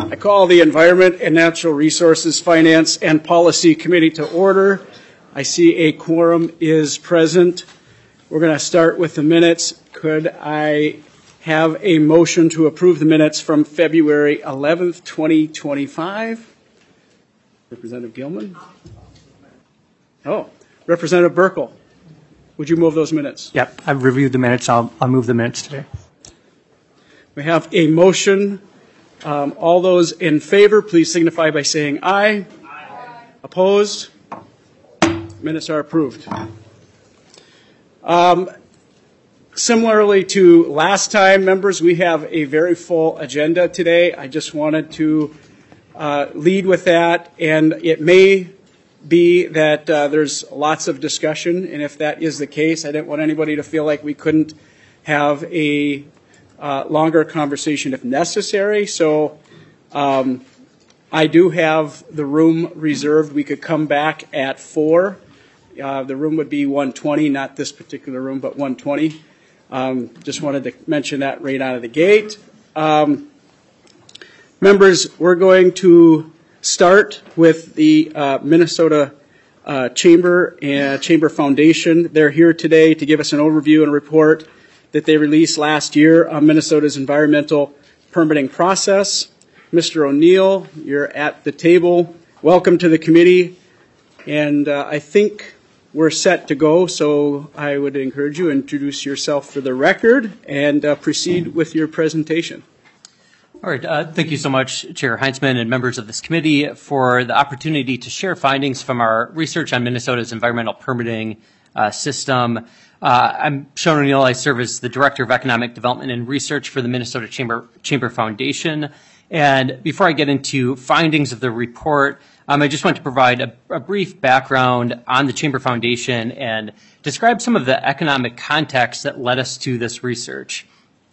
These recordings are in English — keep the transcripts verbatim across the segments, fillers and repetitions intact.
I call the Environment and Natural Resources Finance and Policy Committee to order. I see a quorum is present. We're going to start with the minutes. Could I have a motion to approve the minutes from February eleventh, twenty twenty-five? Representative Gilman? Oh, Representative Burkle, would you move those minutes? Yep, I've reviewed the minutes. I'll, I'll move the minutes today. We have a motion. Um, all those in favor, please signify by saying aye. Aye. Opposed? Minutes are approved. Um, similarly to last time, members, we have a very full agenda today. I just wanted to uh, lead with that, and it may be that uh, there's lots of discussion, and if that is the case, I didn't want anybody to feel like we couldn't have a uh, longer conversation if necessary. So um, I do have the room reserved. We could come back at four. Uh, the room would be one twenty, not this particular room, but one twenty. Um, just wanted to mention that right out of the gate. Um, members, we're going to start with the uh, Minnesota uh, Chamber and Chamber Foundation. They're here today to give us an overview and report that they released last year on Minnesota's environmental permitting process. Mister O'Neill, you're at the table. Welcome to the committee. And uh, I think we're set to go, so I would encourage you to introduce yourself for the record and uh, proceed with your presentation. All right. Uh, thank you so much, Chair Heinzman and members of this committee, for the opportunity to share findings from our research on Minnesota's environmental permitting uh, system. Uh, I'm Sean O'Neill. I serve as the Director of Economic Development and Research for the Minnesota Chamber, Chamber Foundation. And before I get into findings of the report, um, I just want to provide a, a brief background on the Chamber Foundation and describe some of the economic context that led us to this research.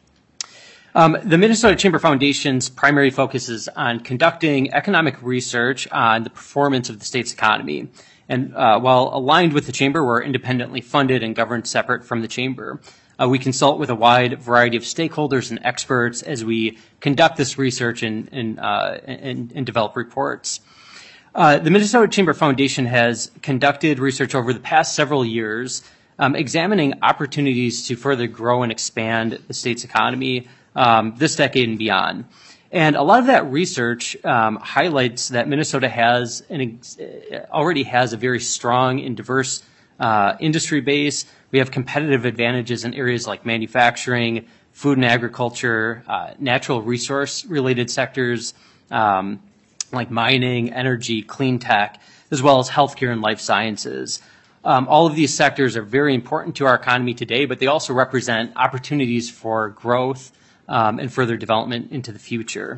Um, the Minnesota Chamber Foundation's primary focus is on conducting economic research on the performance of the state's economy. And uh, while aligned with the Chamber, we're independently funded and governed separate from the Chamber. Uh, we consult with a wide variety of stakeholders and experts as we conduct this research and, and, uh, and, and develop reports. Uh, the Minnesota Chamber Foundation has conducted research over the past several years, um, examining opportunities to further grow and expand the state's economy um, this decade and beyond. And a lot of that research um, highlights that Minnesota has an ex- already has a very strong and diverse uh, industry base. We have competitive advantages in areas like manufacturing, food and agriculture, uh, natural resource related sectors um, like mining, energy, clean tech, as well as healthcare and life sciences. Um, all of these sectors are very important to our economy today, but they also represent opportunities for growth Um, and further development into the future.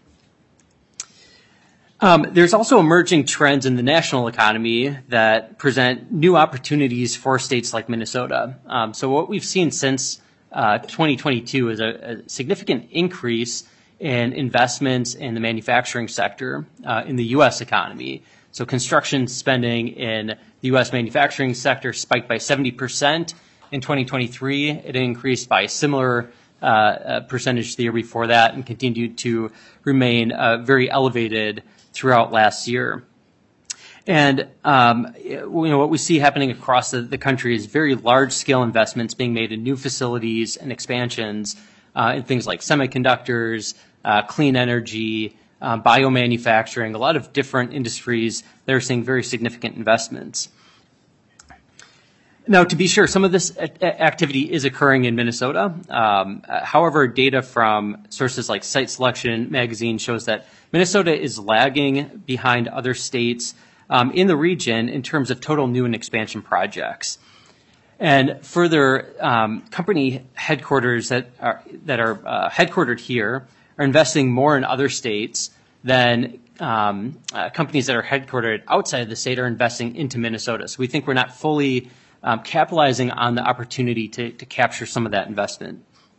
Um, there's also emerging trends in the national economy that present new opportunities for states like Minnesota. Um, so what we've seen since uh, twenty twenty-two is a, a significant increase in investments in the manufacturing sector uh, in the U S economy. So construction spending in the U S manufacturing sector spiked by seventy percent in twenty twenty-three. It increased by a similar Uh, uh, percentage the year before that and continued to remain uh, very elevated throughout last year. And um, you know what we see happening across the, the country is very large-scale investments being made in new facilities and expansions uh, in things like semiconductors, uh, clean energy, uh, biomanufacturing, a lot of different industries that are seeing very significant investments. Now, to be sure, some of this activity is occurring in Minnesota. Um, however, data from sources like Site Selection Magazine shows that Minnesota is lagging behind other states um, in the region in terms of total new and expansion projects. And further, um, company headquarters that are, that are uh, headquartered here are investing more in other states than um, uh, companies that are headquartered outside of the state are investing into Minnesota. So we think we're not fully Um, capitalizing on the opportunity to, to capture some of that investment.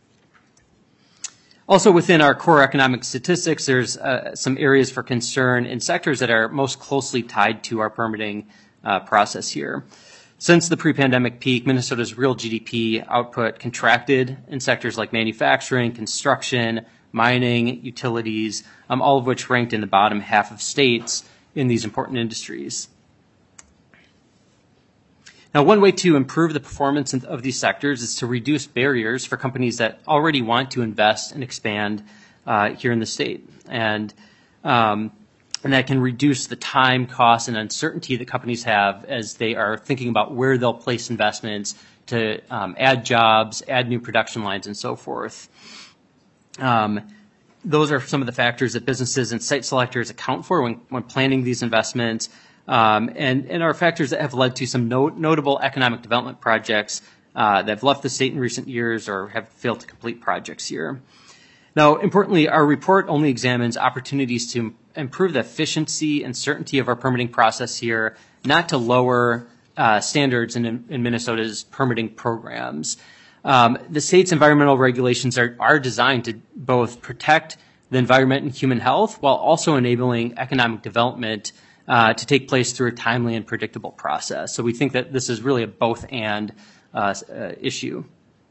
Also within our core economic statistics, there's uh, some areas for concern in sectors that are most closely tied to our permitting uh, process here. Since the pre-pandemic peak, Minnesota's real G D P output contracted in sectors like manufacturing, construction, mining, utilities, um, all of which ranked in the bottom half of states in these important industries. Now, one way to improve the performance of these sectors is to reduce barriers for companies that already want to invest and expand uh, here in the state. And, um, and that can reduce the time, cost, and uncertainty that companies have as they are thinking about where they'll place investments to um, add jobs, add new production lines, and so forth. Um, those are some of the factors that businesses and site selectors account for when, when planning these investments. Um, and, and are factors that have led to some no, notable economic development projects uh, that have left the state in recent years or have failed to complete projects here. Now, importantly, our report only examines opportunities to improve the efficiency and certainty of our permitting process here, not to lower uh, standards in, in Minnesota's permitting programs. Um, the state's environmental regulations are, are designed to both protect the environment and human health while also enabling economic development Uh, to take place through a timely and predictable process. So we think that this is really a both and uh, uh, issue.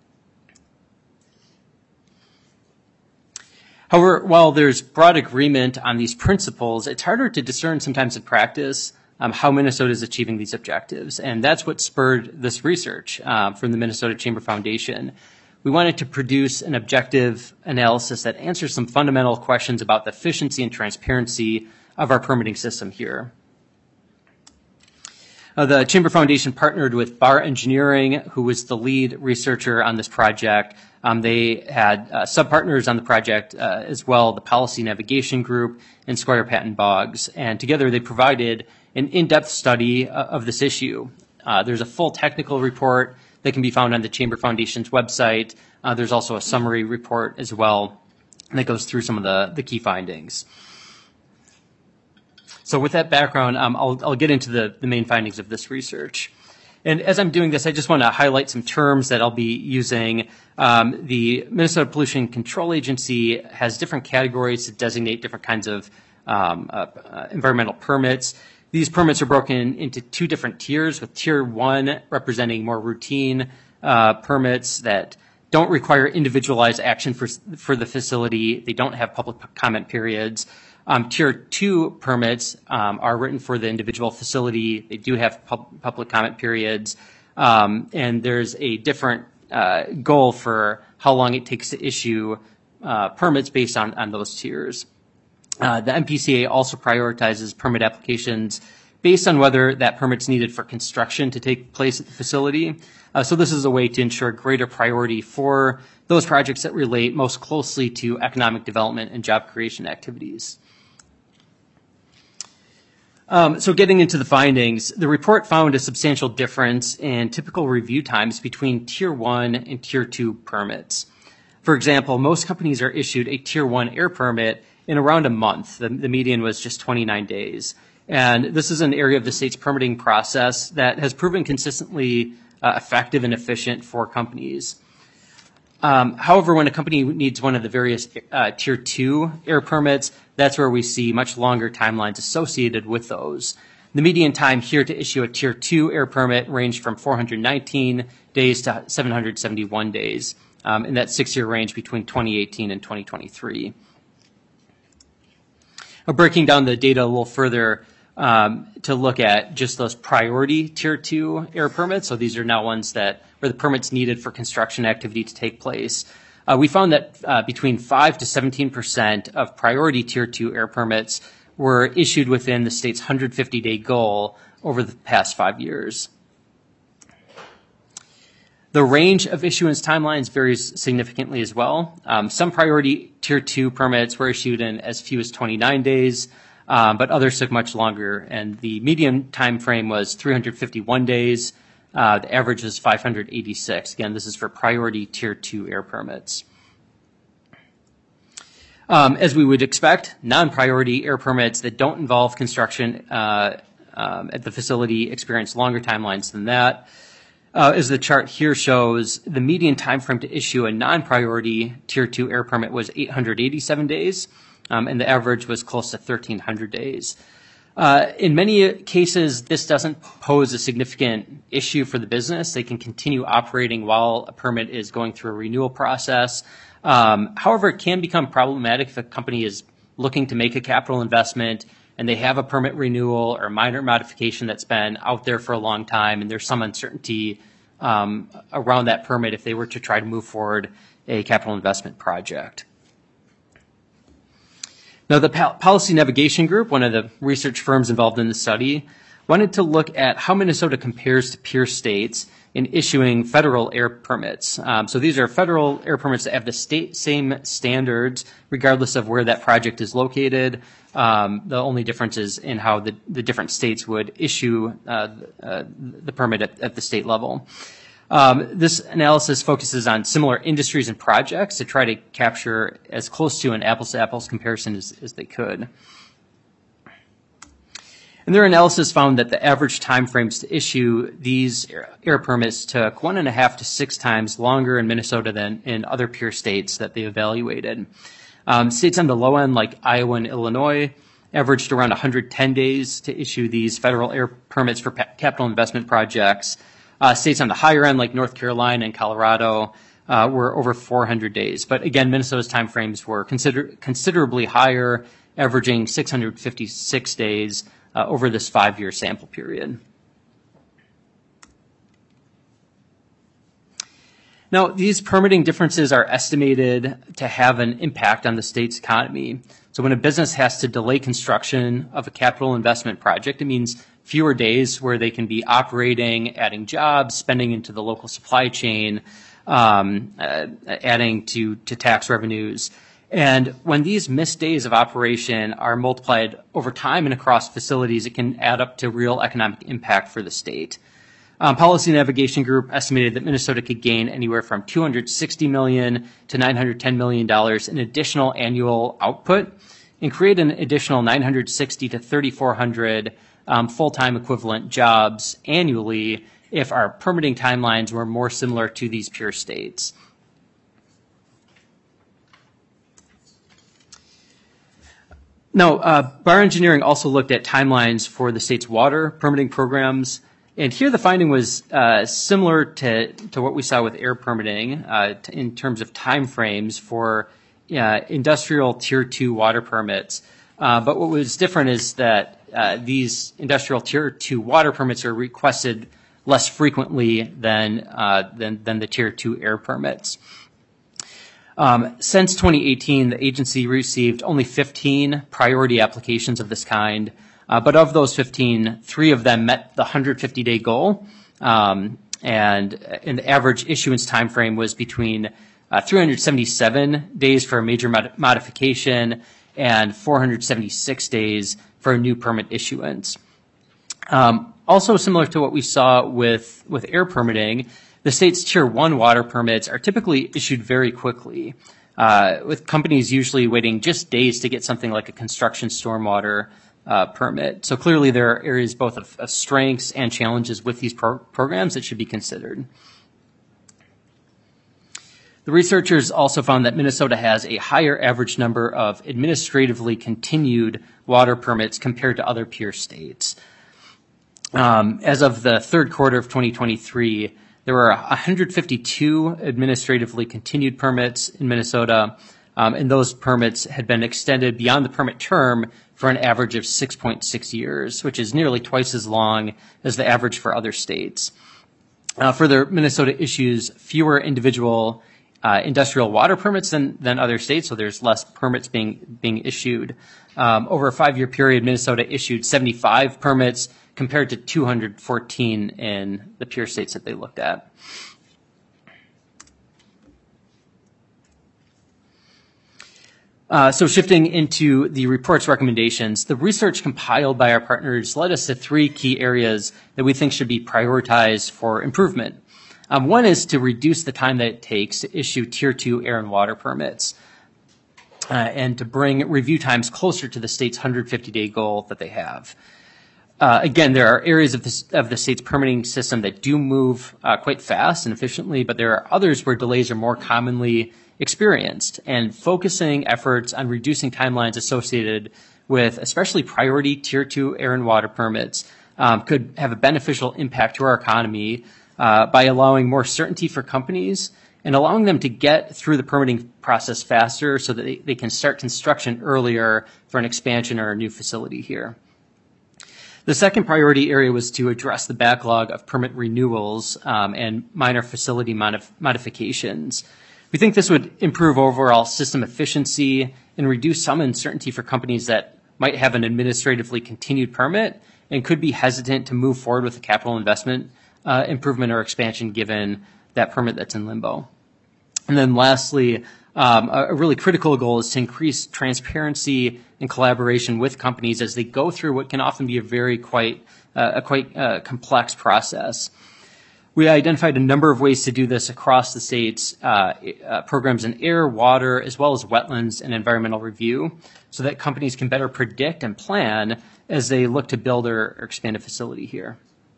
However, while there's broad agreement on these principles, it's harder to discern sometimes in practice um, how Minnesota is achieving these objectives. And that's what spurred this research uh, from the Minnesota Chamber Foundation. We wanted to produce an objective analysis that answers some fundamental questions about the efficiency and transparency of our permitting system here. Uh, the Chamber Foundation partnered with Bar Engineering, who was the lead researcher on this project. Um, they had uh, sub-partners on the project uh, as well, the Policy Navigation Group and Squire Patton Boggs. And together they provided an in-depth study uh, of this issue. Uh, there's a full technical report that can be found on the Chamber Foundation's website. Uh, there's also a summary report as well that goes through some of the, the key findings. So with that background, um, I'll, I'll get into the, the main findings of this research. And as I'm doing this, I just want to highlight some terms that I'll be using. Um, the Minnesota Pollution Control Agency has different categories to designate different kinds of um, uh, uh, environmental permits. These permits are broken into two different tiers, with tier one representing more routine uh, permits that don't require individualized action for, for the facility. They don't have public comment periods. Um, tier two permits um, are written for the individual facility. They do have pub- public comment periods, um, and there's a different uh, goal for how long it takes to issue uh, permits based on, on those tiers. Uh, the M P C A also prioritizes permit applications based on whether that permit's needed for construction to take place at the facility. Uh, so this is a way to ensure greater priority for those projects that relate most closely to economic development and job creation activities. Um, so getting into the findings, the report found a substantial difference in typical review times between tier one and tier two permits. For example, most companies are issued a tier one air permit in around a month. The, the median was just twenty-nine days. And this is an area of the state's permitting process that has proven consistently uh, effective and efficient for companies. Um, however, when a company needs one of the various uh, tier two air permits, that's where we see much longer timelines associated with those. The median time here to issue a tier two air permit ranged from four hundred nineteen days to seven hundred seventy-one days, um, in that six-year range between twenty eighteen and twenty twenty-three. Now, breaking down the data a little further um, to look at just those priority tier two air permits. So these are now ones that where the permit's needed for construction activity to take place. Uh, we found that uh, between five to seventeen percent of priority tier two air permits were issued within the state's one hundred fifty day goal over the past five years. The range of issuance timelines varies significantly as well. Um, some priority tier two permits were issued in as few as twenty-nine days, um, but others took much longer, and the median time frame was three hundred fifty-one days. Uh, the average is five hundred eighty-six. Again, this is for priority tier two air permits. Um, as we would expect, non-priority air permits that don't involve construction uh, um, at the facility experience longer timelines than that. Uh, as the chart here shows, the median time frame to issue a non-priority tier two air permit was eight hundred eighty-seven days, um, and the average was close to thirteen hundred days. Uh, in many cases, this doesn't pose a significant issue for the business. They can continue operating while a permit is going through a renewal process. Um, however, it can become problematic if a company is looking to make a capital investment and they have a permit renewal or minor modification that's been out there for a long time, and there's some uncertainty um, around that permit if they were to try to move forward a capital investment project. Now, the Policy Navigation Group, one of the research firms involved in the study, wanted to look at how Minnesota compares to peer states in issuing federal air permits. Um, so these are federal air permits that have the state same standards regardless of where that project is located. Um, the only difference is in how the, the different states would issue uh, uh, the permit at, at the state level. Um, this analysis focuses on similar industries and projects to try to capture as close to an apples-to-apples comparison as, as they could. And their analysis found that the average time frames to issue these air permits took one and a half to six times longer in Minnesota than in other peer states that they evaluated. Um, states on the low end, like Iowa and Illinois, averaged around one hundred ten days to issue these federal air permits for pa- capital investment projects. Uh, states on the higher end, like North Carolina and Colorado, uh, were over four hundred days. But again, Minnesota's time frames were consider- considerably higher, averaging six hundred fifty-six days Uh, over this five-year sample period. Now, these permitting differences are estimated to have an impact on the state's economy. So when a business has to delay construction of a capital investment project, it means fewer days where they can be operating, adding jobs, spending into the local supply chain, um, uh, adding to, to tax revenues. And when these missed days of operation are multiplied over time and across facilities, it can add up to real economic impact for the state. Um, Policy Navigation Group estimated that Minnesota could gain anywhere from two hundred sixty million dollars to nine hundred ten million dollars in additional annual output and create an additional nine hundred sixty to thirty-four hundred um, full-time equivalent jobs annually if our permitting timelines were more similar to these peer states. Now, uh, Bar Engineering also looked at timelines for the state's water permitting programs, and here the finding was uh, similar to, to what we saw with air permitting uh, t- in terms of time frames for uh, industrial Tier two water permits. Uh, but what was different is that uh, these industrial Tier two water permits are requested less frequently than uh, than, than the Tier two air permits. Um, since twenty eighteen, the agency received only fifteen priority applications of this kind, uh, but of those fifteen, three of them met the one hundred fifty day goal, um, and, and the average issuance time frame was between uh, three hundred seventy-seven days for a major mod- modification and four hundred seventy-six days for a new permit issuance. Um, also similar to what we saw with, with air permitting, the state's Tier one water permits are typically issued very quickly, uh, with companies usually waiting just days to get something like a construction stormwater uh, permit. So clearly there are areas both of, of strengths and challenges with these pro- programs that should be considered. The researchers also found that Minnesota has a higher average number of administratively continued water permits compared to other peer states. Um, as of the third quarter of twenty twenty-three, there were one hundred fifty-two administratively continued permits in Minnesota, um, and those permits had been extended beyond the permit term for an average of six point six years, which is nearly twice as long as the average for other states. Uh, further, Minnesota issues fewer individual uh, industrial water permits than, than other states, so there's less permits being, being issued. Um, over a five-year period, Minnesota issued seventy-five permits, compared to two hundred fourteen in the peer states that they looked at. Uh, so shifting into the report's recommendations, the research compiled by our partners led us to three key areas that we think should be prioritized for improvement. Um, one is to reduce the time that it takes to issue Tier two air and water permits, uh, and to bring review times closer to the state's one hundred fifty day goal that they have. Uh, again, there are areas of, this, of the state's permitting system that do move uh, quite fast and efficiently, but there are others where delays are more commonly experienced. And focusing efforts on reducing timelines associated with especially priority Tier two air and water permits um, could have a beneficial impact to our economy uh, by allowing more certainty for companies and allowing them to get through the permitting process faster so that they, they can start construction earlier for an expansion or a new facility here. The second priority area was to address the backlog of permit renewals um, and minor facility modif- modifications. We think this would improve overall system efficiency and reduce some uncertainty for companies that might have an administratively continued permit and could be hesitant to move forward with a capital investment uh, improvement or expansion given that permit that's in limbo. And then lastly, um, a, a really critical goal is to increase transparency and collaboration with companies as they go through what can often be a very quite, uh, a quite uh, complex process. We identified a number of ways to do this across the state's uh, uh, programs in air, water, as well as wetlands and environmental review so that companies can better predict and plan as they look to build or, or expand a facility here.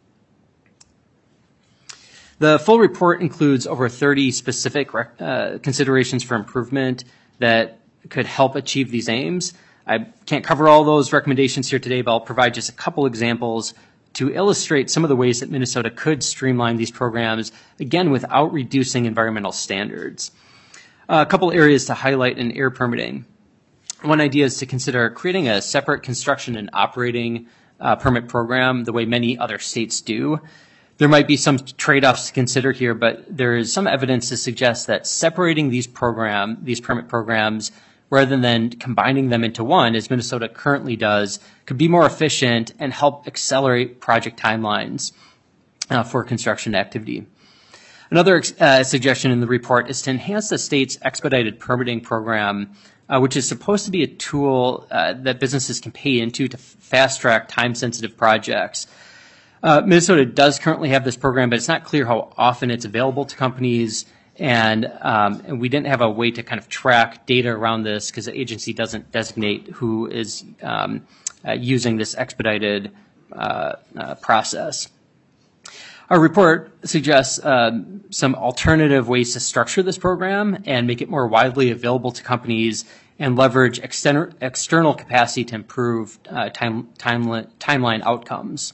The full report includes over thirty specific uh, considerations for improvement that could help achieve these aims. I can't cover all those recommendations here today, but I'll provide just a couple examples to illustrate some of the ways that Minnesota could streamline these programs, again, without reducing environmental standards. Uh, a couple areas to highlight in air permitting. One idea is to consider creating a separate construction and operating uh, permit program the way many other states do. There might be some trade-offs to consider here, but there is some evidence to suggest that separating these program, these permit programs rather than combining them into one, as Minnesota currently does, could be more efficient and help accelerate project timelines uh, for construction activity. Another uh, suggestion in the report is to enhance the state's expedited permitting program, uh, which is supposed to be a tool uh, that businesses can pay into to fast-track time-sensitive projects. Uh, Minnesota does currently have this program, but it's not clear how often it's available to companies. And, um, and we didn't have a way to kind of track data around this because the agency doesn't designate who is um, uh, using this expedited uh, uh, process. Our report suggests um, some alternative ways to structure this program and make it more widely available to companies and leverage exter- external capacity to improve uh, time, time, timeline outcomes.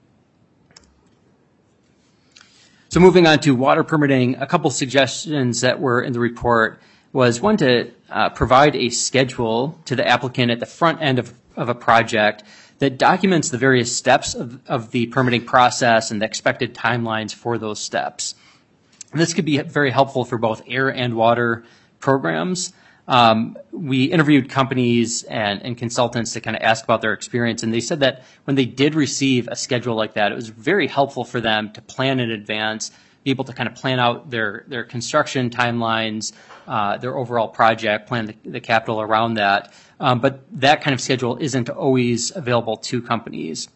So moving on to water permitting, a couple suggestions that were in the report was one to uh, provide a schedule to the applicant at the front end of, of a project that documents the various steps of, of the permitting process and the expected timelines for those steps. And this could be very helpful for both air and water programs. Um, we interviewed companies and, and consultants to kind of ask about their experience, and they said that when they did receive a schedule like that, it was very helpful for them to plan in advance, be able to kind of plan out their, their construction timelines, uh, their overall project, plan the, the capital around that. Um, but that kind of schedule isn't always available to companies.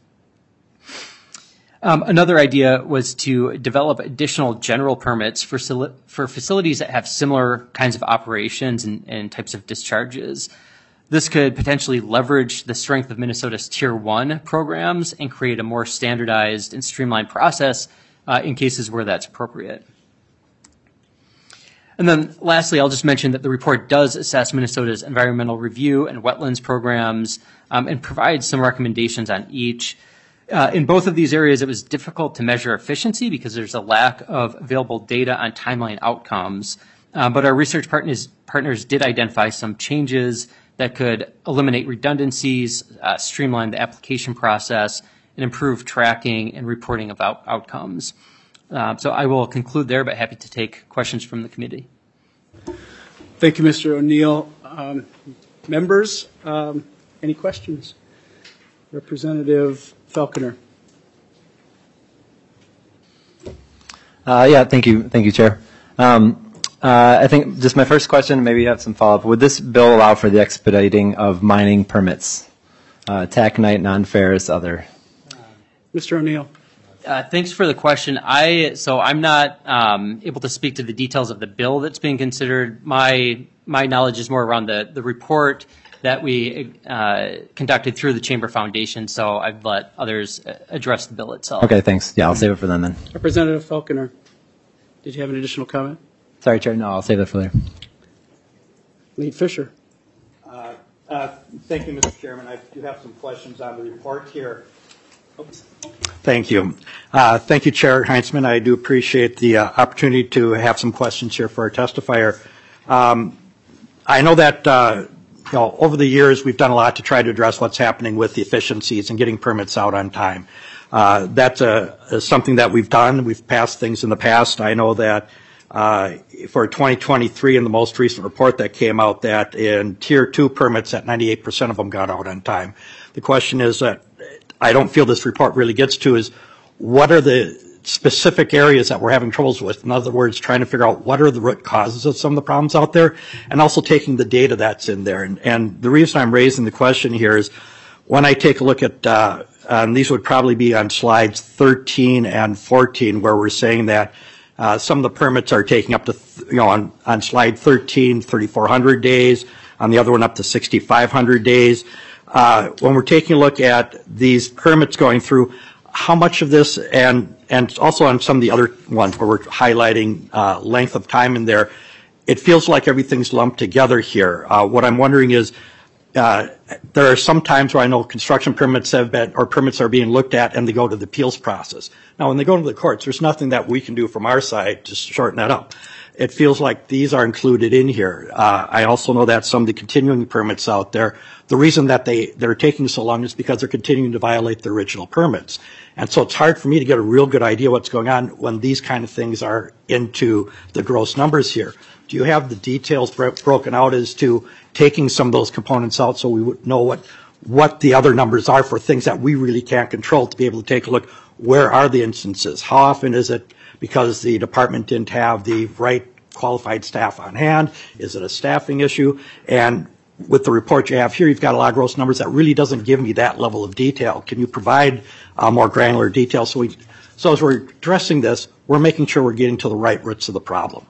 Um, another idea was to develop additional general permits for, for facilities that have similar kinds of operations and, and types of discharges. This could potentially leverage the strength of Minnesota's Tier one programs and create a more standardized and streamlined process uh, in cases where that's appropriate. And then lastly, I'll just mention that the report does assess Minnesota's environmental review and wetlands programs um, and provides some recommendations on each. Uh, in both of these areas, it was difficult to measure efficiency because there's a lack of available data on timeline outcomes. Uh, but our research partners, partners did identify some changes that could eliminate redundancies, uh, streamline the application process, and improve tracking and reporting of out- outcomes. Uh, so I will conclude there, but happy to take questions from the committee. Thank you, Mister O'Neill. Um, members, um, any questions? Representative Falconer. Uh, yeah, thank you, thank you, Chair. Um, uh, I think just my first question, maybe you have some follow-up. Would this bill allow for the expediting of mining permits, uh, taconite, non-ferrous, other? Mister O'Neill. Uh, thanks for the question. I so I'm not um, able to speak to the details of the bill that's being considered. My my knowledge is more around the the report that we uh, conducted through the Chamber Foundation, so I've let others address the bill itself. Okay, thanks. Yeah, I'll save it for them then. Representative Falconer, did you have an additional comment? Sorry, Chair. No, I'll save that for later. Lead Fisher. Uh, uh, thank you, Mister Chairman. I do have some questions on the report here. Thank you. Uh, thank you, Chair Heinzman. I do appreciate the uh, opportunity to have some questions here for our testifier. Um, I know that uh, you know, over the years we've done a lot to try to address what's happening with the efficiencies and getting permits out on time. Uh, that's a, a something that we've done. We've passed things in the past. I know that uh, for twenty twenty-three, in the most recent report that came out, that in Tier two permits, that ninety-eight percent of them got out on time. The question is that I don't feel this report really gets to is what are the specific areas that we're having troubles with? In other words, trying to figure out what are the root causes of some of the problems out there, and also taking the data that's in there. And, and the reason I'm raising the question here is when I take a look at, uh, and these would probably be on slides thirteen and fourteen, where we're saying that uh, some of the permits are taking up to, you know, on, on slide thirteen, thirty-four hundred days, on the other one up to sixty-five hundred days. Uh, when we're taking a look at these permits going through, how much of this, and and also on some of the other ones where we're highlighting uh, length of time in there, it feels like everything's lumped together here. Uh, what I'm wondering is, uh, there are some times where I know construction permits have been, or permits are being looked at and they go to the appeals process. Now, when they go to the courts, there's nothing that we can do from our side to shorten that up. It feels like these are included in here. Uh, I also know that some of the continuing permits out there, the reason that they, they're taking so long is because they're continuing to violate the original permits. And so it's hard for me to get a real good idea what's going on when these kind of things are into the gross numbers here. Do you have the details bro- broken out as to taking some of those components out so we would know what, what the other numbers are for things that we really can't control, to be able to take a look, where are the instances? How often is it because the department didn't have the right qualified staff on hand? Is it a staffing issue? And with the report you have here, you've got a lot of gross numbers that really doesn't give me that level of detail. Can you provide uh, more granular detail so we, so as we're addressing this, we're making sure we're getting to the right roots of the problem?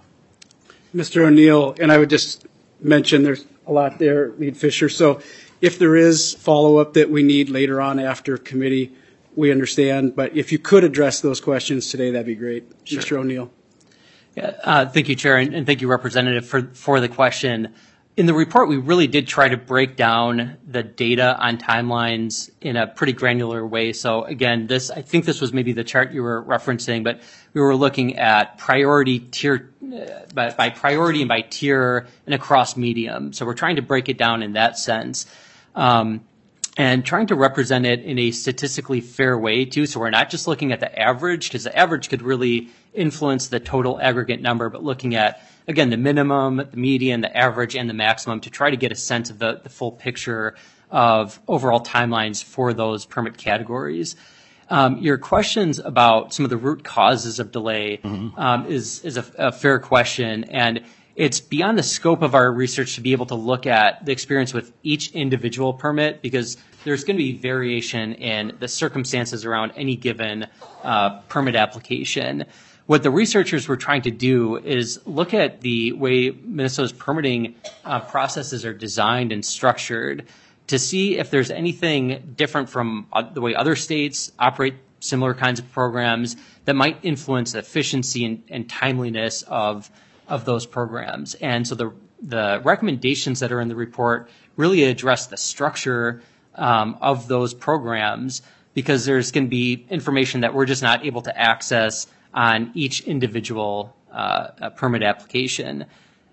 Mister O'Neill, and I would just mention there's a lot there, Lead Fisher. So if there is follow-up that we need later on after committee, we understand. But if you could address those questions today, that'd be great. Sure. Mister O'Neill. Yeah, uh, thank you, Chair, and, and thank you, Representative, for, for the question. In the report, we really did try to break down the data on timelines in a pretty granular way. So again, this, I think this was maybe the chart you were referencing, but we were looking at priority tier, uh, by, by priority and by tier and across medium. So we're trying to break it down in that sense. Um, and trying to represent it in a statistically fair way too. So we're not just looking at the average, because the average could really influence the total aggregate number, but looking at, again, the minimum, the median, the average, and the maximum to try to get a sense of the, the full picture of overall timelines for those permit categories. Um, your questions about some of the root causes of delay mm-hmm. um, is, is a, a fair question, and it's beyond the scope of our research to be able to look at the experience with each individual permit, because there's going to be variation in the circumstances around any given uh, permit application. What the researchers were trying to do is look at the way Minnesota's permitting uh, processes are designed and structured to see if there's anything different from uh, the way other states operate similar kinds of programs that might influence the efficiency and, and timeliness of of those programs. And so the the recommendations that are in the report really address the structure um, of those programs, because there's going to be information that we're just not able to access on each individual uh, permit application.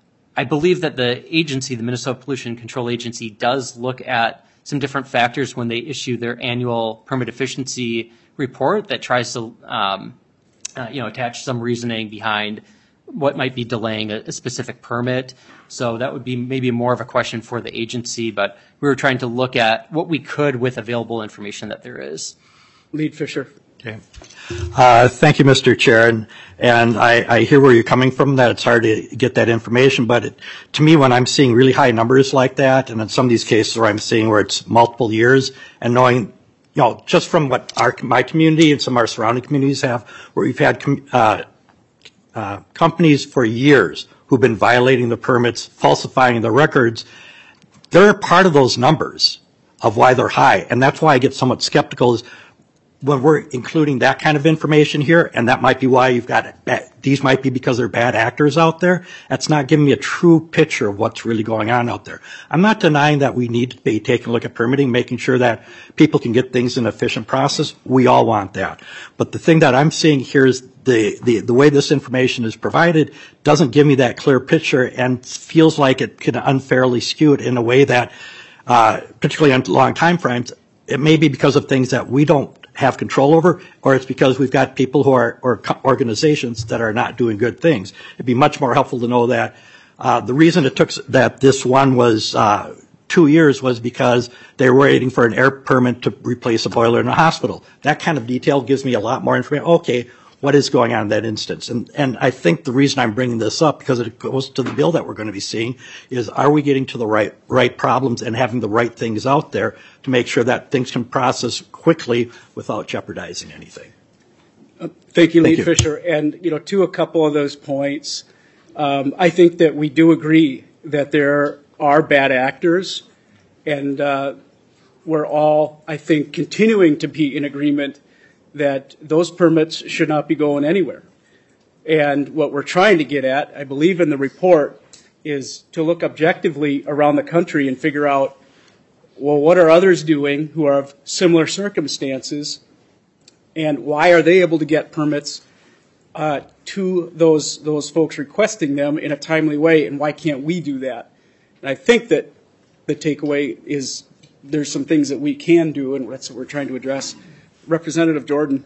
I believe that the agency, the Minnesota Pollution Control Agency, does look at some different factors when they issue their annual permit efficiency report that tries to um, uh, you know, attach some reasoning behind what might be delaying a, a specific permit. So that would be maybe more of a question for the agency, but we were trying to look at what we could with available information that there is. Lead Fisher. Okay. Uh, thank you, Mister Chair. And, and I, I hear where you're coming from, that it's hard to get that information. But it, to me, when I'm seeing really high numbers like that, and in some of these cases where I'm seeing where it's multiple years, and knowing, you know, just from what our, my community and some of our surrounding communities have, where we've had uh, uh, companies for years who've been violating the permits, falsifying the records, they're a part of those numbers of why they're high. And that's why I get somewhat skeptical is, when we're including that kind of information here, and that might be why you've got bad, these might be because they're bad actors out there, that's not giving me a true picture of what's really going on out there. I'm not denying that we need to be taking a look at permitting, making sure that people can get things in an efficient process. We all want that. But the thing that I'm seeing here is the, the, the way this information is provided doesn't give me that clear picture and feels like it can unfairly skew it in a way that, uh, particularly on long time frames, it may be because of things that we don't have control over, or it's because we've got people who are, or organizations that are not doing good things. It'd be much more helpful to know that uh, the reason it took, that this one was uh, two years was because they were waiting for an air permit to replace a boiler in a hospital. That kind of detail gives me a lot more information. Okay, what is going on in that instance? And, and I think the reason I'm bringing this up, because it goes to the bill that we're going to be seeing, is are we getting to the right, right problems and having the right things out there to make sure that things can process quickly without jeopardizing anything? Uh, thank you, Thank Lead you. Fisher. And, you know, to a couple of those points, um, I think that we do agree that there are bad actors, and uh, we're all, I think, continuing to be in agreement that those permits should not be going anywhere. And what we're trying to get at, I believe in the report, is to look objectively around the country and figure out, well, what are others doing who are of similar circumstances, and why are they able to get permits uh, to those those folks requesting them in a timely way, and why can't we do that? And I think that the takeaway is there's some things that we can do, and that's what we're trying to address. Representative Jordan.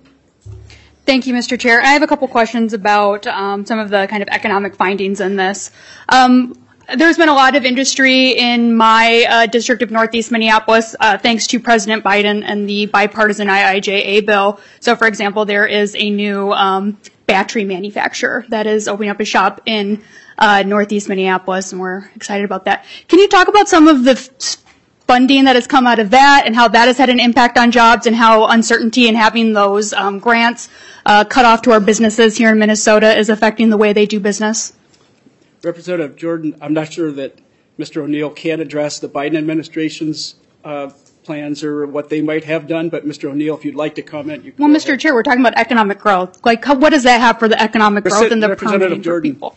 Thank you, Mister Chair. I have a couple questions about um, some of the kind of economic findings in this. Um, there's been a lot of industry in my uh, district of Northeast Minneapolis, uh, thanks to President Biden and the bipartisan I I J A bill. So, for example, there is a new um, battery manufacturer that is opening up a shop in uh, Northeast Minneapolis, and we're excited about that. Can you talk about some of the f- funding that has come out of that and how that has had an impact on jobs, and how uncertainty in having those um, grants uh, cut off to our businesses here in Minnesota is affecting the way they do business? Representative Jordan, I'm not sure that Mister O'Neill can address the Biden administration's uh, plans or what they might have done, but Mister O'Neill, if you'd like to comment, you can. Well, go Mister ahead. Chair, we're talking about economic growth. Like, how, what does that have for the economic growth and the Representative permitting for Jordan. people?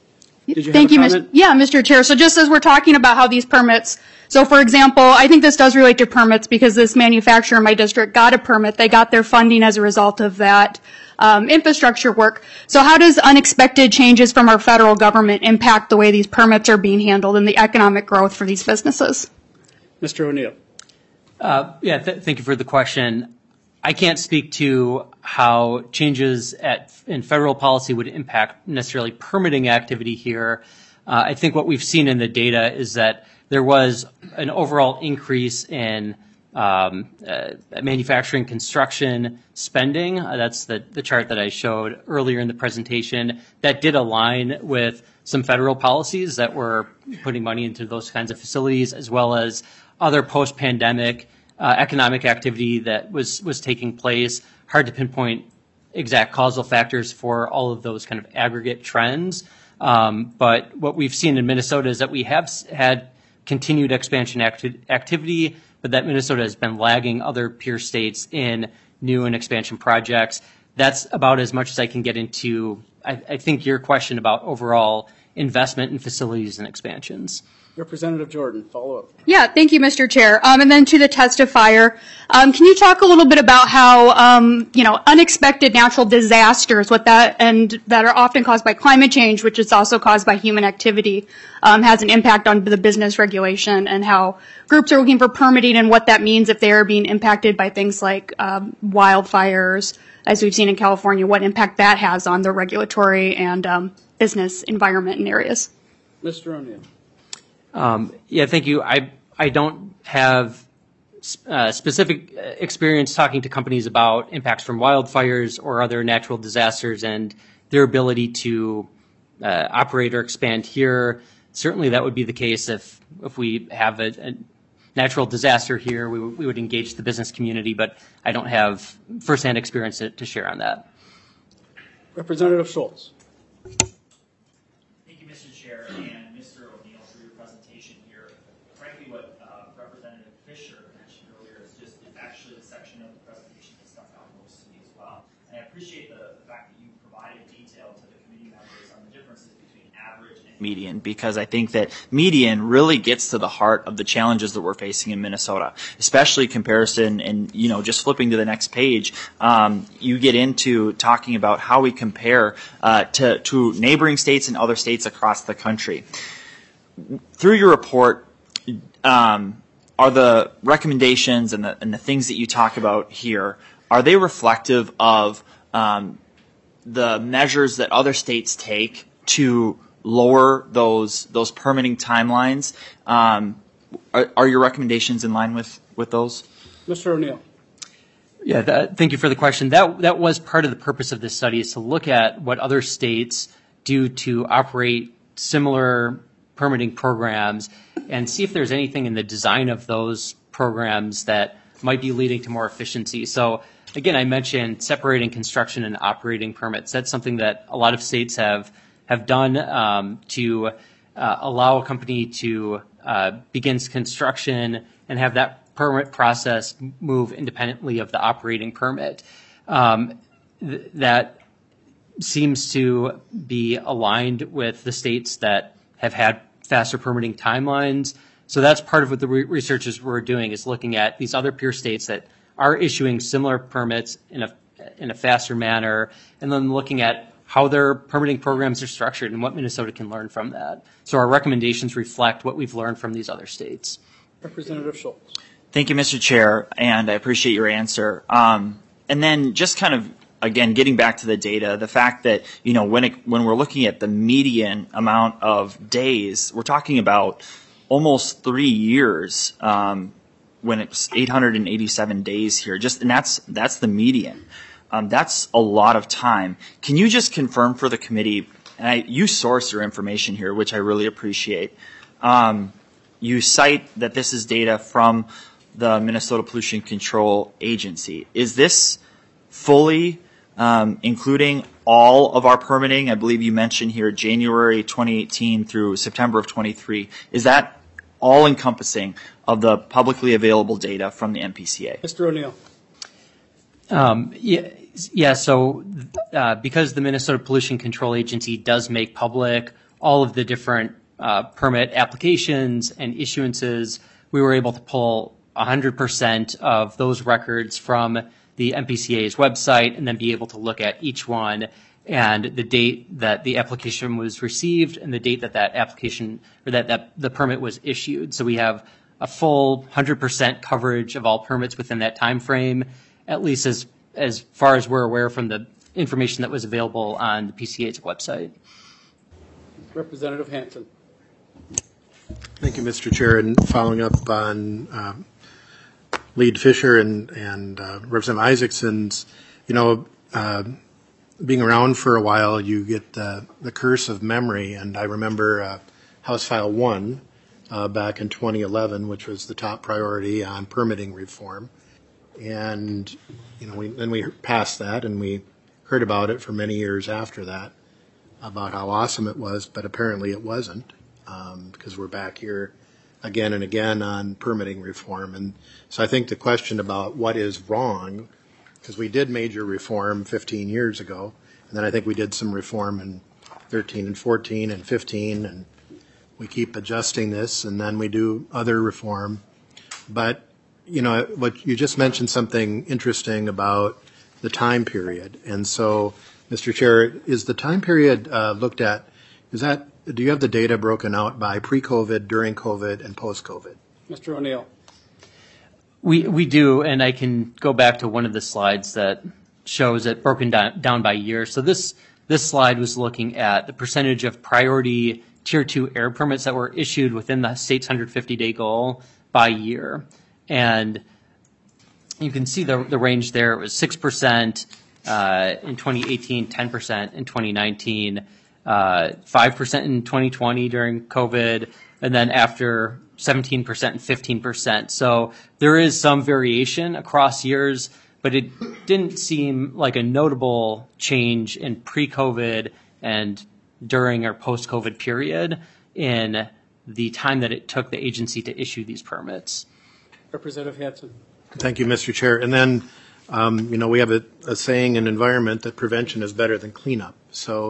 Did you Thank have you, a Miz comment? Yeah, Mister Chair. So just as we're talking about how these permits, so for example, I think this does relate to permits because this manufacturer in my district got a permit. They got their funding as a result of that um, infrastructure work. So how does unexpected changes from our federal government impact the way these permits are being handled and the economic growth for these businesses? Mister O'Neill. Uh, yeah, th- thank you for the question. I can't speak to how changes at, in federal policy would impact necessarily permitting activity here. Uh, I think what we've seen in the data is that there was an overall increase in um, uh, manufacturing construction spending. Uh, that's the, the chart that I showed earlier in the presentation. That did align with some federal policies that were putting money into those kinds of facilities, as well as other post-pandemic uh, economic activity that was, was taking place. Hard to pinpoint exact causal factors for all of those kind of aggregate trends. Um, but what we've seen in Minnesota is that we have had continued expansion acti- activity, but that Minnesota has been lagging other peer states in new and expansion projects. That's about as much as I can get into, I, I think, your question about overall investment in facilities and expansions. Representative Jordan, follow up. Yeah, thank you, Mister Chair. Um, and then to the testifier, um, can you talk a little bit about how, um, you know, unexpected natural disasters, what that, and that are often caused by climate change, which is also caused by human activity, um, has an impact on the business regulation, and how groups are looking for permitting and what that means if they are being impacted by things like um, wildfires, as we've seen in California, what impact that has on the regulatory and um, business environment in areas. Mister O'Neill. Um, yeah, thank you. I I don't have uh, specific experience talking to companies about impacts from wildfires or other natural disasters and their ability to uh, operate or expand here. Certainly, that would be the case if if we have a, a natural disaster here. We we would engage the business community, but I don't have firsthand experience to, to share on that. Representative Schultz. Thank you, Mister Chair, and Mister O'Neill for your presentation here. Frankly, what uh, Representative Fisher mentioned earlier is just is actually the section of the presentation that stuck out at median, because I think that median really gets to the heart of the challenges that we're facing in Minnesota, especially comparison. And, you know, just flipping to the next page, um, you get into talking about how we compare uh, to, to neighboring states and other states across the country. Through your report, um, are the recommendations and the, and the things that you talk about here, are they reflective of um, the measures that other states take to lower those those permitting timelines? Um, are, are your recommendations in line with, with those? Mister O'Neill. Yeah, that, thank you for the question. That that was part of the purpose of this study, is to look at what other states do to operate similar permitting programs and see if there's anything in the design of those programs that might be leading to more efficiency. So again, I mentioned separating construction and operating permits. That's something that a lot of states have have done um, to uh, allow a company to uh, begin construction and have that permit process move independently of the operating permit. Um, th- that seems to be aligned with the states that have had faster permitting timelines. So that's part of what the re- researchers were doing, is looking at these other peer states that are issuing similar permits in a in a faster manner, and then looking at how their permitting programs are structured and what Minnesota can learn from that. So our recommendations reflect what we've learned from these other states. Representative Schultz. Thank you, Mister Chair, and I appreciate your answer. Um, and then just kind of, again, getting back to the data, the fact that, you know, when it, when we're looking at the median amount of days, we're talking about almost three years um, when it's eight hundred eighty-seven days here. Just and that's that's the median. Um, that's a lot of time. Can you just confirm for the committee? And I, you source your information here, which I really appreciate. Um, you cite that this is data from the Minnesota Pollution Control Agency. Is this fully um, including all of our permitting? I believe you mentioned here January twenty eighteen through September of twenty-three. Is that all encompassing of the publicly available data from the M P C A? Mister O'Neill. Um, yeah, yeah, so uh, because the Minnesota Pollution Control Agency does make public all of the different uh, permit applications and issuances, we were able to pull one hundred percent of those records from the M P C A's website and then be able to look at each one and the date that the application was received and the date that that application or that, that the permit was issued. So we have a full one hundred percent coverage of all permits within that time frame, at least as as far as we're aware from the information that was available on the P C A's website. Representative Hansen. Thank you, Mister Chair. And following up on um, Lead Fisher and, and uh, Representative Isaacson's, you know, uh, being around for a while, you get the, the curse of memory. And I remember uh, House File one uh, back in twenty eleven, which was the top priority on permitting reform. And, you know, we, then we passed that and we heard about it for many years after that, about how awesome it was, but apparently it wasn't, um, because we're back here again and again on permitting reform. And so I think the question about what is wrong, because we did major reform fifteen years ago, and then I think we did some reform in thirteen and fourteen and fifteen, and we keep adjusting this, and then we do other reform. But you know, what you just mentioned something interesting about the time period. And so, Mister Chair, is the time period uh, looked at, is that, do you have the data broken out by pre-COVID, during COVID, and post-COVID? Mister O'Neill. We we do, and I can go back to one of the slides that shows it broken down, down by year. So this this slide was looking at the percentage of priority tier two air permits that were issued within the state's one hundred fifty day goal by year. And you can see the the range there. It was six percent uh, in twenty eighteen, ten percent in twenty nineteen, uh, five percent in twenty twenty during COVID, and then after seventeen percent and fifteen percent. So there is some variation across years, but it didn't seem like a notable change in pre-COVID and during or post-COVID period in the time that it took the agency to issue these permits. Representative Hansen. Thank you, Mister Chair. And then, um, you know, we have a, a saying in environment that prevention is better than cleanup. So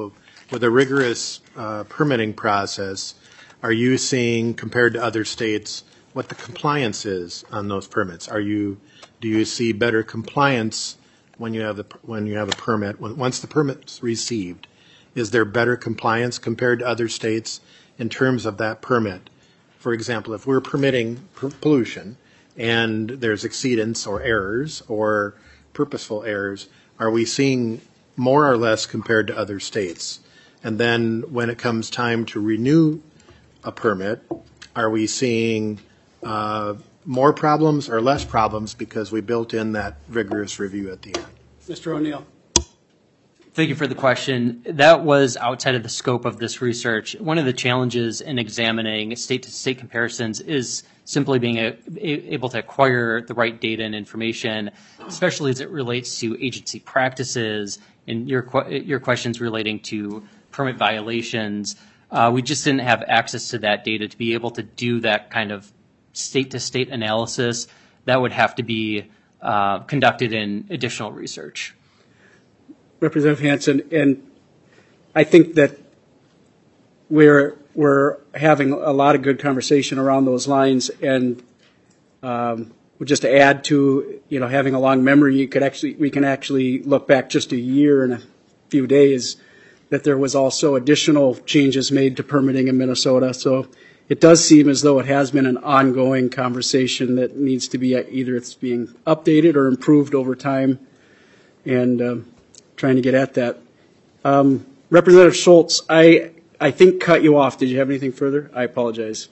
with a rigorous uh, permitting process, are you seeing, compared to other states, what the compliance is on those permits? Are you, do you see better compliance when you have the when you have a permit? When, once the permit's received, is there better compliance compared to other states in terms of that permit? For example, if we're permitting pollution and there's exceedance or errors or purposeful errors, are we seeing more or less compared to other states? And then when it comes time to renew a permit, are we seeing uh, more problems or less problems because we built in that rigorous review at the end? Mister O'Neill. Thank you for the question. That was outside of the scope of this research. One of the challenges in examining state-to-state comparisons is simply being a, a, able to acquire the right data and information, especially as it relates to agency practices and your your questions relating to permit violations. Uh, we just didn't have access to that data to be able to do that kind of state-to-state analysis. That would have to be uh, conducted in additional research. Representative Hansen, and I think that we're we're having a lot of good conversation around those lines, and um, just to add to you know having a long memory, you could actually we can actually look back just a year and a few days that there was also additional changes made to permitting in Minnesota. So it does seem as though it has been an ongoing conversation that needs to be either it's being updated or improved over time, and um, trying to get at that. Um, Representative Schultz, I I think cut you off. Did you have anything further? I apologize.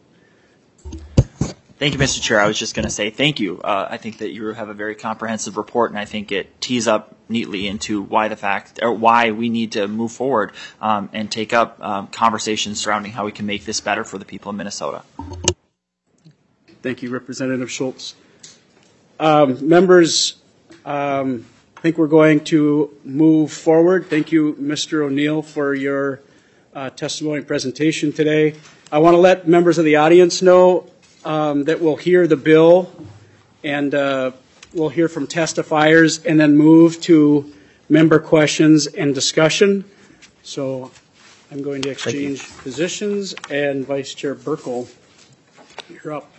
Thank you, Mister Chair. I was just going to say thank you. Uh, I think that you have a very comprehensive report, and I think it tees up neatly into why the fact or why we need to move forward um, and take up um, conversations surrounding how we can make this better for the people of Minnesota. Thank you, Representative Schultz. Um, members, um, I think we're going to move forward. Thank you, Mister O'Neill, for your uh, testimony and presentation today. I want to let members of the audience know um, that we'll hear the bill and uh, we'll hear from testifiers and then move to member questions and discussion. So I'm going to exchange positions, and Vice Chair Burkle, you're up.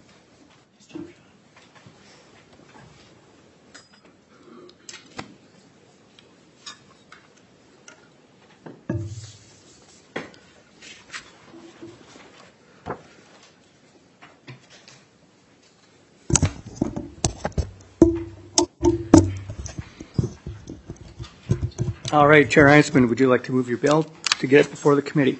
All right, Chair Heisman, would you like to move your bill to get it before the committee?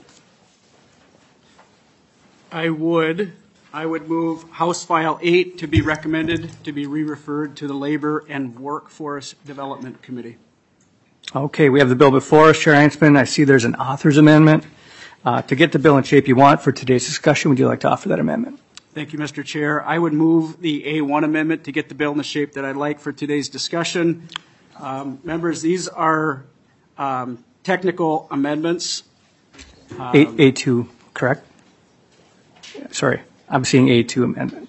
I would. I would move House File eight to be recommended to be re-referred to the Labor and Workforce Development Committee. Okay, we have the bill before us, Chair Heisman. I see there's an author's amendment. Uh, to get the bill in shape you want for today's discussion, would you like to offer that amendment? Thank you, Mister Chair. I would move the A one amendment to get the bill in the shape that I'd like for today's discussion. Um, members, these are um, technical amendments. Um, A, A2, correct? Sorry, I'm seeing A two amendment.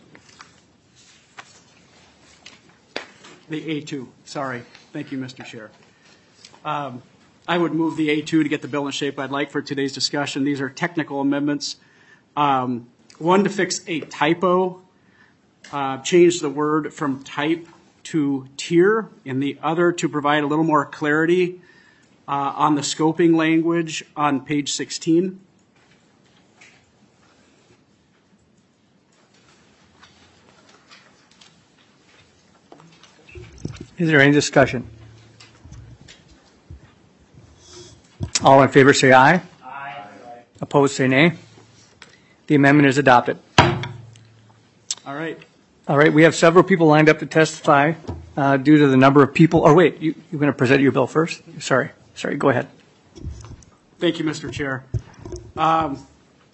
The A two, sorry. Thank you, Mister Chair. Um, I would move the A two to get the bill in shape I'd like for today's discussion. These are technical amendments. Um, one to fix a typo, uh, change the word from type to tier, and the other to provide a little more clarity uh, on the scoping language on page sixteen. Is there any discussion? All in favor say aye. Aye. Opposed say nay. The amendment is adopted. All right. All right, we have several people lined up to testify uh, due to the number of people. Or wait, you, you're going to present your bill first? Sorry, sorry, go ahead. Thank you, Mister Chair. Um,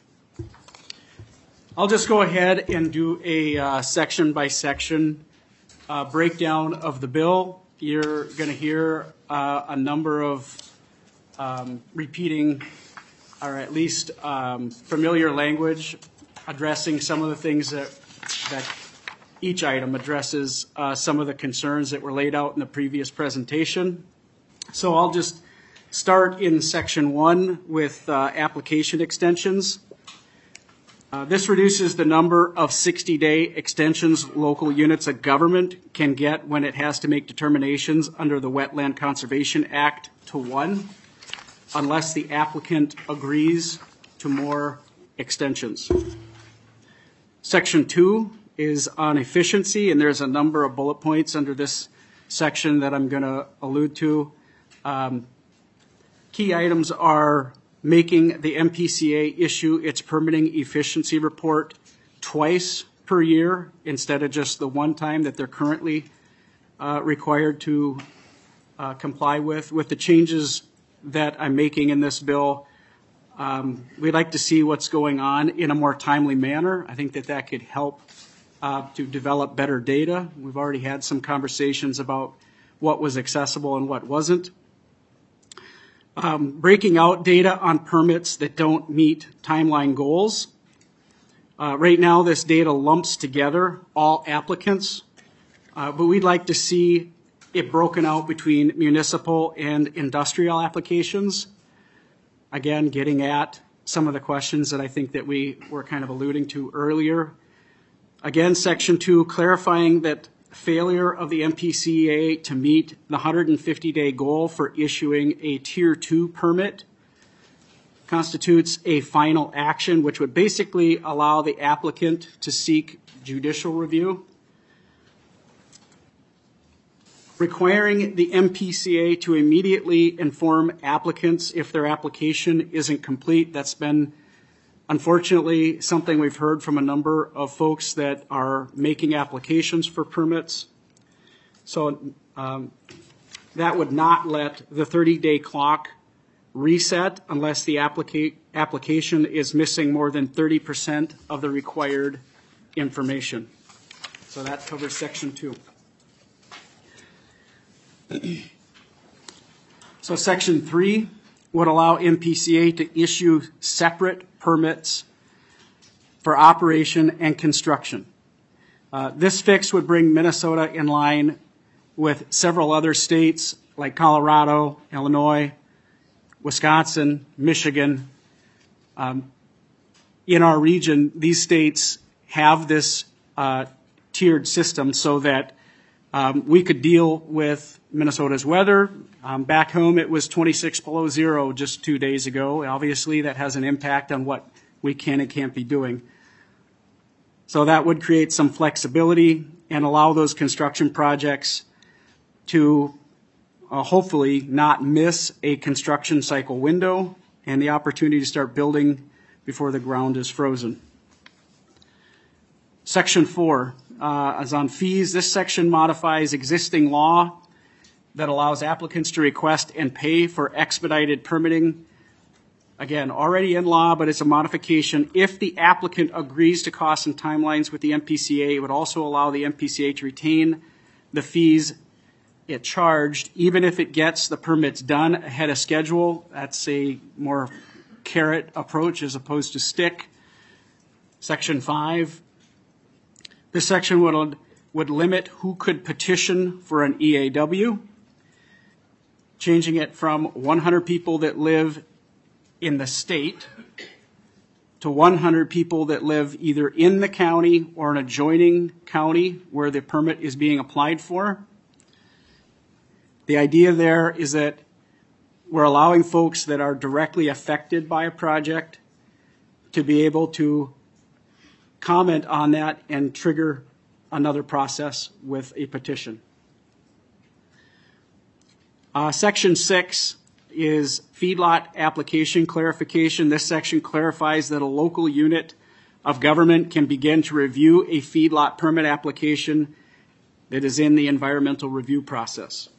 I'll just go ahead and do a uh, section by section uh, breakdown of the bill. You're going to hear uh, a number of um, repeating, or at least um, familiar language, addressing some of the things that that each item addresses uh, some of the concerns that were laid out in the previous presentation. So I'll just start in section one with uh, application extensions. Uh, this reduces the number of sixty-day extensions local units of government can get when it has to make determinations under the Wetland Conservation Act to one, unless the applicant agrees to more extensions. Section two is on efficiency, and there's a number of bullet points under this section that I'm going to allude to. Um, key items are making the M P C A issue its permitting efficiency report twice per year instead of just the one time that they're currently uh, required to uh, comply with. With the changes that I'm making in this bill, um, we'd like to see what's going on in a more timely manner. I think that that could help uh, to develop better data. We've already had some conversations about what was accessible and what wasn't. Um, breaking out data on permits that don't meet timeline goals. Uh, right now, this data lumps together all applicants, uh, but we'd like to see it broken out between municipal and industrial applications. Again, getting at some of the questions that I think that we were kind of alluding to earlier. Again, section two, clarifying that failure of the M P C A to meet the one hundred fifty day goal for issuing a tier two permit constitutes a final action, which would basically allow the applicant to seek judicial review. Requiring the M P C A to immediately inform applicants if their application isn't complete. That's been, unfortunately, something we've heard from a number of folks that are making applications for permits. So um, that would not let the thirty day clock reset unless the applica- application is missing more than thirty percent of the required information. So that covers section two. So section three would allow M P C A to issue separate permits for operation and construction. Uh, this fix would bring Minnesota in line with several other states like Colorado, Illinois, Wisconsin, Michigan. Um, in our region, these states have this uh, tiered system so that um, we could deal with Minnesota's weather. Um, back home, it was twenty-six below zero just two days ago. Obviously, that has an impact on what we can and can't be doing. So that would create some flexibility and allow those construction projects to uh, hopefully not miss a construction cycle window and the opportunity to start building before the ground is frozen. Section four uh, is on fees. This section modifies existing law that allows applicants to request and pay for expedited permitting. Again, already in law, but it's a modification. If the applicant agrees to costs and timelines with the M P C A, it would also allow the M P C A to retain the fees it charged, even if it gets the permits done ahead of schedule. That's a more carrot approach as opposed to stick. Section five. This section would, would limit who could petition for an E A W, changing it from one hundred people that live in the state to one hundred people that live either in the county or an adjoining county where the permit is being applied for. The idea there is that we're allowing folks that are directly affected by a project to be able to comment on that and trigger another process with a petition. Uh, section six is feedlot application clarification. This section clarifies that a local unit of government can begin to review a feedlot permit application that is in the environmental review process.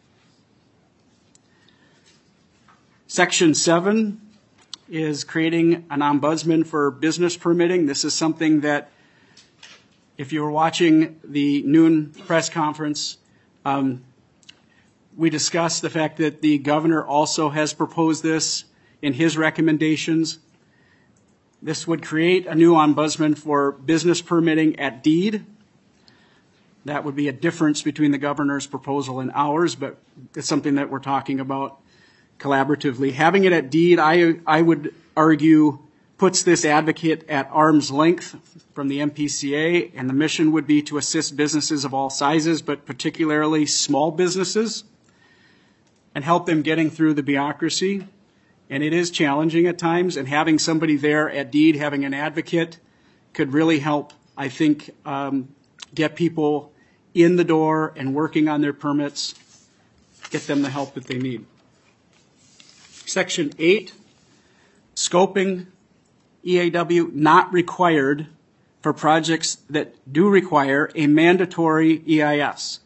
Section seven is creating an ombudsman for business permitting. This is something that, if you were watching the noon press conference, um, we discussed the fact that the governor also has proposed this in his recommendations. This would create a new ombudsman for business permitting at deed. That would be a difference between the governor's proposal and ours, but it's something that we're talking about. collaboratively. Having it at deed, I, I would argue, puts this advocate at arm's length from the M P C A, and the mission would be to assist businesses of all sizes, but particularly small businesses, and help them getting through the bureaucracy. And it is challenging at times, and having somebody there at deed, having an advocate, could really help, I think, um, get people in the door and working on their permits, get them the help that they need. Section eight, scoping, E A W not required for projects that do require a mandatory E I S.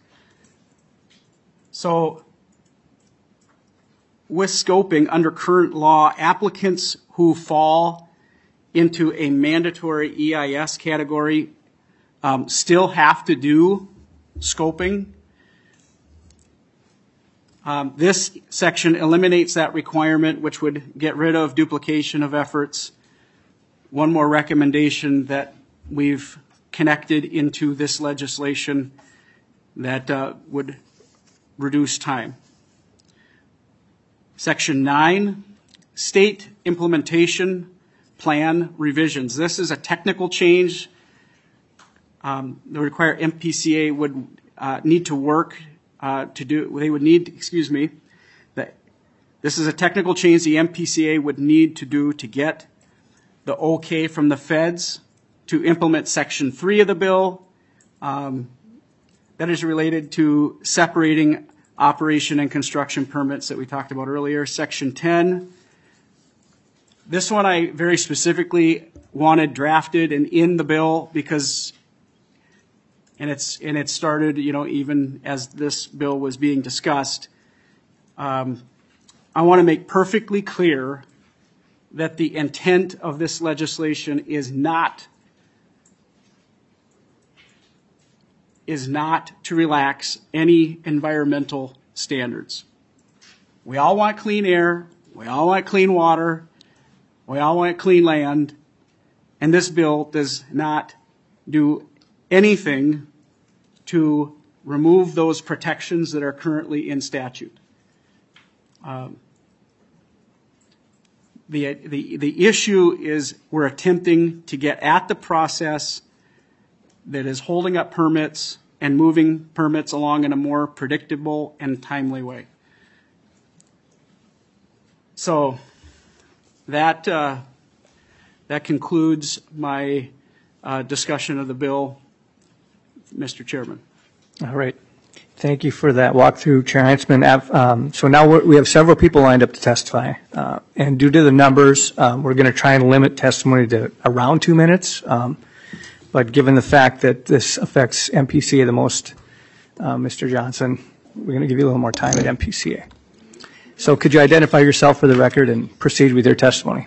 So with scoping under current law, applicants who fall into a mandatory E I S category um, still have to do scoping. Um, this section eliminates that requirement, which would get rid of duplication of efforts. One more recommendation that we've connected into this legislation that uh, would reduce time. Section nine, state implementation plan revisions. This is a technical change. Um, the required M P C A would uh, need to work uh, to do, they would need, excuse me, that this is a technical change the M P C A would need to do to get the okay from the feds to implement Section three of the bill. Um, that is related to separating operation and construction permits that we talked about earlier. Section ten. This one I very specifically wanted drafted and in the bill because, and it's and it started, you know, even as this bill was being discussed. Um, I want to make perfectly clear that the intent of this legislation is not is not to relax any environmental standards. We all want clean air, we all want clean water, we all want clean land, and this bill does not do anything to remove those protections that are currently in statute. Um, the, the, the issue is we're attempting to get at the process that is holding up permits and moving permits along in a more predictable and timely way. So that uh, that concludes my uh, discussion of the bill, Mister Chairman. All right. Thank you for that walkthrough, Chair Heintzman. Um, so now we're, we have several people lined up to testify. Uh, and due to the numbers, um, we're going to try and limit testimony to around two minutes. Um, But given the fact that this affects M P C A the most, uh, Mister Johnson, we're going to give you a little more time at M P C A. So could you identify yourself for the record and proceed with your testimony?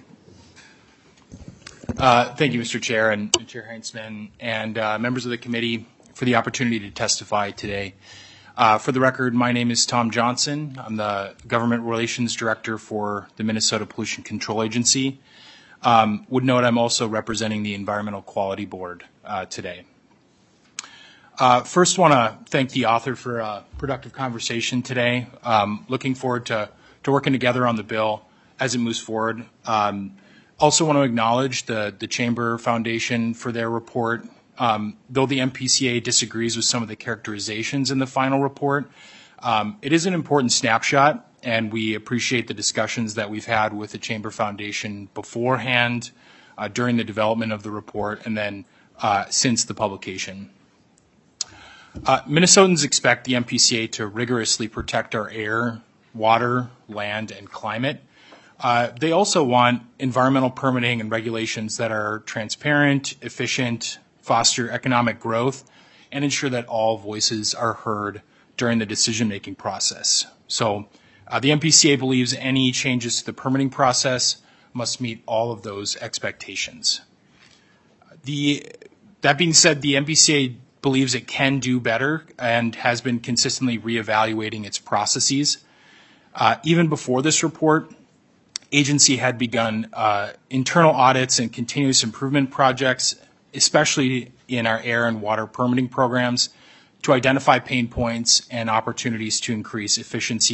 Uh, thank you, Mister Chair and Chair Heintzman and uh, members of the committee for the opportunity to testify today. Uh, for the record, my name is Tom Johnson. I'm the Government Relations Director for the Minnesota Pollution Control Agency. Um, would note I'm also representing the Environmental Quality Board uh, today. Uh, first, want to thank the author for a productive conversation today. Um, looking forward to, to working together on the bill as it moves forward. Um, also want to acknowledge the, the Chamber Foundation for their report. Um, though the M P C A disagrees with some of the characterizations in the final report, um, it is an important snapshot. And we appreciate the discussions that we've had with the Chamber Foundation beforehand, uh, during the development of the report, and then uh, since the publication. Uh, Minnesotans expect the M P C A to rigorously protect our air, water, land, and climate. Uh, they also want environmental permitting and regulations that are transparent, efficient, foster economic growth, and ensure that all voices are heard during the decision-making process. So, Uh, the M P C A believes any changes to the permitting process must meet all of those expectations. The, that being said, the M P C A believes it can do better and has been consistently reevaluating its processes. Uh, even before this report, agency had begun uh, internal audits and continuous improvement projects, especially in our air and water permitting programs, to identify pain points and opportunities to increase efficiency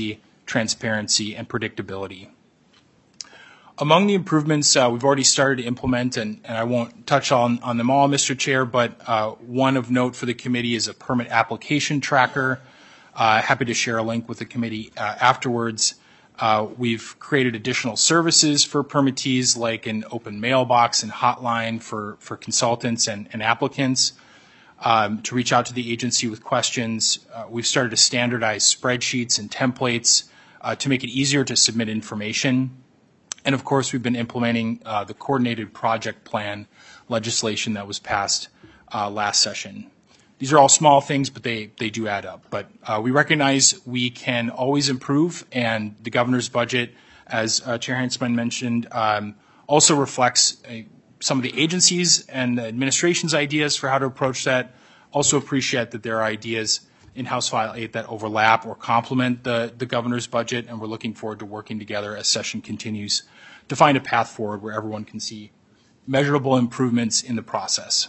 transparency, and predictability. Among the improvements uh, we've already started to implement, and, and I won't touch on, on them all, Mister Chair, but uh, one of note for the committee is a permit application tracker. Uh, happy to share a link with the committee uh, afterwards. Uh, we've created additional services for permittees, like an open mailbox and hotline for, for consultants and, and applicants um, to reach out to the agency with questions. Uh, we've started to standardize spreadsheets and templates uh, to make it easier to submit information. And of course, we've been implementing uh, the coordinated project plan legislation that was passed uh, last session. These are all small things, but they, they do add up. But uh, we recognize we can always improve, and the governor's budget, as uh, Chair Heintzman mentioned, um, also reflects a, some of the agencies and the administration's ideas for how to approach that. Also appreciate that there are ideas in House File eight that overlap or complement the, the governor's budget, and we're looking forward to working together as session continues to find a path forward where everyone can see measurable improvements in the process.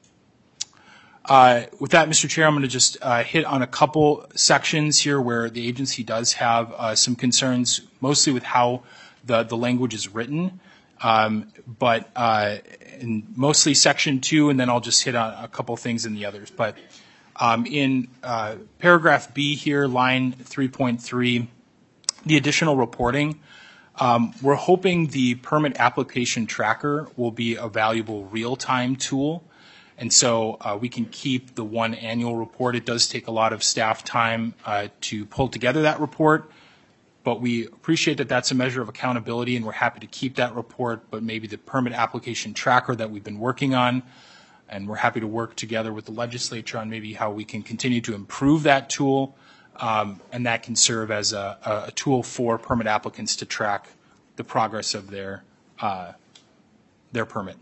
Uh, with that, Mister Chair, I'm going to just uh, hit on a couple sections here where the agency does have uh, some concerns, mostly with how the, the language is written, um, but uh, in mostly section two, and then I'll just hit on a couple things in the others. But um, in uh, paragraph B here, line three point three, the additional reporting, um, we're hoping the permit application tracker will be a valuable real-time tool. And so uh, we can keep the one annual report. It does take a lot of staff time uh, to pull together that report, but we appreciate that that's a measure of accountability, and we're happy to keep that report, but maybe the permit application tracker that we've been working on, and we're happy to work together with the legislature on maybe how we can continue to improve that tool, um, and that can serve as a, a tool for permit applicants to track the progress of their, uh, their permit.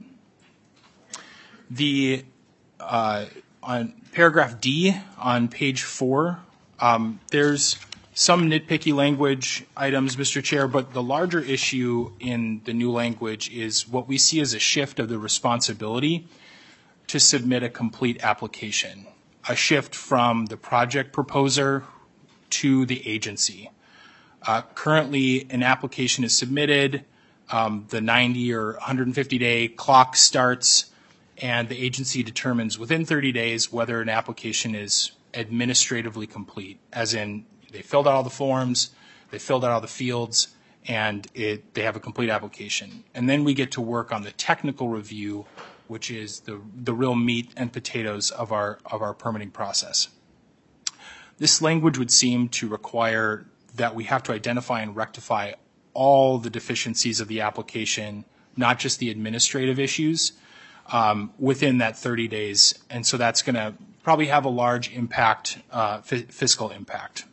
The uh, on paragraph D on page four, um, there's some nitpicky language items, Mister Chair, but the larger issue in the new language is what we see as a shift of the responsibility to submit a complete application, a shift from the project proposer to the agency. Uh, currently, an application is submitted, um, the ninety or one hundred fifty day clock starts, and the agency determines within thirty days whether an application is administratively complete, as in they filled out all the forms, they filled out all the fields, and it, they have a complete application. And then we get to work on the technical review, which is the, the real meat and potatoes of our, of our permitting process. This language would seem to require that we have to identify and rectify all the deficiencies of the application, not just the administrative issues, Um, within that thirty days, and so that's going to probably have a large impact, uh, f- fiscal impact.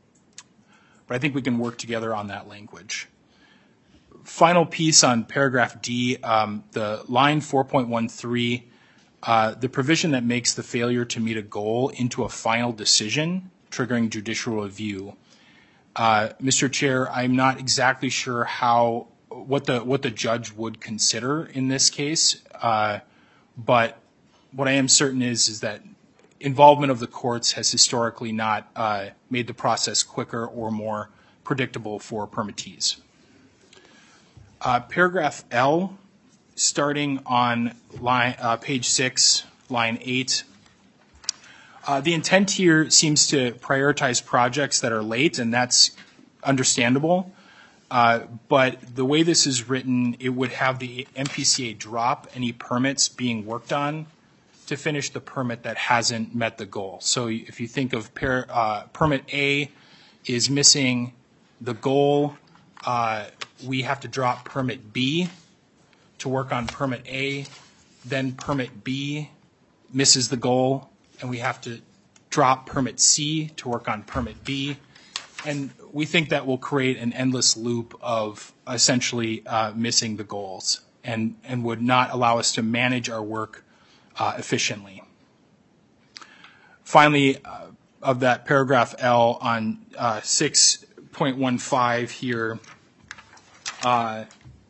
But I think we can work together on that language. Final piece on paragraph D, um, the line four point one three, uh, the provision that makes the failure to meet a goal into a final decision, triggering judicial review. Uh, Mister Chair, I'm not exactly sure how what the what the judge would consider in this case. Uh, but what I am certain is is that involvement of the courts has historically not uh, made the process quicker or more predictable for permittees. Uh, paragraph L, starting on line uh, page six, line eight. Uh, the intent here seems to prioritize projects that are late, and that's understandable. Uh, but the way this is written, it would have the M P C A drop any permits being worked on to finish the permit that hasn't met the goal. So if you think of per, uh, permit A is missing the goal, uh, we have to drop permit B to work on permit A, then permit B misses the goal, and we have to drop permit C to work on permit B. And we think that will create an endless loop of essentially uh, missing the goals and, and would not allow us to manage our work uh, efficiently. Finally, uh, of that paragraph L on uh, six point one five here, uh,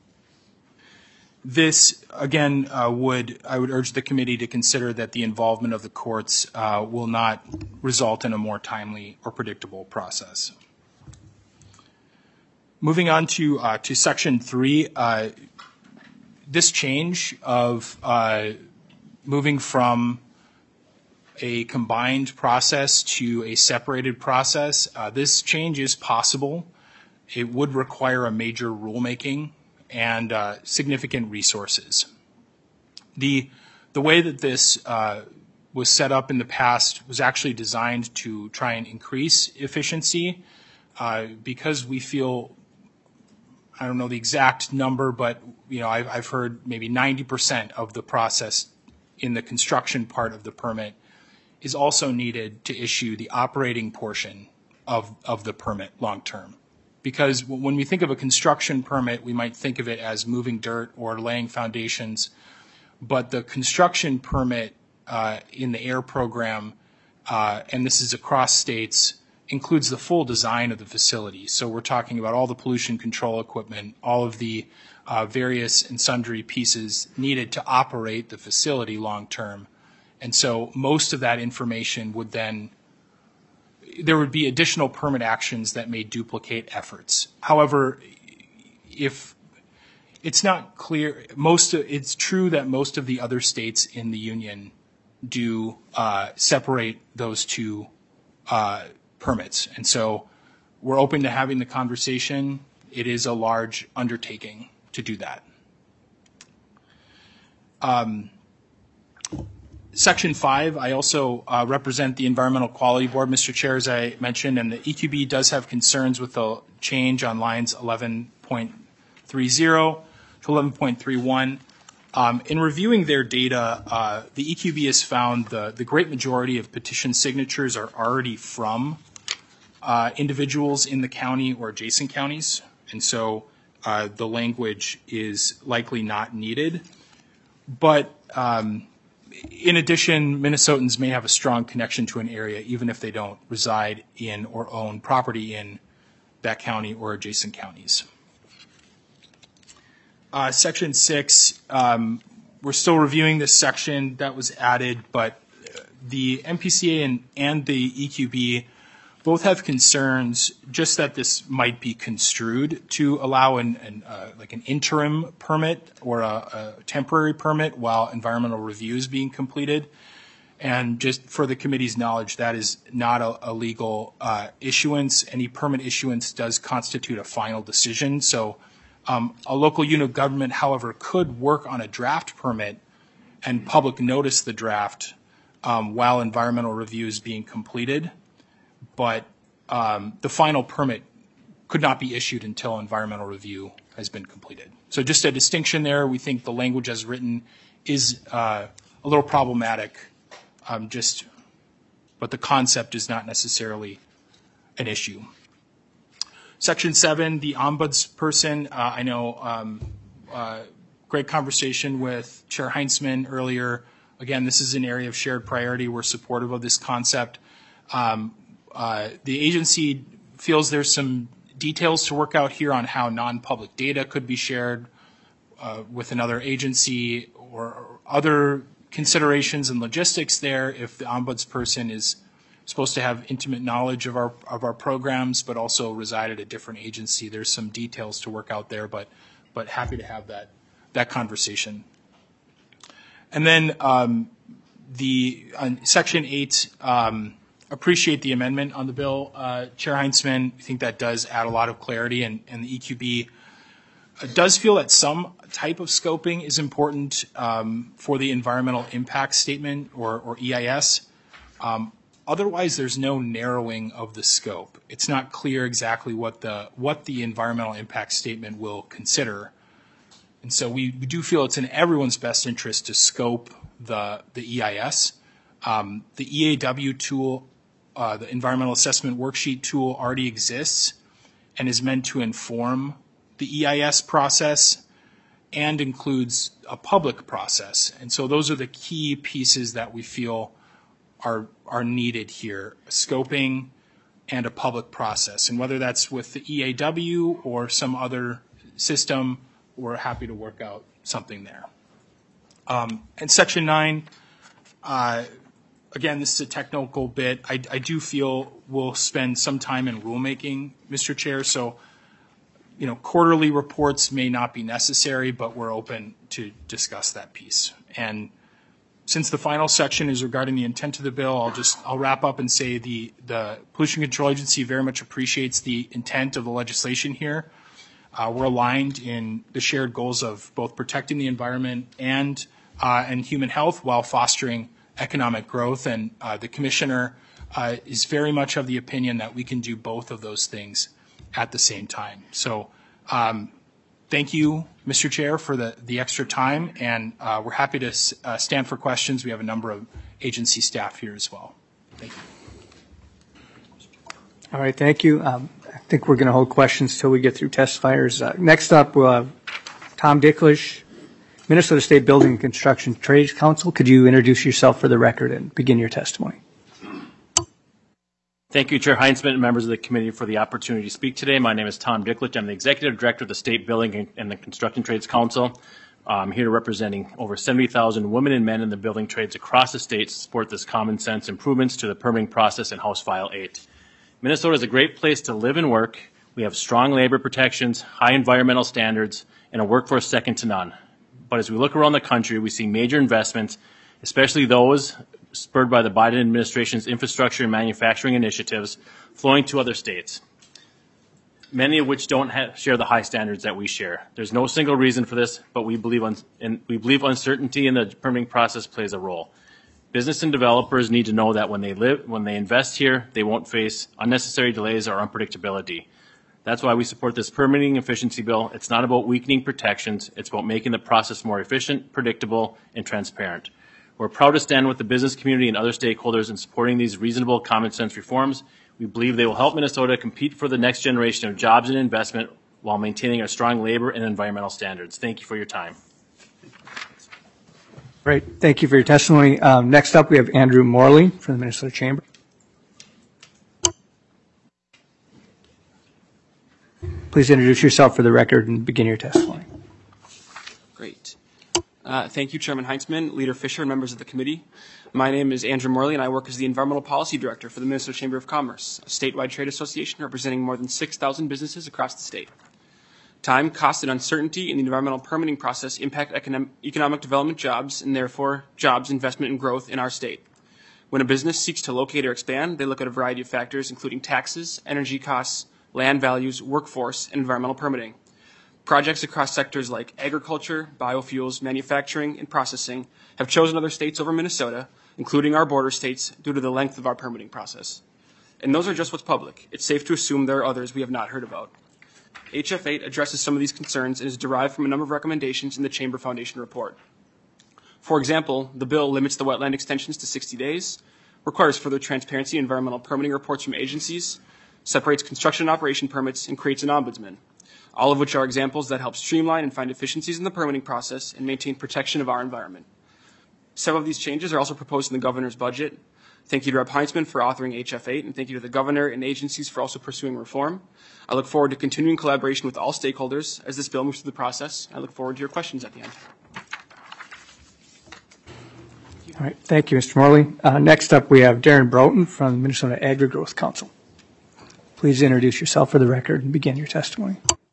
this, again, uh, would I would urge the committee to consider that the involvement of the courts uh, will not result in a more timely or predictable process. moving on to uh, to section three, uh, this change of uh, moving from a combined process to a separated process, uh, this change is possible. It would require a major rulemaking and uh, significant resources. The the way that this uh, was set up in the past was actually designed to try and increase efficiency uh, because we feel, I don't know the exact number, but you know I've, I've heard maybe ninety percent of the process in the construction part of the permit is also needed to issue the operating portion of, of the permit long term. Because when we think of a construction permit, we might think of it as moving dirt or laying foundations, but the construction permit uh, in the AIR program, uh, and this is across states, includes the full design of the facility. So we're talking about all the pollution control equipment, all of the uh, various and sundry pieces needed to operate the facility long term. And so most of that information would then, there would be additional permit actions that may duplicate efforts. However, if it's not clear, most of, it's true that most of the other states in the union do uh, separate those two uh, permits. And so we're open to having the conversation. It is a large undertaking to do that. Um, Section five, I also uh, represent the Environmental Quality Board, Mister Chair, as I mentioned, and the E Q B does have concerns with the change on lines eleven point three zero to eleven point three one. Um, in reviewing their data, uh, the E Q B has found the, the great majority of petition signatures are already from uh, individuals in the county or adjacent counties, and so uh, the language is likely not needed. But um, in addition, Minnesotans may have a strong connection to an area even if they don't reside in or own property in that county or adjacent counties. Uh, section six, um, we're still reviewing this section that was added, but the M P C A and, and the E Q B both have concerns just that this might be construed to allow an, an uh, like an interim permit or a, a temporary permit while environmental review is being completed. And just for the committee's knowledge, that is not a, a legal uh, issuance. Any permit issuance does constitute a final decision. So um, a local unit of government, however, could work on a draft permit and public notice the draft um, while environmental review is being completed. But um, the final permit could not be issued until environmental review has been completed. So just a distinction there. We think the language as written is uh, a little problematic, um, just, but the concept is not necessarily an issue. Section seven, the ombudsperson. Uh, I know um, uh, great conversation with Chair Heinzman earlier. Again, this is an area of shared priority. We're supportive of this concept. Um, Uh, the agency feels there's some details to work out here on how non-public data could be shared uh, with another agency or, or other considerations and logistics there if the ombudsperson is supposed to have intimate knowledge of our of our programs but also reside at a different agency. There's some details to work out there, but but happy to have that that conversation. And then um, the on section eight, um, appreciate the amendment on the bill, uh, Chair Heinzman. I think that does add a lot of clarity, and, and the E Q B uh, does feel that some type of scoping is important um, for the environmental impact statement or, or E I S. Um, otherwise, there's no narrowing of the scope. It's not clear exactly what the what the environmental impact statement will consider, and so we, we do feel it's in everyone's best interest to scope the the E I S. Um, the E A W tool. Uh, the environmental assessment worksheet tool already exists and is meant to inform the E I S process and includes a public process. And so those are the key pieces that we feel are, are needed here, scoping and a public process. And whether that's with the E A W or some other system, we're happy to work out something there. Um, and section nine, uh, again, this is a technical bit. I, I do feel we'll spend some time in rulemaking, Mister Chair. So you know, quarterly reports may not be necessary, but we're open to discuss that piece. And since the final section is regarding the intent of the bill, I'll just I'll wrap up and say the the Pollution Control Agency very much appreciates the intent of the legislation here. Uh, we're aligned in the shared goals of both protecting the environment and uh, and human health while fostering economic growth. And uh, the commissioner uh, is very much of the opinion that we can do both of those things at the same time. So um, thank you, Mister Chair, for the, the extra time, and uh, we're happy to uh, stand for questions. We have a number of agency staff here as well. Thank you. All right, thank you. Um, I think we're going to hold questions till we get through testifiers. Uh, next up, we'll have Tom Dicklish, Minnesota State Building and Construction Trades Council. Could you introduce yourself for the record and begin your testimony? Thank you, Chair Heinzman and members of the committee for the opportunity to speak today. My name is Tom Dicklish. I'm the Executive Director of the State Building and the Construction Trades Council. I'm here representing over seventy thousand women and men in the building trades across the state to support this common sense improvements to the permitting process in House File eight. Minnesota is a great place to live and work. We have strong labor protections, high environmental standards, and a workforce second to none. But as we look around the country, we see major investments, especially those spurred by the Biden administration's infrastructure and manufacturing initiatives, flowing to other states, many of which don't have, share the high standards that we share. There's no single reason for this, but we believe, un, in, we believe uncertainty in the permitting process plays a role. Business and developers need to know that when they live, when they invest here, they won't face unnecessary delays or unpredictability. That's why we support this permitting efficiency bill. It's not about weakening protections. It's about making the process more efficient, predictable, and transparent. We're proud to stand with the business community and other stakeholders in supporting these reasonable common sense reforms. We believe they will help Minnesota compete for the next generation of jobs and investment while maintaining our strong labor and environmental standards. Thank you for your time. Great. Thank you for your testimony. Um, next up, we have Andrew Morley from the Minnesota Chamber. Please introduce yourself for the record and begin your testimony. Great. Uh, thank you, Chairman Heinzman, Leader Fisher, and members of the committee. My name is Andrew Morley, and I work as the Environmental Policy Director for the Minnesota Chamber of Commerce, a statewide trade association representing more than six thousand businesses across the state. Time, cost, and uncertainty in the environmental permitting process impact economic, economic development jobs and therefore jobs, investment, and growth in our state. When a business seeks to locate or expand, they look at a variety of factors, including taxes, energy costs, land values, workforce, and environmental permitting. Projects across sectors like agriculture, biofuels, manufacturing, and processing have chosen other states over Minnesota, including our border states, due to the length of our permitting process. And those are just what's public. It's safe to assume there are others we have not heard about. H F eight addresses some of these concerns and is derived from a number of recommendations in the Chamber Foundation report. For example, the bill limits the wetland extensions to sixty days, requires further transparency in environmental permitting reports from agencies, separates construction and operation permits, and creates an ombudsman, all of which are examples that help streamline and find efficiencies in the permitting process and maintain protection of our environment. Several of these changes are also proposed in the governor's budget. Thank you to Representative Heinzman for authoring H F eight, and thank you to the governor and agencies for also pursuing reform. I look forward to continuing collaboration with all stakeholders as this bill moves through the process. I look forward to your questions at the end. All right. Thank you, Mister Morley. Uh, next up, we have Darren Broughton from the Minnesota Agri-Growth Council. Please introduce yourself for the record and begin your testimony.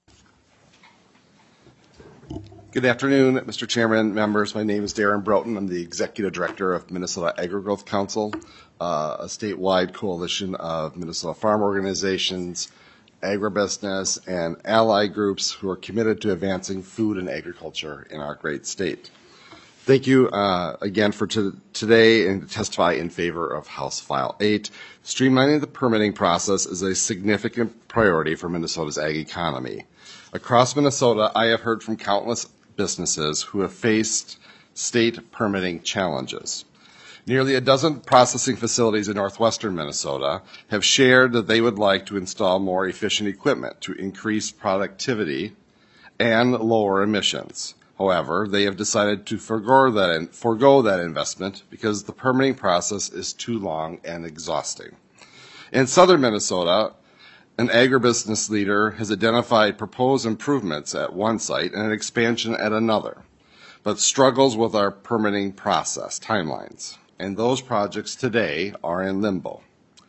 Good afternoon, Mister Chairman, members. My name is Darren Broughton. I'm the Executive Director of Minnesota Agri-Growth Council, uh, a statewide coalition of Minnesota farm organizations, agribusiness, and ally groups who are committed to advancing food and agriculture in our great state. Thank you uh, again for t- today and to testify in favor of House File eight. Streamlining the permitting process is a significant priority for Minnesota's ag economy. Across Minnesota, I have heard from countless businesses who have faced state permitting challenges. Nearly a dozen processing facilities in northwestern Minnesota have shared that they would like to install more efficient equipment to increase productivity and lower emissions. However, they have decided to forego that, forego that investment because the permitting process is too long and exhausting. In southern Minnesota, an agribusiness leader has identified proposed improvements at one site and an expansion at another, but struggles with our permitting process timelines, and those projects today are in limbo.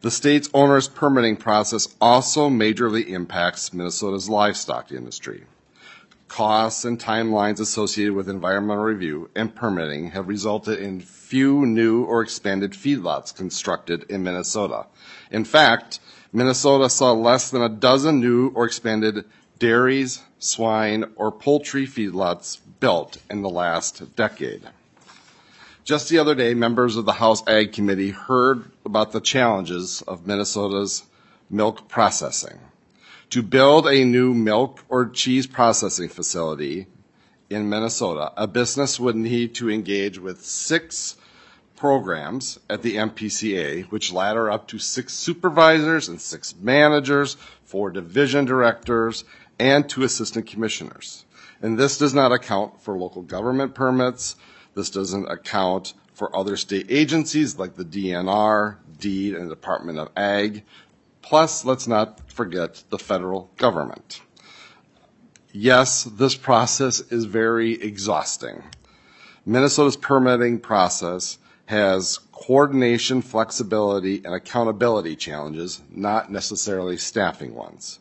The state's onerous permitting process also majorly impacts Minnesota's livestock industry. Costs and timelines associated with environmental review and permitting have resulted in few new or expanded feedlots constructed in Minnesota. In fact, Minnesota saw less than a dozen new or expanded dairies, swine, or poultry feedlots built in the last decade. Just the other day, members of the House Ag Committee heard about the challenges of Minnesota's milk processing. To build a new milk or cheese processing facility in Minnesota, a business would need to engage with six programs at the M P C A, which ladder up to six supervisors and six managers, four division directors, and two assistant commissioners. And this does not account for local government permits. This doesn't account for other state agencies like the D N R, DEED, and the Department of Ag. Plus, let's not forget the federal government. Yes, this process is very exhausting. Minnesota's permitting process has coordination, flexibility, and accountability challenges, not necessarily staffing ones.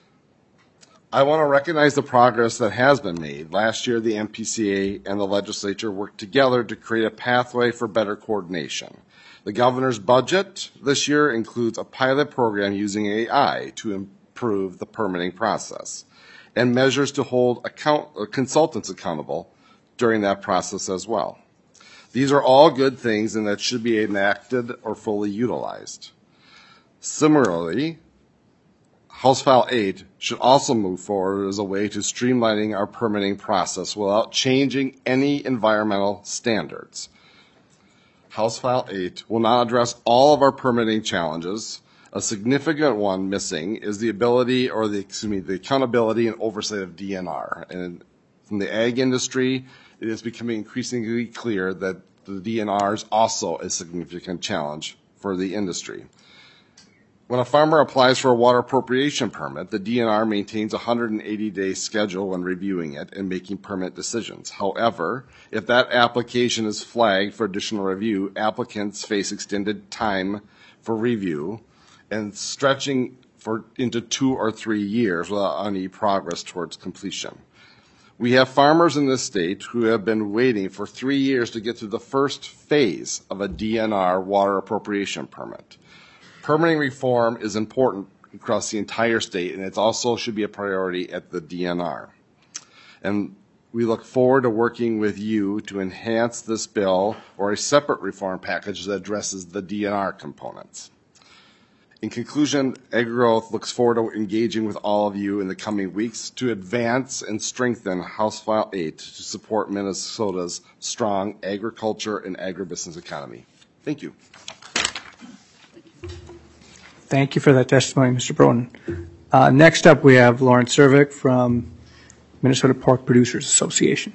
I want to recognize the progress that has been made. Last year, the M P C A and the legislature worked together to create a pathway for better coordination. The governor's budget this year includes a pilot program using A I to improve the permitting process and measures to hold account, uh, consultants accountable during that process as well. These are all good things and that should be enacted or fully utilized. Similarly, House File eight should also move forward as a way to streamlining our permitting process without changing any environmental standards. House File eight will not address all of our permitting challenges. A significant one missing is the ability or the, excuse me, the accountability and oversight of D N R. And from the ag industry, it is becoming increasingly clear that the D N R is also a significant challenge for the industry. When a farmer applies for a water appropriation permit, the D N R maintains a one hundred eighty day schedule when reviewing it and making permit decisions. However, if that application is flagged for additional review, applicants face extended time for review and stretching for into two or three years without any progress towards completion. We have farmers in this state who have been waiting for three years to get through the first phase of a D N R water appropriation permit. Permitting reform is important across the entire state, and it also should be a priority at the D N R. And we look forward to working with you to enhance this bill or a separate reform package that addresses the D N R components. In conclusion, AgriGrowth looks forward to engaging with all of you in the coming weeks to advance and strengthen House File eight to support Minnesota's strong agriculture and agribusiness economy. Thank you. Thank you for that testimony, Mister Broughton. Uh, next up, we have Lauren Cervic from Minnesota Pork Producers Association.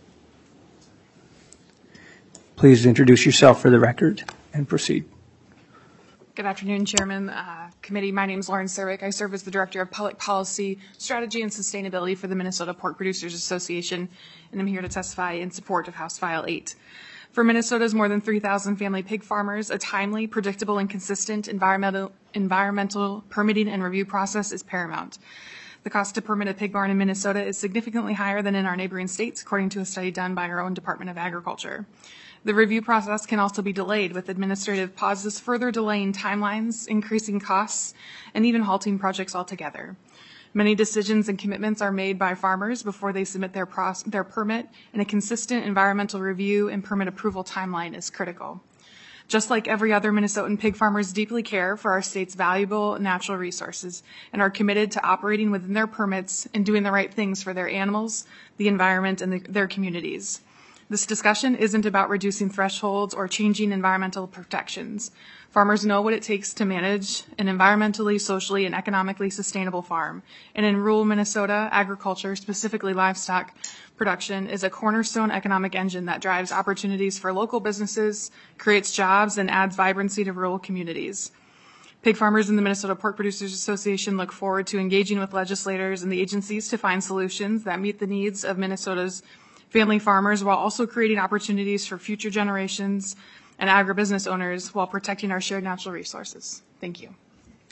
Please introduce yourself for the record and proceed. Good afternoon, Chairman, uh, Committee. My name is Lauren Cervic. I serve as the Director of Public Policy, Strategy, and Sustainability for the Minnesota Pork Producers Association, and I'm here to testify in support of House File eight. For Minnesota's more than three thousand family pig farmers, a timely, predictable, and consistent environmental, environmental permitting and review process is paramount. The cost to permit a pig barn in Minnesota is significantly higher than in our neighboring states, according to a study done by our own Department of Agriculture. The review process can also be delayed, with administrative pauses further delaying timelines, increasing costs, and even halting projects altogether. Many decisions and commitments are made by farmers before they submit their, pros- their permit, and a consistent environmental review and permit approval timeline is critical. Just like every other Minnesotan, pig farmers deeply care for our state's valuable natural resources and are committed to operating within their permits and doing the right things for their animals, the environment, and the, their communities. This discussion isn't about reducing thresholds or changing environmental protections. Farmers know what it takes to manage an environmentally, socially, and economically sustainable farm. And in rural Minnesota, agriculture, specifically livestock production, is a cornerstone economic engine that drives opportunities for local businesses, creates jobs, and adds vibrancy to rural communities. Pig farmers in the Minnesota Pork Producers Association look forward to engaging with legislators and the agencies to find solutions that meet the needs of Minnesota's family farmers while also creating opportunities for future generations and agribusiness owners while protecting our shared natural resources. Thank you.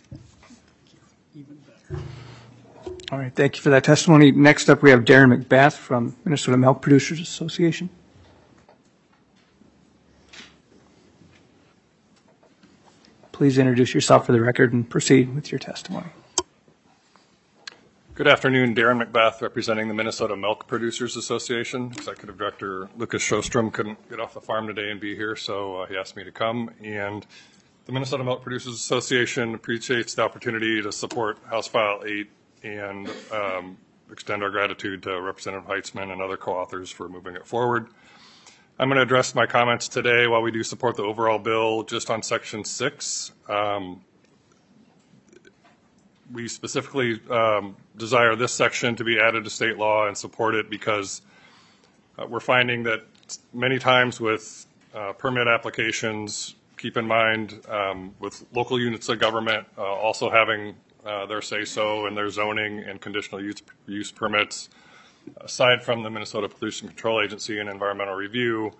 All right, thank you for that testimony. Next up, we have Darren McBath from Minnesota Milk Producers Association. Please introduce yourself for the record and proceed with your testimony. Good afternoon, Darren McBath, representing the Minnesota Milk Producers Association. Executive Director Lucas Sjostrom couldn't get off the farm today and be here, so uh, he asked me to come. And the Minnesota Milk Producers Association appreciates the opportunity to support House File eight and um, extend our gratitude to Representative Heitzman and other co-authors for moving it forward. I'm going to address my comments today while we do support the overall bill just on Section six. Um, we specifically um, desire this section to be added to state law and support it because uh, we're finding that many times with uh, permit applications, keep in mind um, with local units of government uh, also having uh, their say-so in their zoning and conditional use, use permits, aside from the Minnesota Pollution Control Agency and environmental review,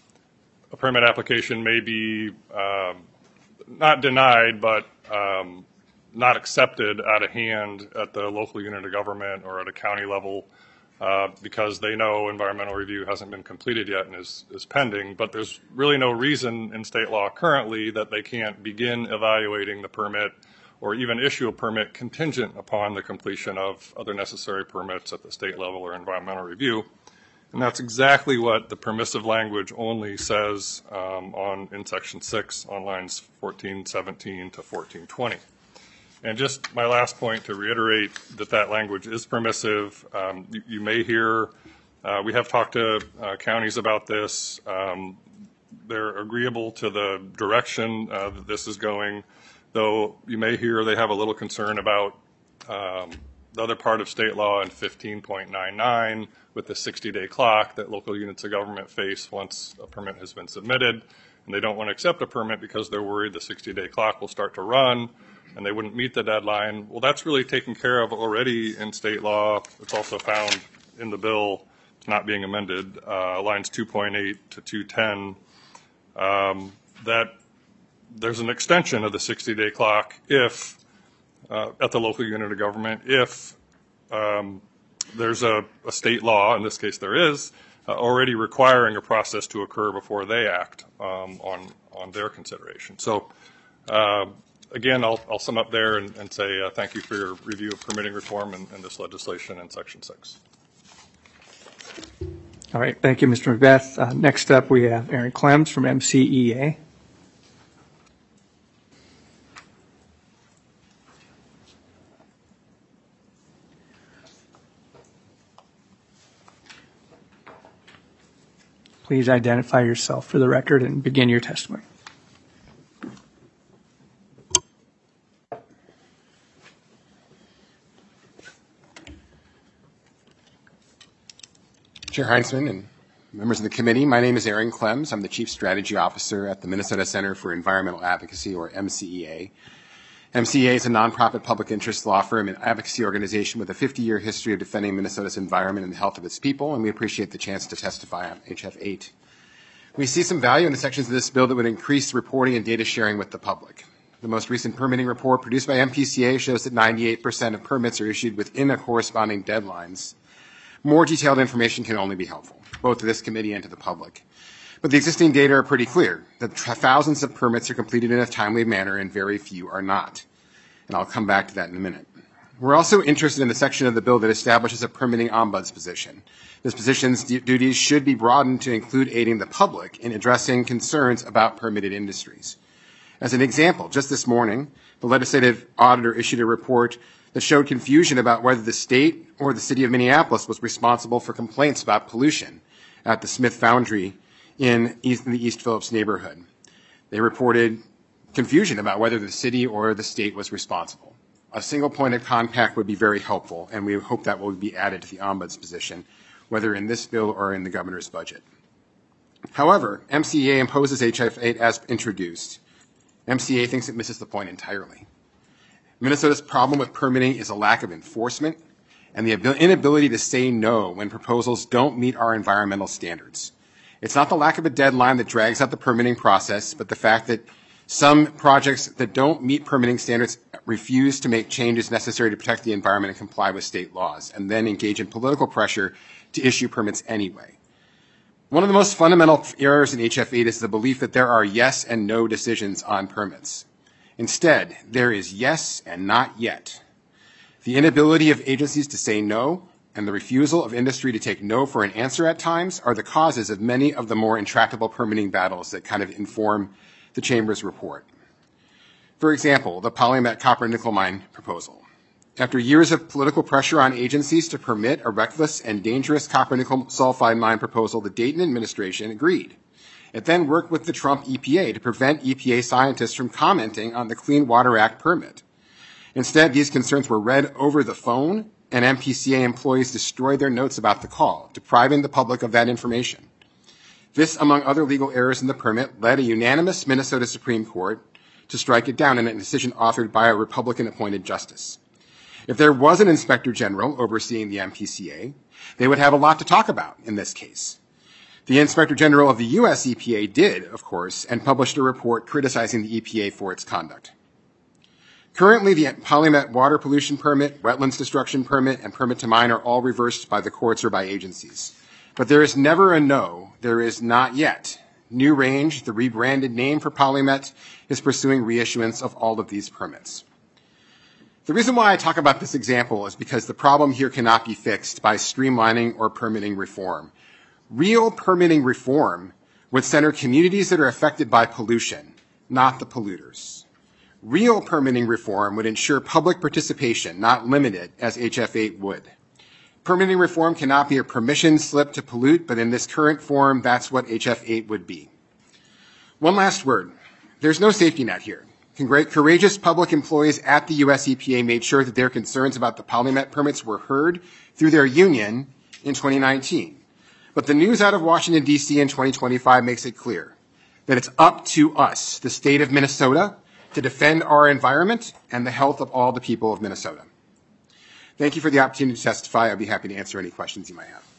a permit application may be um, not denied, but um, not accepted out of hand at the local unit of government or at a county level uh, because they know environmental review hasn't been completed yet and is, is pending. But there's really no reason in state law currently that they can't begin evaluating the permit or even issue a permit contingent upon the completion of other necessary permits at the state level or environmental review. And that's exactly what the permissive language only says um, on in Section six on lines fourteen seventeen to fourteen twenty. And just my last point to reiterate that that language is permissive. Um, you, you may hear, uh, we have talked to uh, counties about this. Um, they're agreeable to the direction uh, that this is going, though you may hear they have a little concern about um, the other part of state law in fifteen point nine nine with the sixty-day clock that local units of government face once a permit has been submitted. And they don't want to accept a permit because they're worried the sixty-day clock will start to run and they wouldn't meet the deadline. Well, that's really taken care of already in state law. It's also found in the bill. It's not being amended. Uh, lines two point eight to two ten, um, that there's an extension of the sixty-day clock if, uh, at the local unit of government, if um, there's a, a state law, in this case there is, uh, already requiring a process to occur before they act um, on, on their consideration. So, uh, again, I'll, I'll sum up there and, and say uh, thank you for your review of permitting reform and, and this legislation in Section six. All right, thank you, Mister McBath. Uh, next up, we have Aaron Clems from M C E A. Please identify yourself for the record and begin your testimony. Chair Heitzman and members of the committee, my name is Aaron Clems. I'm the Chief Strategy Officer at the Minnesota Center for Environmental Advocacy, or M C E A. M C E A is a nonprofit public interest law firm and advocacy organization with a fifty-year history of defending Minnesota's environment and the health of its people, and we appreciate the chance to testify on H F eight. We see some value in the sections of this bill that would increase reporting and data sharing with the public. The most recent permitting report produced by M P C A shows that ninety-eight percent of permits are issued within the corresponding deadlines. More detailed information can only be helpful, both to this committee and to the public. But the existing data are pretty clear, that thousands of permits are completed in a timely manner and very few are not. And I'll come back to that in a minute. We're also interested in the section of the bill that establishes a permitting ombuds position. This position's duties should be broadened to include aiding the public in addressing concerns about permitted industries. As an example, just this morning, the legislative auditor issued a report that showed confusion about whether the state or the city of Minneapolis was responsible for complaints about pollution at the Smith Foundry in, East, in the East Phillips neighborhood. They reported confusion about whether the city or the state was responsible. A single point of contact would be very helpful, and we hope that will be added to the ombuds position, whether in this bill or in the governor's budget. However, M C E A imposes H F eight as introduced. M C E A thinks it misses the point entirely. Minnesota's problem with permitting is a lack of enforcement and the inability to say no when proposals don't meet our environmental standards. It's not the lack of a deadline that drags out the permitting process, but the fact that some projects that don't meet permitting standards refuse to make changes necessary to protect the environment and comply with state laws, and then engage in political pressure to issue permits anyway. One of the most fundamental errors in H F eight is the belief that there are yes and no decisions on permits. Instead, there is yes and not yet. The inability of agencies to say no and the refusal of industry to take no for an answer at times are the causes of many of the more intractable permitting battles that kind of inform the Chamber's report. For example, the PolyMet copper nickel mine proposal. After years of political pressure on agencies to permit a reckless and dangerous copper nickel sulfide mine proposal, the Dayton administration agreed. It then worked with the Trump E P A to prevent E P A scientists from commenting on the Clean Water Act permit. Instead, these concerns were read over the phone, and M P C A employees destroyed their notes about the call, depriving the public of that information. This, among other legal errors in the permit, led a unanimous Minnesota Supreme Court to strike it down in a decision authored by a Republican-appointed justice. If there was an inspector general overseeing the M P C A, they would have a lot to talk about in this case. The inspector general of the U S E P A did, of course, and published a report criticizing the E P A for its conduct. Currently, the PolyMet water pollution permit, wetlands destruction permit, and permit to mine are all reversed by the courts or by agencies. But there is never a no, there is not yet. New Range, the rebranded name for PolyMet, is pursuing reissuance of all of these permits. The reason why I talk about this example is because the problem here cannot be fixed by streamlining or permitting reform. Real permitting reform would center communities that are affected by pollution, not the polluters. Real permitting reform would ensure public participation, not limit it, as H F eight would. Permitting reform cannot be a permission slip to pollute, but in this current form, that's what H F eight would be. One last word. There's no safety net here. Courageous public employees at the U S E P A made sure that their concerns about the PolyMet permits were heard through their union in twenty nineteen. But the news out of Washington, D C in twenty twenty-five makes it clear that it's up to us, the state of Minnesota, to defend our environment and the health of all the people of Minnesota. Thank you for the opportunity to testify. I'll be happy to answer any questions you might have.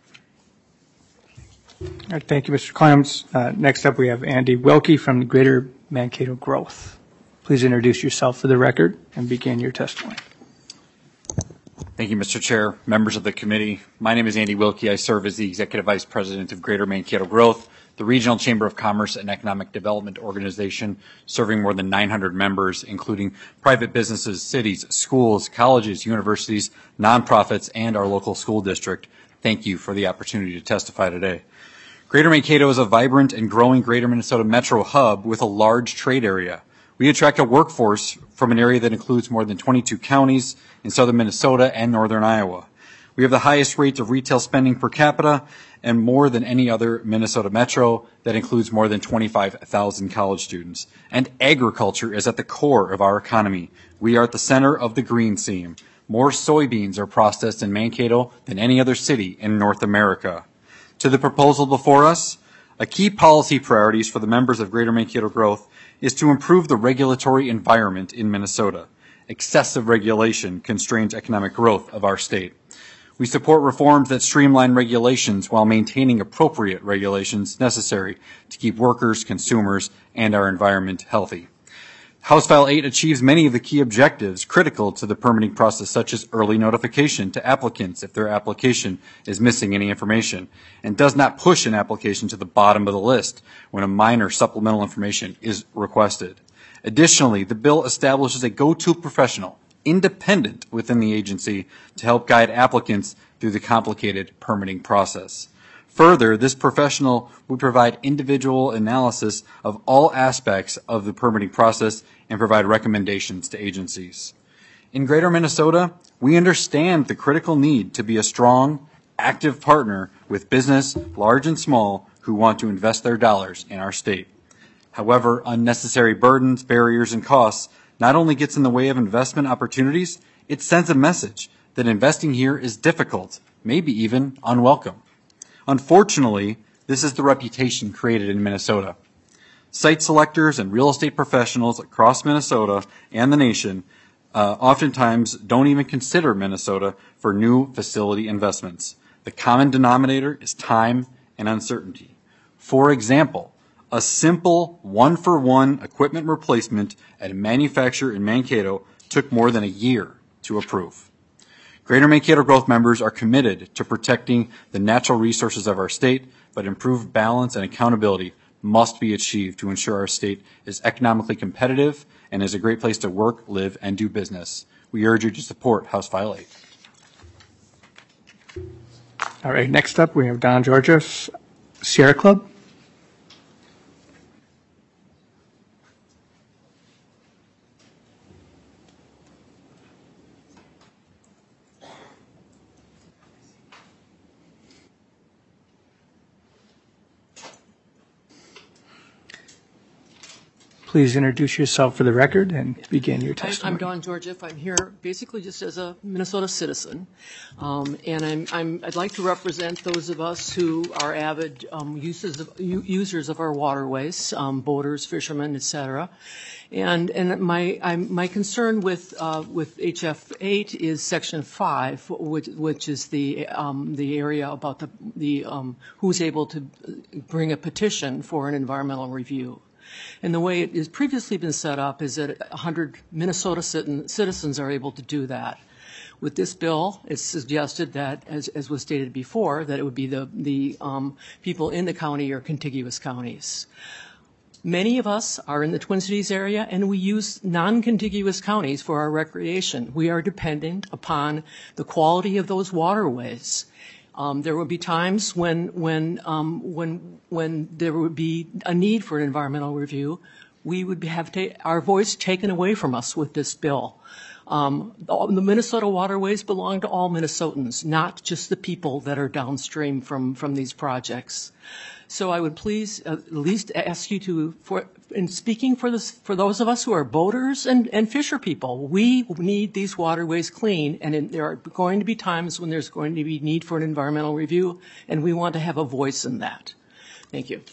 All right, thank you, Mister Clems. Uh, next up, we have Andy Wilkie from the Greater Mankato Growth. Please introduce yourself for the record and begin your testimony. Thank you, Mister Chair, members of the committee. My name is Andy Wilkie. I serve as the Executive Vice President of Greater Mankato Growth, the Regional Chamber of Commerce and Economic Development organization, serving more than nine hundred members, including private businesses, cities, schools, colleges, universities, nonprofits, and our local school district. Thank you for the opportunity to testify today. Greater Mankato is a vibrant and growing Greater Minnesota metro hub with a large trade area. We attract a workforce from an area that includes more than twenty-two counties in southern Minnesota and northern Iowa. We have the highest rates of retail spending per capita and more than any other Minnesota metro that includes more than twenty-five thousand college students. And agriculture is at the core of our economy. We are at the center of the green seam. More soybeans are processed in Mankato than any other city in North America. To the proposal before us, a key policy priorities for the members of Greater Mankato Growth is to improve the regulatory environment in Minnesota. Excessive regulation constrains economic growth of our state. We support reforms that streamline regulations while maintaining appropriate regulations necessary to keep workers, consumers, and our environment healthy. House File eight achieves many of the key objectives critical to the permitting process, such as early notification to applicants if their application is missing any information, and does not push an application to the bottom of the list when a minor supplemental information is requested. Additionally, the bill establishes a go-to professional, independent within the agency, to help guide applicants through the complicated permitting process. Further, this professional would provide individual analysis of all aspects of the permitting process and provide recommendations to agencies. In Greater Minnesota, we understand the critical need to be a strong, active partner with business, large and small, who want to invest their dollars in our state. However, unnecessary burdens, barriers, and costs not only gets in the way of investment opportunities, it sends a message that investing here is difficult, maybe even unwelcome. Unfortunately, this is the reputation created in Minnesota. Site selectors and real estate professionals across Minnesota and the nation uh, oftentimes don't even consider Minnesota for new facility investments. The common denominator is time and uncertainty. For example, a simple one-for-one equipment replacement at a manufacturer in Mankato took more than a year to approve. Greater Mankato Growth members are committed to protecting the natural resources of our state, but improved balance and accountability must be achieved to ensure our state is economically competitive and is a great place to work, live, and do business. We urge you to support House File eight. All right, next up we have Don Georges, Sierra Club. Please introduce yourself for the record and begin your testimony. I'm Don Georgieff. I'm here basically just as a Minnesota citizen, um, and I'm, I'm, I'd like to represent those of us who are avid um, uses of, u- users of our waterways, um, boaters, fishermen, et cetera. And, and my, I'm, my concern with, uh, with H F eight is Section five, which, which is the, um, the area about the, the um, who's able to bring a petition for an environmental review. And the way it has previously been set up is that one hundred Minnesota citizens are able to do that. With this bill, it's suggested that, as, as was stated before, that it would be the, the um, people in the county or contiguous counties. Many of us are in the Twin Cities area, and we use non-contiguous counties for our recreation. We are dependent upon the quality of those waterways. Um, there would be times when, when, um, when, when there would be a need for an environmental review. We would have ta- our voice taken away from us with this bill. Um, the, the Minnesota waterways belong to all Minnesotans, not just the people that are downstream from, from these projects. So I would please uh, at least ask you to, for, in speaking for this, for those of us who are boaters and, and fisher people, we need these waterways clean, and in, there are going to be times when there's going to be need for an environmental review, and we want to have a voice in that. Thank you.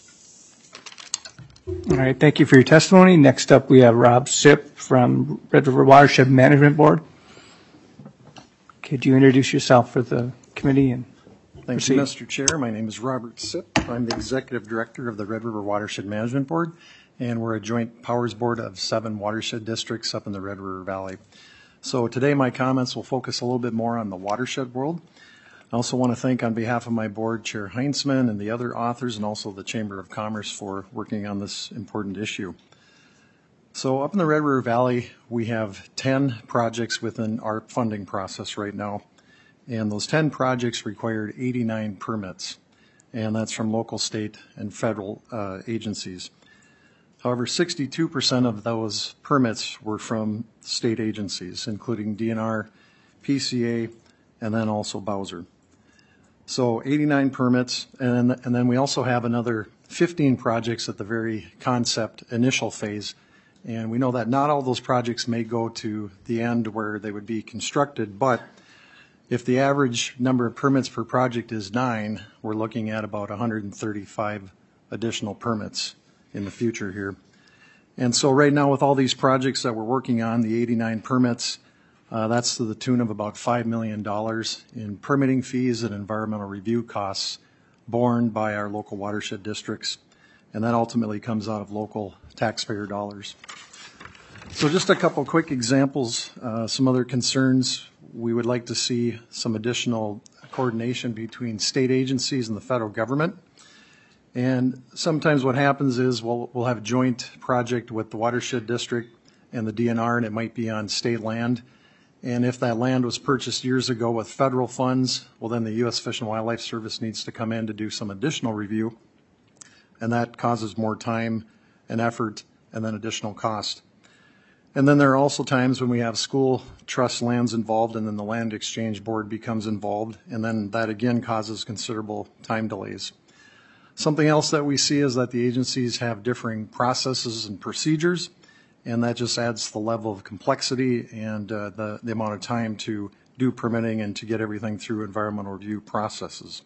All right, thank you for your testimony. Next up, we have Rob Sipp from Red River Watershed Management Board. Could you introduce yourself for the committee and Thank proceed? you, Mister Chair. My name is Robert Sipp. I'm the Executive Director of the Red River Watershed Management Board, and we're a joint powers board of seven watershed districts up in the Red River Valley. So today my comments will focus a little bit more on the watershed world. I also want to thank on behalf of my board, Chair Heinzman and the other authors, and also the Chamber of Commerce for working on this important issue. So up in the Red River Valley, we have ten projects within our funding process right now. And those ten projects required eighty-nine permits, and that's from local, state, and federal uh, agencies. However, sixty-two percent of those permits were from state agencies, including D N R, P C A, and then also Bowser. So eighty-nine permits, and, and then we also have another fifteen projects at the very concept initial phase. And we know that not all those projects may go to the end where they would be constructed, but if the average number of permits per project is nine, we're looking at about one hundred thirty-five additional permits in the future here. And so right now with all these projects that we're working on, the eighty-nine permits, uh, that's to the tune of about five million dollars in permitting fees and environmental review costs borne by our local watershed districts. And that ultimately comes out of local taxpayer dollars. So just a couple quick examples, uh, some other concerns. We would like to see some additional coordination between state agencies and the federal government. And sometimes what happens is we'll, we'll have a joint project with the watershed district and the D N R, and it might be on state land. And if that land was purchased years ago with federal funds, well, then the U S Fish and Wildlife Service needs to come in to do some additional review. And that causes more time and effort and then additional cost. And then there are also times when we have school trust lands involved, and then the land exchange board becomes involved, and then that again causes considerable time delays. Something else that we see is that the agencies have differing processes and procedures, and that just adds to the level of complexity and uh, the, the amount of time to do permitting and to get everything through environmental review processes.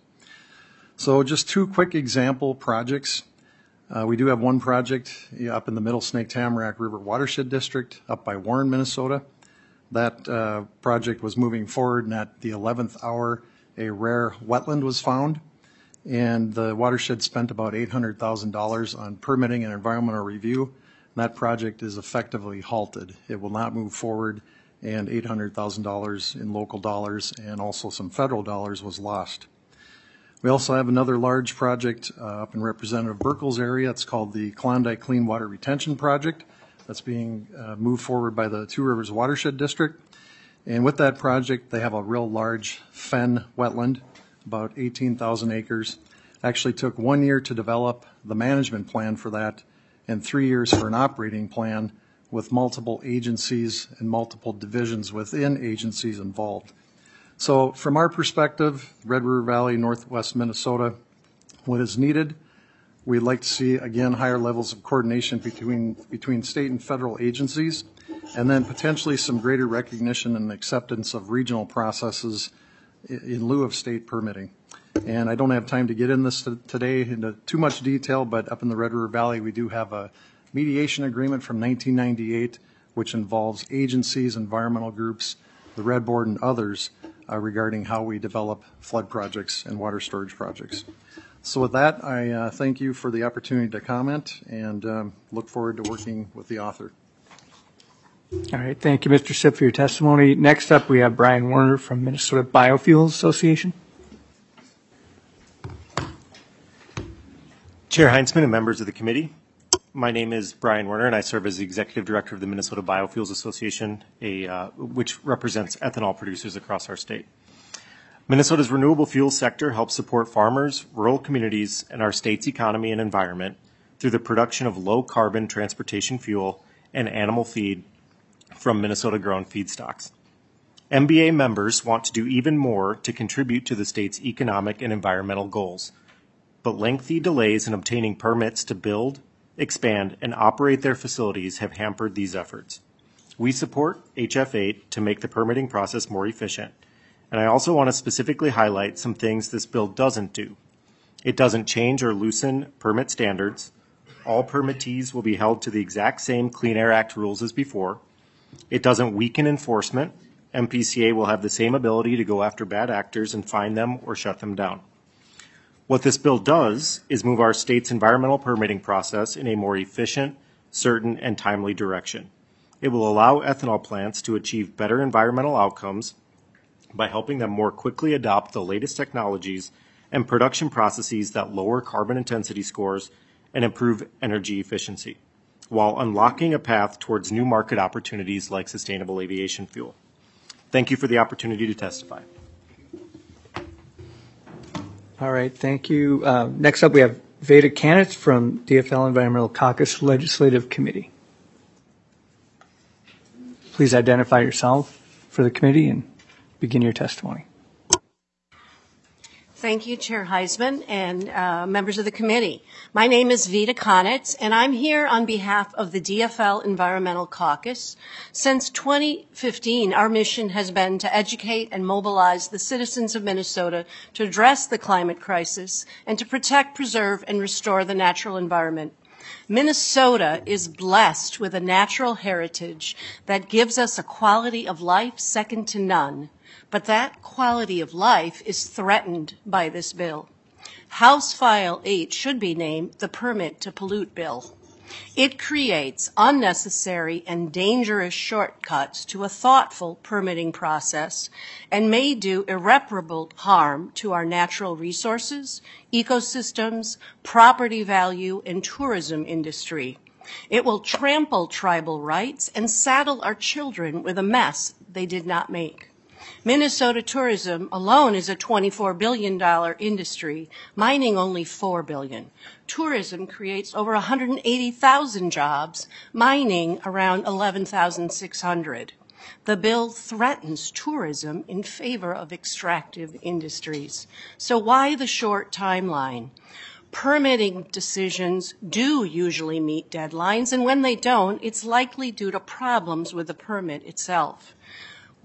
So just two quick example projects. Uh, we do have one project up in the Middle Snake Tamarack River Watershed District up by Warren, Minnesota. That uh, project was moving forward, and at the eleventh hour, a rare wetland was found. and the watershed spent about eight hundred thousand dollars on permitting and environmental review. And that project is effectively halted. It will not move forward, and eight hundred thousand dollars in local dollars and also some federal dollars was lost. We also have another large project uh, up in Representative Burkle's area. It's called the Klondike Clean Water Retention Project. That's being uh, moved forward by the Two Rivers Watershed District. And with that project, they have a real large fen wetland, about eighteen thousand acres. Actually took one year to develop the management plan for that and three years for an operating plan with multiple agencies and multiple divisions within agencies involved. So from our perspective, Red River Valley, Northwest Minnesota, what is needed, we'd like to see, again, higher levels of coordination between, between state and federal agencies, and then potentially some greater recognition and acceptance of regional processes in lieu of state permitting. And I don't have time to get in this today into too much detail, but up in the Red River Valley, we do have a mediation agreement from nineteen ninety-eight, which involves agencies, environmental groups, the Red Board, and others uh, regarding how we develop flood projects and water storage projects. So with that, I uh, thank you for the opportunity to comment and um, look forward to working with the author. All right. Thank you, Mister Sipp, for your testimony. Next up, we have Brian Werner from Minnesota Biofuels Association. Chair Heinzman and members of the committee, my name is Brian Werner, and I serve as the Executive Director of the Minnesota Biofuels Association, a, uh, which represents ethanol producers across our state. Minnesota's renewable fuel sector helps support farmers, rural communities, and our state's economy and environment through the production of low-carbon transportation fuel and animal feed from Minnesota-grown feedstocks. M B A members want to do even more to contribute to the state's economic and environmental goals, but lengthy delays in obtaining permits to build, expand, and operate their facilities have hampered these efforts. We support H F eight to make the permitting process more efficient, and I also want to specifically highlight some things this bill doesn't do. It doesn't change or loosen permit standards. All permittees will be held to the exact same Clean Air Act rules as before. It doesn't weaken enforcement. M P C A will have the same ability to go after bad actors and fine them or shut them down. What this bill does is move our state's environmental permitting process in a more efficient, certain, and timely direction. It will allow ethanol plants to achieve better environmental outcomes by helping them more quickly adopt the latest technologies and production processes that lower carbon intensity scores and improve energy efficiency, while unlocking a path towards new market opportunities like sustainable aviation fuel. Thank you for the opportunity to testify. All right, thank you. Uh, next up, we have Veda Kanitz from D F L Environmental Caucus Legislative Committee. Please identify yourself for the committee and begin your testimony. Thank you, Chair Heisman and uh, members of the committee. My name is Veda Kanitz, and I'm here on behalf of the D F L Environmental Caucus. Since twenty fifteen, our mission has been to educate and mobilize the citizens of Minnesota to address the climate crisis and to protect, preserve, and restore the natural environment. Minnesota is blessed with a natural heritage that gives us a quality of life second to none. But that quality of life is threatened by this bill. House File eight should be named the Permit to Pollute Bill. It creates unnecessary and dangerous shortcuts to a thoughtful permitting process and may do irreparable harm to our natural resources, ecosystems, property value, and tourism industry. It will trample tribal rights and saddle our children with a mess they did not make. Minnesota tourism alone is a twenty-four billion dollars industry, mining only four billion dollars. Tourism creates over one hundred eighty thousand jobs, mining around eleven thousand six hundred. The bill threatens tourism in favor of extractive industries. So why the short timeline? Permitting decisions do usually meet deadlines, and when they don't, it's likely due to problems with the permit itself.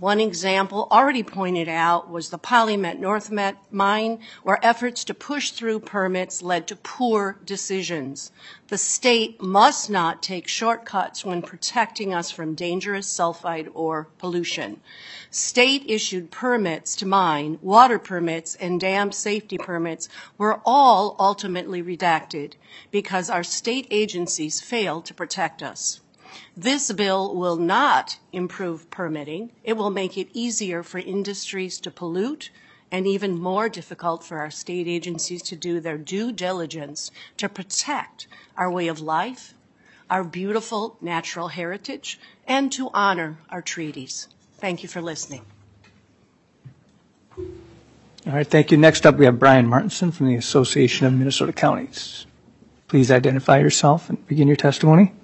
One example already pointed out was the Polymet Northmet mine, where efforts to push through permits led to poor decisions. The state must not take shortcuts when protecting us from dangerous sulfide ore pollution. State-issued permits to mine, water permits, and dam safety permits were all ultimately redacted because our state agencies failed to protect us. This bill will not improve permitting. It will make it easier for industries to pollute and even more difficult for our state agencies to do their due diligence to protect our way of life, our beautiful natural heritage, and to honor our treaties. Thank you for listening. All right, thank you. Next up, we have Brian Martinson from the Association of Minnesota Counties. Please identify yourself and begin your testimony.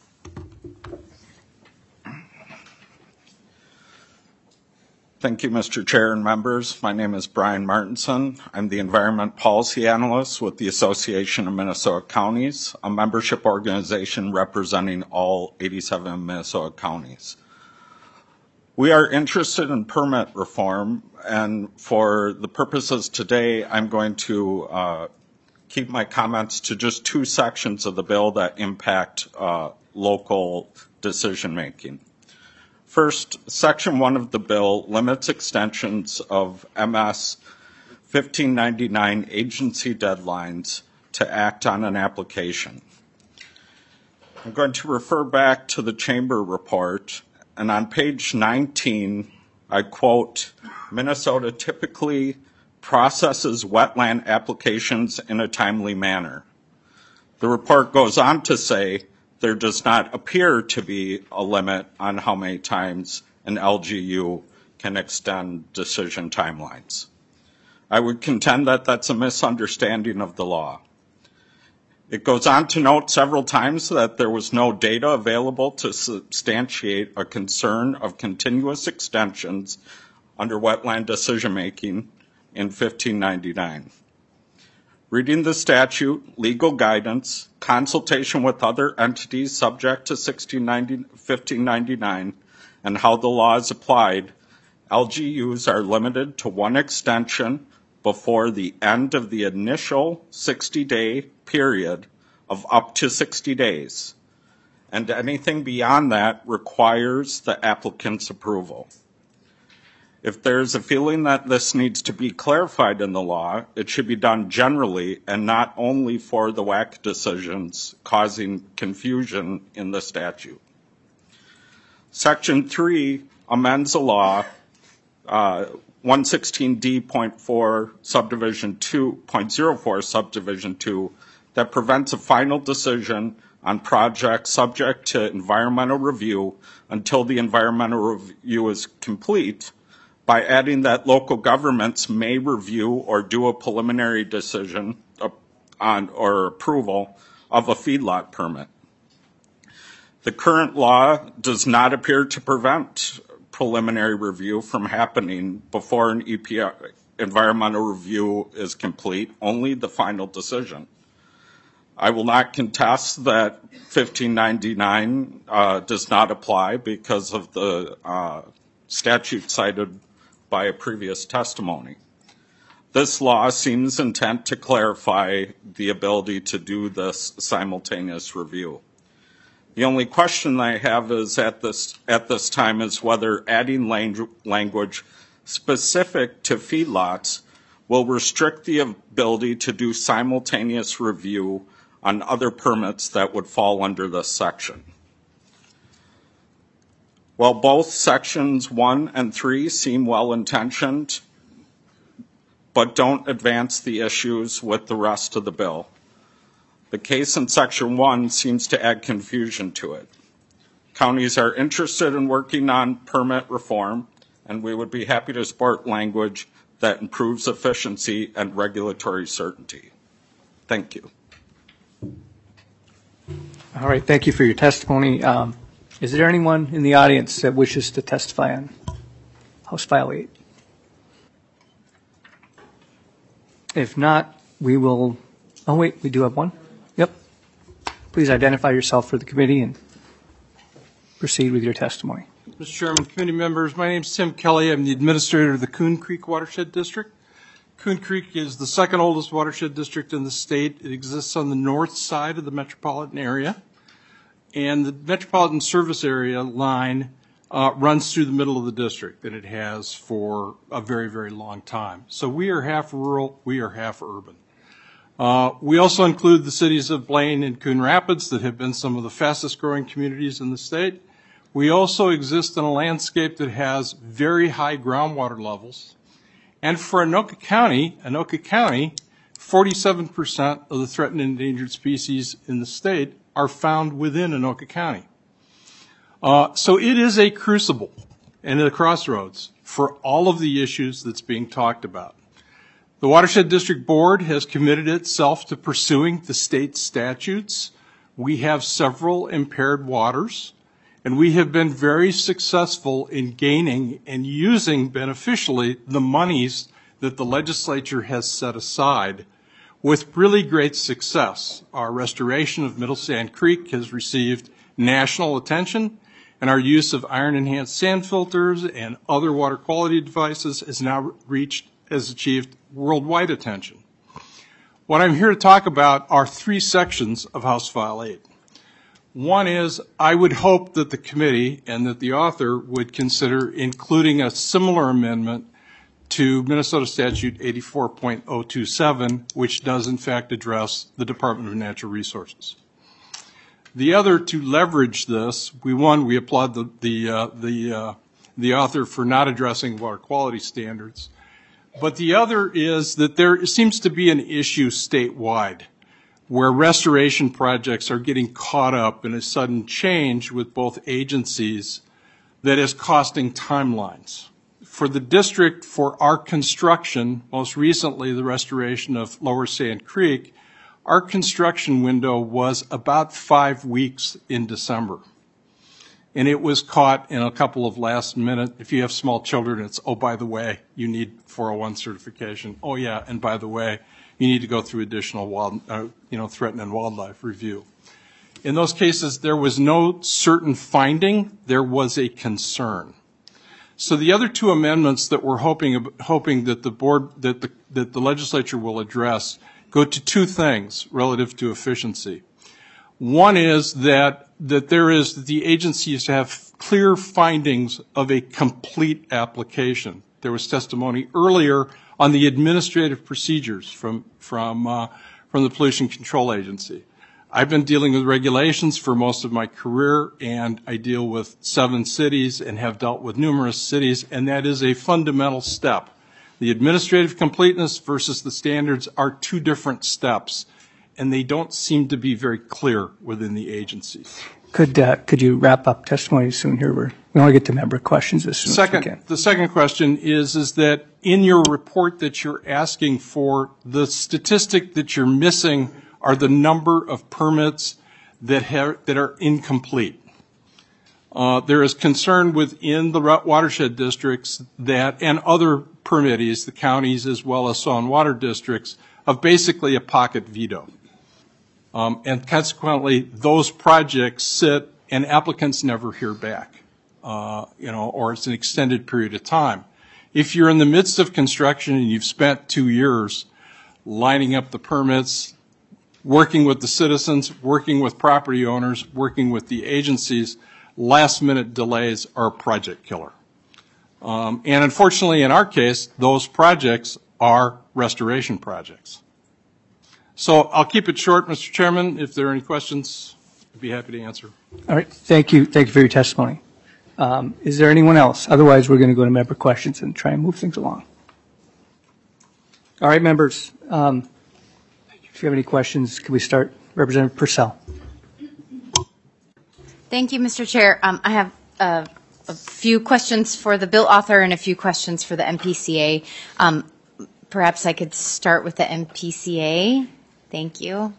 Thank you, Mister Chair and members. My name is Brian Martinson. I'm the Environment Policy Analyst with the Association of Minnesota Counties, a membership organization representing all eighty-seven Minnesota counties. We are interested in permit reform, and for the purposes today, I'm going to uh, keep my comments to just two sections of the bill that impact uh, local decision-making. First, Section one of the bill limits extensions of M S fifteen ninety-nine agency deadlines to act on an application. I'm going to refer back to the Chamber report, and on page nineteen, I quote, "Minnesota typically processes wetland applications in a timely manner." The report goes on to say, there does not appear to be a limit on how many times an L G U can extend decision timelines. I would contend that that's a misunderstanding of the law. It goes on to note several times that there was no data available to substantiate a concern of continuous extensions under wetland decision-making in fifteen ninety-nine. Reading the statute, legal guidance, consultation with other entities subject to fifteen ninety-nine, and how the law is applied, L G Us are limited to one extension before the end of the initial sixty-day period of up to sixty days, and anything beyond that requires the applicant's approval. If there is a feeling that this needs to be clarified in the law, it should be done generally and not only for the W A C decisions causing confusion in the statute. Section three amends a law, uh, one sixteen D point four subdivision two, point zero four subdivision two, that prevents a final decision on projects subject to environmental review until the environmental review is complete, by adding that local governments may review or do a preliminary decision on or approval of a feedlot permit. The current law does not appear to prevent preliminary review from happening before an E P A environmental review is complete, only the final decision. I will not contest that fifteen ninety-nine uh, does not apply because of the uh, statute cited by a previous testimony. This law seems intent to clarify the ability to do this simultaneous review. The only question I have is at this, at this time is whether adding lang- language specific to feedlots will restrict the ability to do simultaneous review on other permits that would fall under this section. While both sections one and three seem well-intentioned, but don't advance the issues with the rest of the bill, the case in section one seems to add confusion to it. Counties are interested in working on permit reform, and we would be happy to support language that improves efficiency and regulatory certainty. Thank you. All right, thank you for your testimony. Um, Is there anyone in the audience that wishes to testify on House File eight? If not, we will, oh wait, we do have one. Yep. Please identify yourself for the committee and proceed with your testimony. Mister Chairman, committee members, my name is Tim Kelly. I'm the administrator of the Coon Creek Watershed District. Coon Creek is the second oldest watershed district in the state. It exists on the north side of the metropolitan area. And the metropolitan service area line uh, runs through the middle of the district, and it has for a very, very long time. So we are half rural, we are half urban. Uh, we also include the cities of Blaine and Coon Rapids that have been some of the fastest growing communities in the state. We also exist in a landscape that has very high groundwater levels. And for Anoka County, Anoka County, forty-seven percent of the threatened and endangered species in the state are found within Anoka County. Uh, so it is a crucible and a crossroads for all of the issues that's being talked about. The Watershed District Board has committed itself to pursuing the state statutes. We have several impaired waters, and we have been very successful in gaining and using beneficially the monies that the legislature has set aside with really great success. Our restoration of Middle Sand Creek has received national attention, and our use of iron-enhanced sand filters and other water quality devices has now reached, has achieved worldwide attention. What I'm here to talk about are three sections of House File eight. One is, I would hope that the committee and that the author would consider including a similar amendment to Minnesota Statute eighty-four point oh two seven, which does in fact address the Department of Natural Resources. The other, to leverage this, we one, we applaud the the uh, the uh, the author for not addressing water quality standards. But the other is that there seems to be an issue statewide where restoration projects are getting caught up in a sudden change with both agencies that is costing timelines. For the district, for our construction, most recently the restoration of Lower Sand Creek, our construction window was about five weeks in December. And it was caught in a couple of last minute, if you have small children, it's, oh, by the way, you need four oh one certification. Oh, yeah, and by the way, you need to go through additional wild, uh, you know, threatened and wildlife review. In those cases, there was no certain finding, there was a concern. So the other two amendments that we're hoping, hoping that the board, that the, that the legislature will address go to two things relative to efficiency. One is that, that there is, the agencies have clear findings of a complete application. There was testimony earlier on the administrative procedures from, from, uh, from the Pollution Control Agency. I've been dealing with regulations for most of my career, and I deal with seven cities and have dealt with numerous cities, and that is a fundamental step. The administrative completeness versus the standards are two different steps, and they don't seem to be very clear within the agencies. Could uh, could you wrap up testimony soon here? We're, we want to get to member questions as soon second, as we can. The second question is, is that in your report that you're asking for, the statistic that you're missing are the number of permits that, have, that are incomplete. Uh, there is concern within the watershed districts that, and other permittees, the counties as well as soil and water districts, of basically a pocket veto. Um, and consequently, those projects sit and applicants never hear back, uh, you know, or it's an extended period of time. If you're in the midst of construction and you've spent two years lining up the permits, working with the citizens, working with property owners, working with the agencies, last-minute delays are a project killer. Um, and unfortunately, in our case, those projects are restoration projects. So I'll keep it short, Mister Chairman. If there are any questions, I'd be happy to answer. All right. Thank you. Thank you for your testimony. Um, is there anyone else? Otherwise, we're going to go to member questions and try and move things along. All right, members. Um, if you have any questions, can we start? Representative Purcell. Thank you, Mister Chair. Um, I have uh, a few questions for the bill author and a few questions for the M P C A. Um, perhaps I could start with the M P C A. Thank you.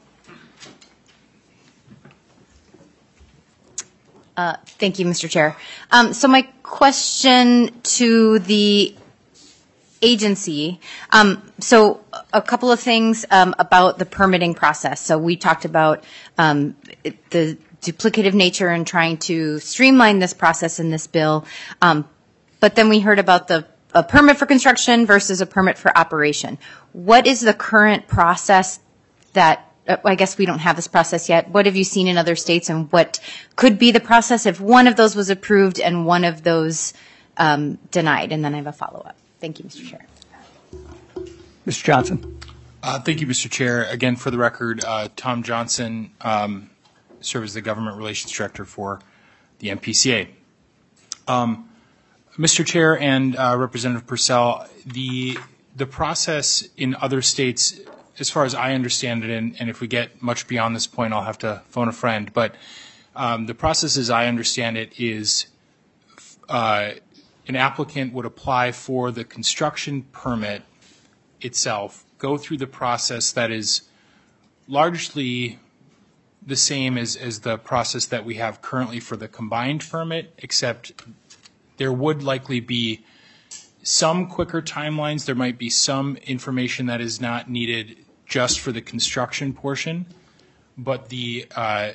Uh, thank you, Mister Chair. Um, so my question to the agency, um, so a couple of things um, about the permitting process. So we talked about um, the duplicative nature and trying to streamline this process in this bill. Um, but then we heard about the a permit for construction versus a permit for operation. What is the current process that, uh, I guess we don't have this process yet. What have you seen in other states, and what could be the process if one of those was approved and one of those um, denied? And then I have a follow-up. Thank you, Mister Chair. Mister Johnson. Uh, thank you, Mister Chair. Again, for the record, uh, Tom Johnson, um, serves as the Government Relations Director for the M P C A. Um, Mister Chair and uh, Representative Purcell, the the process in other states, as far as I understand it, and, and if we get much beyond this point, I'll have to phone a friend, but um, the process as I understand it is uh, an applicant would apply for the construction permit itself, go through the process that is largely the same as, as the process that we have currently for the combined permit, except there would likely be some quicker timelines. There might be some information that is not needed just for the construction portion, but the uh,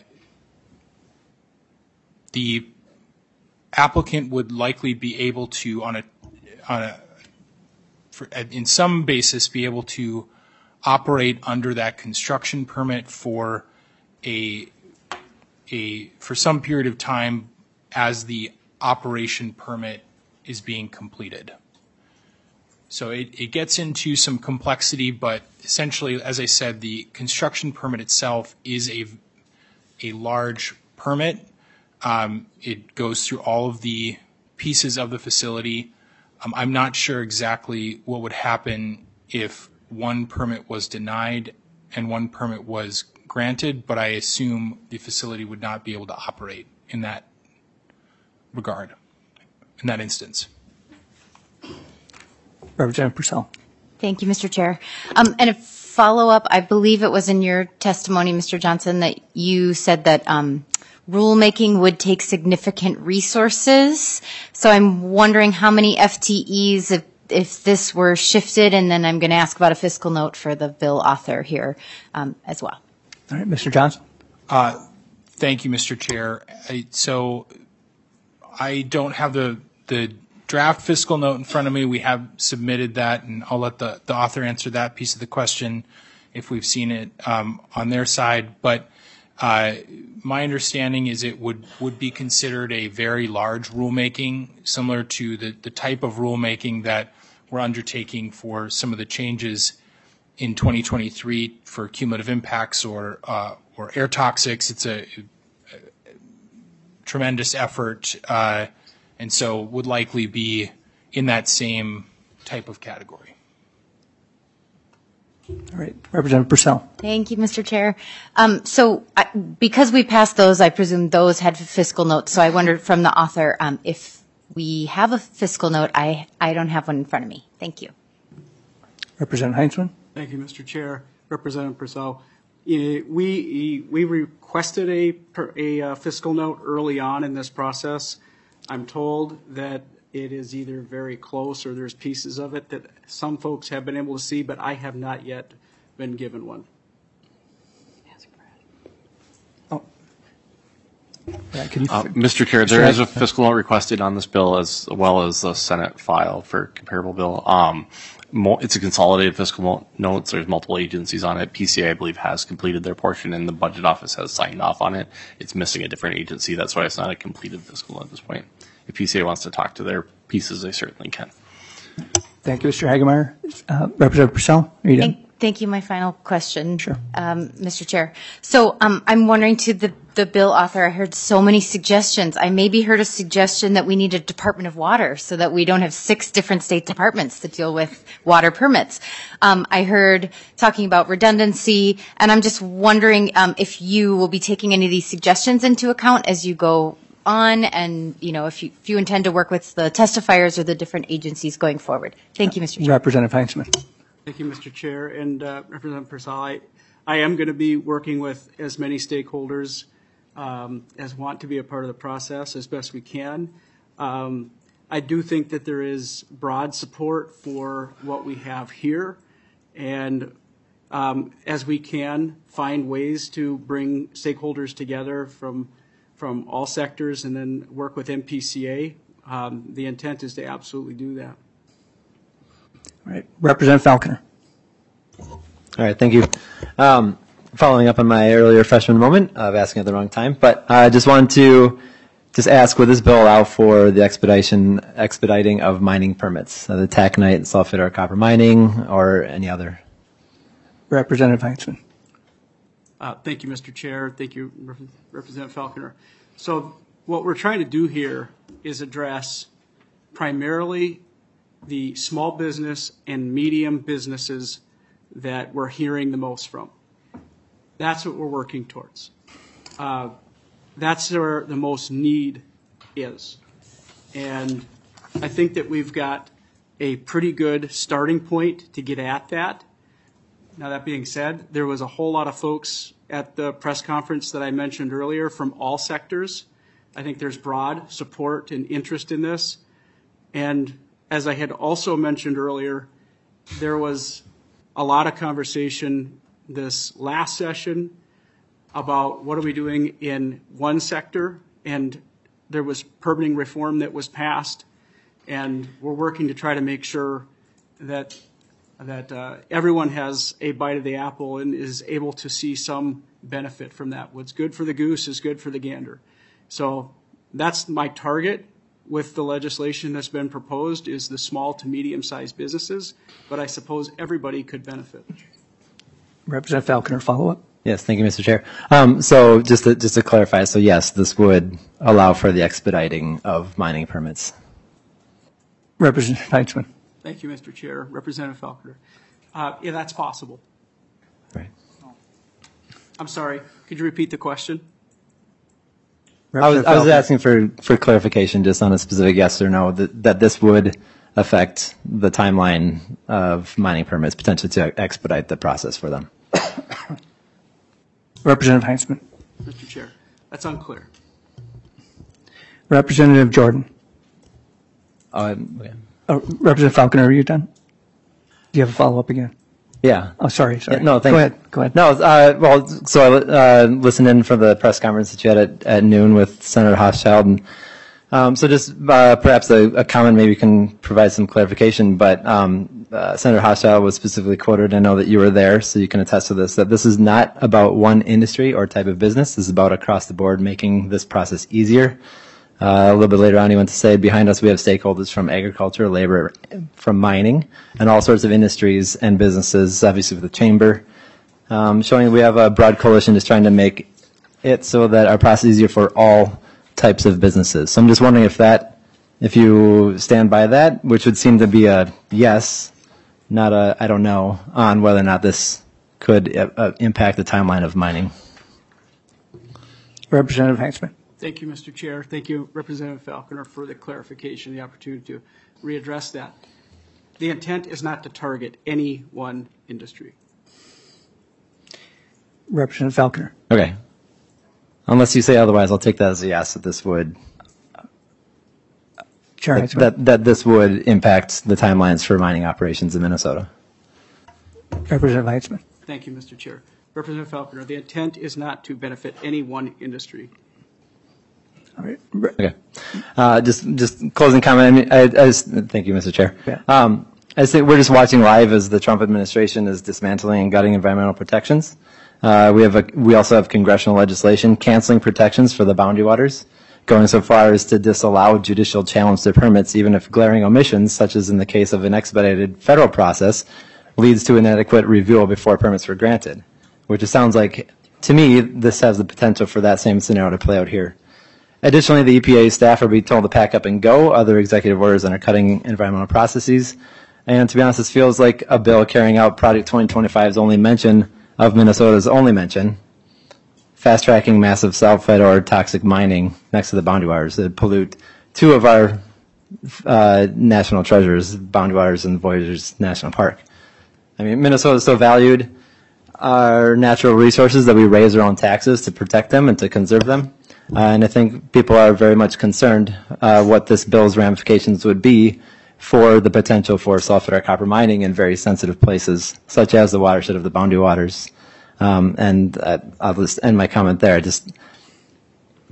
the applicant would likely be able to, on a on a for, in some basis, be able to operate under that construction permit for a a for some period of time as the operation permit is being completed. So it, it gets into some complexity, but essentially, as I said, the construction permit itself is a, a large permit. Um, it goes through all of the pieces of the facility. Um, I'm not sure exactly what would happen if one permit was denied and one permit was granted, but I assume the facility would not be able to operate in that regard, in that instance. Representative Purcell. Thank you, Mister Chair. Um, and a follow-up, I believe it was in your testimony, Mister Johnson, that you said that um, rulemaking would take significant resources. So I'm wondering how many F T Es if, if this were shifted, and then I'm going to ask about a fiscal note for the bill author here um, as well. All right, Mister Johnson. Uh, thank you, Mister Chair. I, so I don't have the the draft fiscal note in front of me. We have submitted that, and I'll let the, the author answer that piece of the question if we've seen it um, on their side. But uh, my understanding is it would, would be considered a very large rulemaking, similar to the, the type of rulemaking that we're undertaking for some of the changes in twenty twenty-three for cumulative impacts or uh, or air toxics. It's a, a tremendous effort. Uh, And so would likely be in that same type of category. All right, Representative Purcell. Thank you, Mister Chair. Um, so I, because we passed those, I presume those had fiscal notes. So I wondered from the author um, if we have a fiscal note. I, I don't have one in front of me. Thank you. Representative Heinzman. Thank you, Mister Chair. Representative Purcell. Uh, we we requested a, a fiscal note early on in this process. I'm told that it is either very close or there's pieces of it that some folks have been able to see, but I have not yet been given one. Oh. Yeah, can you uh, Mister Chair, there is a fiscal note requested on this bill as well as the Senate file for comparable bill. Um, mo- it's a consolidated fiscal note. So there's multiple agencies on it. P C A, I believe, has completed their portion, and the budget office has signed off on it. It's missing a different agency. That's why it's not a completed fiscal note at this point. If P C A wants to talk to their pieces, they certainly can. Thank you, Mister Hagemeyer. Uh, Representative Purcell, are you done? Thank, thank you. My final question, sure. um, Mister Chair. So um, I'm wondering to the, the bill author, I heard so many suggestions. I maybe heard a suggestion that we need a Department of Water so that we don't have six different state departments that deal with water permits. Um, I heard talking about redundancy, and I'm just wondering um, if you will be taking any of these suggestions into account as you go on, and you know if you, if you intend to work with the testifiers or the different agencies going forward. Thank you, Mister Chair. Representative Heinzman. Thank you, Mister Chair. And uh, Representative Purcell, I, I am going to be working with as many stakeholders um, as want to be a part of the process as best we can. Um, I do think that there is broad support for what we have here, and um, as we can find ways to bring stakeholders together from from all sectors and then work with M P C A. Um, the intent is to absolutely do that. All right, Representative Falconer. All right, thank you. Um, following up on my earlier freshman moment of asking at the wrong time, but I just wanted to just ask, would this bill allow for the expedition, expediting of mining permits, uh, the taconite, sulfate, or copper mining, or any other? Representative Heinzman. Uh, thank you, Mister Chair. Thank you, Rep- Representative Falconer. So what we're trying to do here is address primarily the small business and medium businesses that we're hearing the most from. That's what we're working towards. Uh, that's where the most need is. And I think that we've got a pretty good starting point to get at that. Now, that being said, there was a whole lot of folks at the press conference that I mentioned earlier from all sectors. I think there's broad support and interest in this. And as I had also mentioned earlier, there was a lot of conversation this last session about what are we doing in one sector, and there was permitting reform that was passed, and we're working to try to make sure that that uh, everyone has a bite of the apple and is able to see some benefit from that. What's good for the goose is good for the gander. So that's my target with the legislation that's been proposed, is the small to medium-sized businesses, but I suppose everybody could benefit. Representative Falconer, follow-up. Yes, thank you, Mister Chair. Um, so just to, just to clarify, so yes, this would allow for the expediting of mining permits. Representative Heinzman. Thank you, Mister Chair. Representative Falconer. Uh, yeah, that's possible. Right. I'm sorry. Could you repeat the question? I was, I was asking for, for clarification just on a specific yes or no, that, that this would affect the timeline of mining permits, potentially to expedite the process for them. Representative Heinzman. Mister Chair, that's unclear. Representative Jordan. Uh, okay. Oh, Representative Falconer, are you done? Do you have a follow-up again? Yeah. Oh, sorry, sorry. Yeah, no, thanks. Go ahead, go ahead. No, uh, well, so I uh, listened in for the press conference that you had at, at noon with Senator Hochschild, and um, so just uh, perhaps a, a comment maybe can provide some clarification, but um, uh, Senator Hochschild was specifically quoted, I know that you were there, so you can attest to this, that this is not about one industry or type of business. This is about across the board making this process easier. Uh, a little bit later on, he went to say, behind us we have stakeholders from agriculture, labor, from mining, and all sorts of industries and businesses, obviously with the chamber, um, showing we have a broad coalition just trying to make it so that our process is easier for all types of businesses. So I'm just wondering if that, if you stand by that, which would seem to be a yes, not a I don't know, on whether or not this could uh, impact the timeline of mining. Representative Heinzman. Thank you, Mister Chair. Thank you, Representative Falconer, for the clarification, the opportunity to readdress that. The intent is not to target any one industry. Representative Falconer. Okay. Unless you say otherwise, I'll take that as a yes, that this would Chair that, that, that this would impact the timelines for mining operations in Minnesota. Representative Heinzman. Thank you, Mister Chair. Representative Falconer, the intent is not to benefit any one industry. All right. Okay. Uh, just, just closing comment. I mean, I, I just, thank you, Mister Chair. Yeah. Um, I think we're just watching live as the Trump administration is dismantling and gutting environmental protections. Uh, we have a, we also have congressional legislation canceling protections for the boundary waters, going so far as to disallow judicial challenge to permits, even if glaring omissions, such as in the case of an expedited federal process, leads to inadequate review before permits were granted. Which it sounds like, to me, this has the potential for that same scenario to play out here. Additionally, the E P A staff are being told to pack up and go, other executive orders on cutting environmental processes. And to be honest, this feels like a bill carrying out Project twenty twenty-five's only mention of Minnesota's only mention, fast-tracking massive sulfide or toxic mining next to the boundary waters that pollute two of our uh, national treasures, boundary waters and Voyageurs National Park. I mean, Minnesota is so valued, our natural resources, that we raise our own taxes to protect them and to conserve them. Uh, and I think people are very much concerned uh, what this bill's ramifications would be for the potential for sulfide or copper mining in very sensitive places, such as the watershed of the boundary waters. Um, and uh, I'll just end my comment there. Just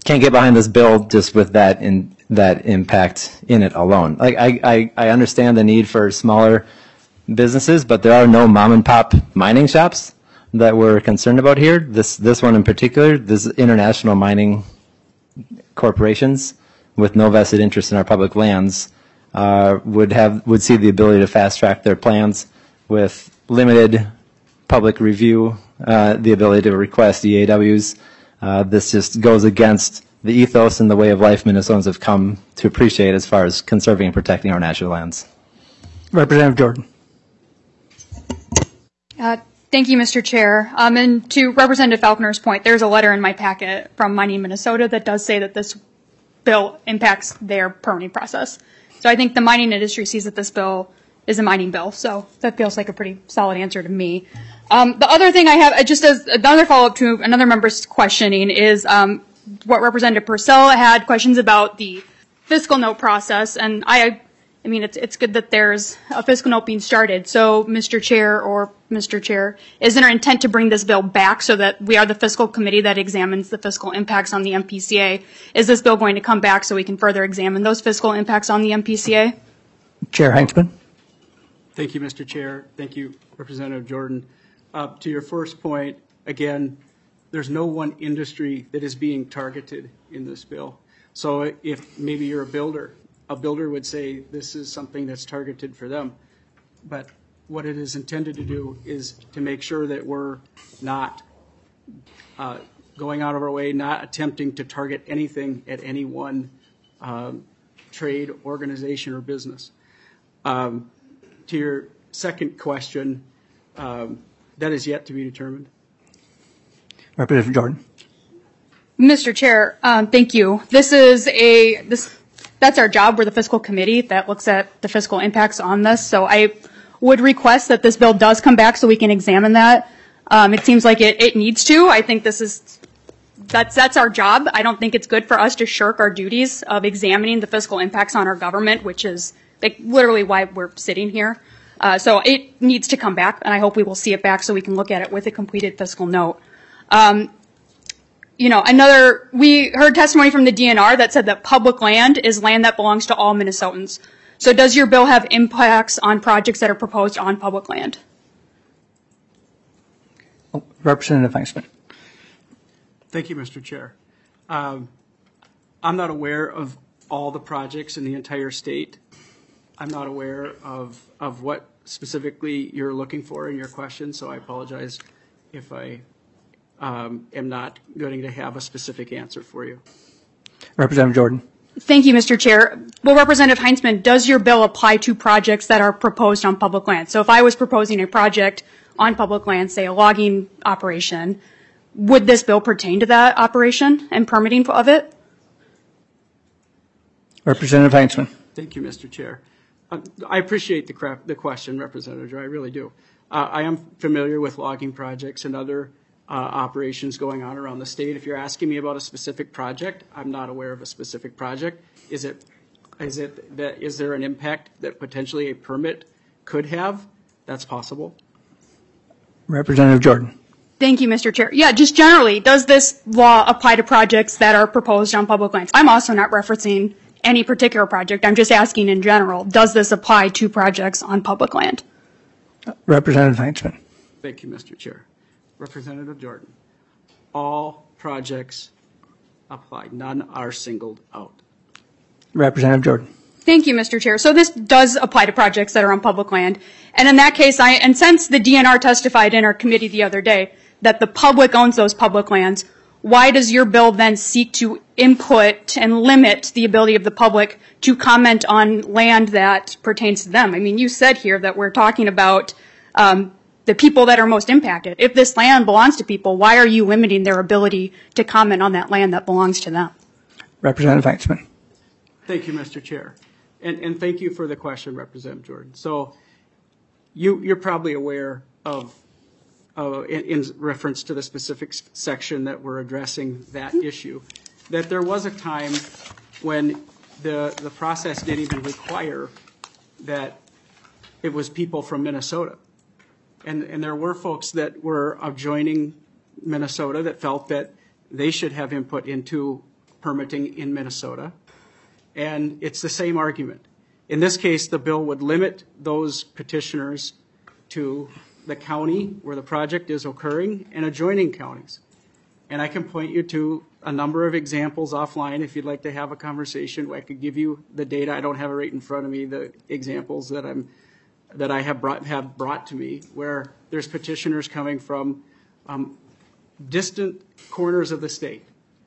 can't get behind this bill just with that in that impact in it alone. Like I, I, I understand the need for smaller businesses, but there are no mom and pop mining shops that we're concerned about here. This this one in particular, this international mining corporations with no vested interest in our public lands uh, would have would see the ability to fast track their plans with limited public review, uh, the ability to request E A Ws. Uh, this just goes against the ethos and the way of life Minnesotans have come to appreciate as far as conserving and protecting our natural lands. Representative Jordan. Uh, thank you, Mister Chair. Um, and to Representative Falconer's point, there's a letter in my packet from Mining Minnesota that does say that this bill impacts their permitting process. So I think the mining industry sees that this bill is a mining bill. So that feels like a pretty solid answer to me. Um, the other thing I have, just as another follow-up to another member's questioning, is um, what Representative Purcell had questions about the fiscal note process. And I, I mean, it's it's good that there's a fiscal note being started. So, Mister Chair or Mister Chair, is there an intent to bring this bill back so that we are the fiscal committee that examines the fiscal impacts on the M P C A? Is this bill going to come back so we can further examine those fiscal impacts on the M P C A? Chair Heinzman. Thank you, Mister Chair. Thank you, Representative Jordan. Uh, to your first point, again, there's no one industry that is being targeted in this bill. So if maybe you're a builder, a builder would say this is something that's targeted for them. But what it is intended to do is to make sure that we're not uh, going out of our way, not attempting to target anything at any one um, trade, organization, or business. Um, to your second question, um, that is yet to be determined. Representative Jordan. Mister Chair, um, thank you. This is a this that's our job. We're the fiscal committee that looks at the fiscal impacts on this. So I would request that this bill does come back so we can examine that. Um, it seems like it, it needs to. I think this is that's that's our job. I don't think it's good for us to shirk our duties of examining the fiscal impacts on our government, which is like literally why we're sitting here. Uh, so it needs to come back, and I hope we will see it back so we can look at it with a completed fiscal note. Um, you know, another, we heard testimony from the D N R that said that public land is land that belongs to all Minnesotans. So does your bill have impacts on projects that are proposed on public land? Oh, Representative Heinzman. Thank you, Mister Chair. Um, I'm not aware of all the projects in the entire state. I'm not aware of, of what specifically you're looking for in your question, so I apologize if I um, am not going to have a specific answer for you. Representative Jordan. Thank you, Mister Chair. Well, Representative Heinzman, does your bill apply to projects that are proposed on public land? So if I was proposing a project on public land, say a logging operation, would this bill pertain to that operation and permitting of it? Representative Heinzman. Thank you, Mister Chair. Uh, I appreciate the, cra- the question, Representative Joy, I really do. Uh, I am familiar with logging projects and other uh, operations going on around the state. If you're asking me about a specific project, I'm not aware of a specific project. Is it, is it that, is there an impact that potentially a permit could have? That's possible. Representative Jordan. Thank you, Mister Chair. Yeah, just generally, does this law apply to projects that are proposed on public lands? I'm also not referencing any particular project. I'm just asking in general, does this apply to projects on public land? Representative Heinzman. Thank you, Mister Chair. Representative Jordan. All projects apply. None are singled out. Representative Jordan. Thank you, Mister Chair. So this does apply to projects that are on public land. And in that case, I, and since the D N R testified in our committee the other day that the public owns those public lands, why does your bill then seek to input and limit the ability of the public to comment on land that pertains to them? I mean, you said here that we're talking about um, the people that are most impacted. If this land belongs to people, why are you limiting their ability to comment on that land that belongs to them? Representative Heinzman. Thank you, Mister Chair. And, and thank you for the question, Representative Jordan. So you, you're probably aware of Uh, in, in reference to the specific section that we're addressing that issue, that there was a time when the the process didn't even require that it was people from Minnesota. And, and there were folks that were adjoining Minnesota that felt that they should have input into permitting in Minnesota. And it's the same argument. In this case, the bill would limit those petitioners to the county where the project is occurring and adjoining counties. And I can point you to a number of examples offline if you'd like to have a conversation. I could give you the data. I don't have it right in front of me, the examples that I'm that I have brought have brought to me, where there's petitioners coming from um, distant corners of the state.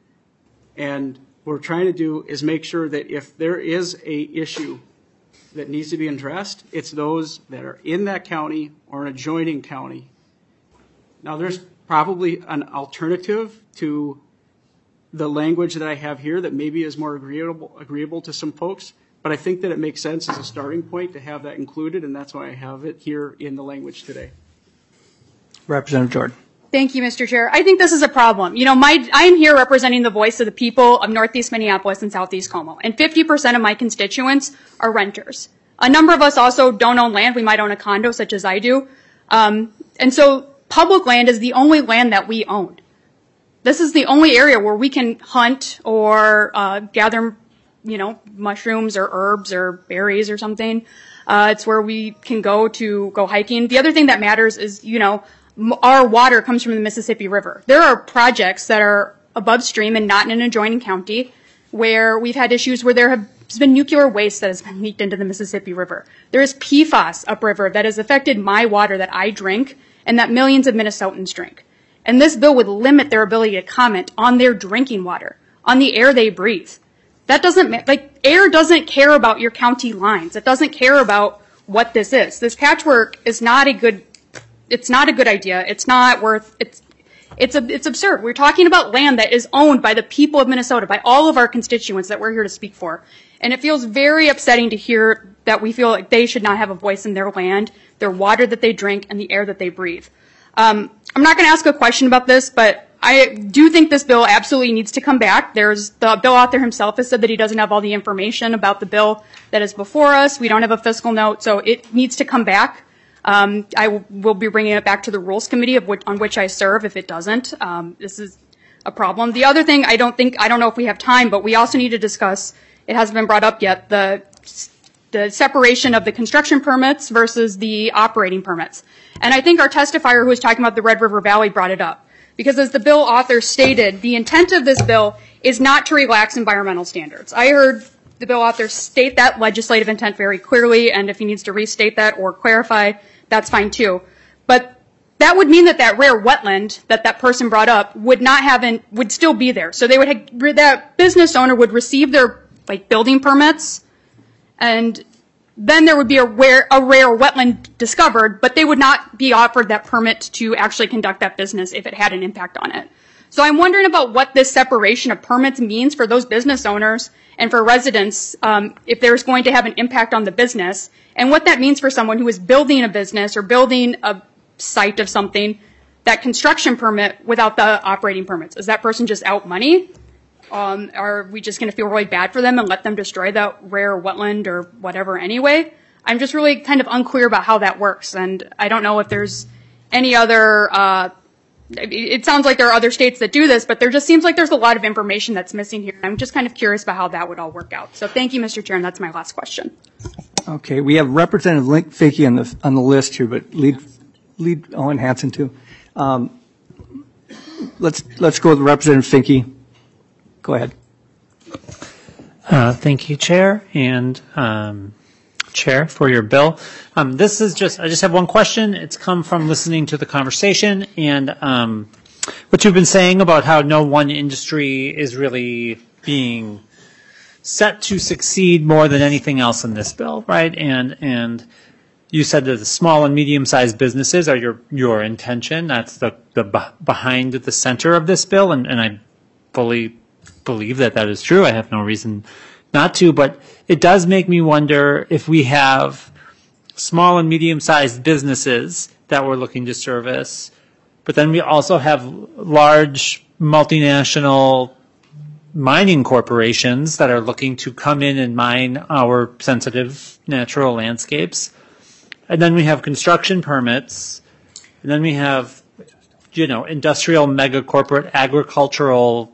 And what we're trying to do is make sure that if there is a issue that needs to be addressed, it's those that are in that county or an adjoining county. Now, there's probably an alternative to the language that I have here that maybe is more agreeable, agreeable to some folks, but I think that it makes sense as a starting point to have that included, and that's why I have it here in the language today. Representative Jordan. Thank you, Mister Chair. I think this is a problem. You know, my, I'm here representing the voice of the people of Northeast Minneapolis and Southeast Como, and fifty percent of my constituents are renters. A number of us also don't own land. We might own a condo, such as I do. Um, and so public land is the only land that we own. This is the only area where we can hunt or uh, gather, you know, mushrooms or herbs or berries or something. Uh, it's where we can go to go hiking. The other thing that matters is, you know, our water comes from the Mississippi River. There are projects that are above stream and not in an adjoining county where we've had issues where there have been nuclear waste that has been leaked into the Mississippi River. There is P FAS upriver that has affected my water that I drink and that millions of Minnesotans drink. And this bill would limit their ability to comment on their drinking water, on the air they breathe. That doesn't, like, air doesn't care about your county lines. It doesn't care about what this is. This patchwork is not a good It's not a good idea. It's not worth, it's, it's, a, it's absurd. We're talking about land that is owned by the people of Minnesota, by all of our constituents that we're here to speak for. And it feels very upsetting to hear that we feel like they should not have a voice in their land, their water that they drink, and the air that they breathe. Um, I'm not going to ask a question about this, but I do think this bill absolutely needs to come back. There's, the bill author himself has said that he doesn't have all the information about the bill that is before us. We don't have a fiscal note, so it needs to come back. Um, I w- will be bringing it back to the Rules Committee of which, on which I serve if it doesn't. Um, this is a problem. The other thing, I don't think, I don't know if we have time, but we also need to discuss, it hasn't been brought up yet, the, the separation of the construction permits versus the operating permits. And I think our testifier who was talking about the Red River Valley brought it up. Because as the bill author stated, the intent of this bill is not to relax environmental standards. I heard the bill author state that legislative intent very clearly, and if he needs to restate that or clarify, that's fine too. But that would mean that that rare wetland that that person brought up would not have, an, would still be there. So they would have, that business owner would receive their like building permits, and then there would be a rare, a rare wetland discovered, but they would not be offered that permit to actually conduct that business if it had an impact on it. So I'm wondering about what this separation of permits means for those business owners and for residents, um, if there's going to have an impact on the business, and what that means for someone who is building a business or building a site of something, that construction permit without the operating permits. Is that person just out money? Um, are we just going to feel really bad for them and let them destroy that rare wetland or whatever anyway? I'm just really kind of unclear about how that works, and I don't know if there's any other uh, it sounds like there are other states that do this, but there just seems like there's a lot of information that's missing here. I'm just kind of curious about how that would all work out. So thank you, Mister Chair, and that's my last question. Okay, we have Representative Link Fickey on the on the list here, but lead lead Owen Hanson too. Um, let's let's go with Representative Fickey. Go ahead. Uh, thank you, Chair, and um, Chair, for your bill. Um, this is just, I just have one question. It's come from listening to the conversation and um, what you've been saying about how no one industry is really being set to succeed more than anything else in this bill, right? And and you said that the small and medium-sized businesses are your your intention. That's the, the behind the center of this bill, and, and I fully believe that that is true. I have no reason not to, but it does make me wonder if we have small and medium-sized businesses that we're looking to service, but then we also have large multinational mining corporations that are looking to come in and mine our sensitive natural landscapes. And then we have construction permits, and then we have, you know, industrial mega corporate agricultural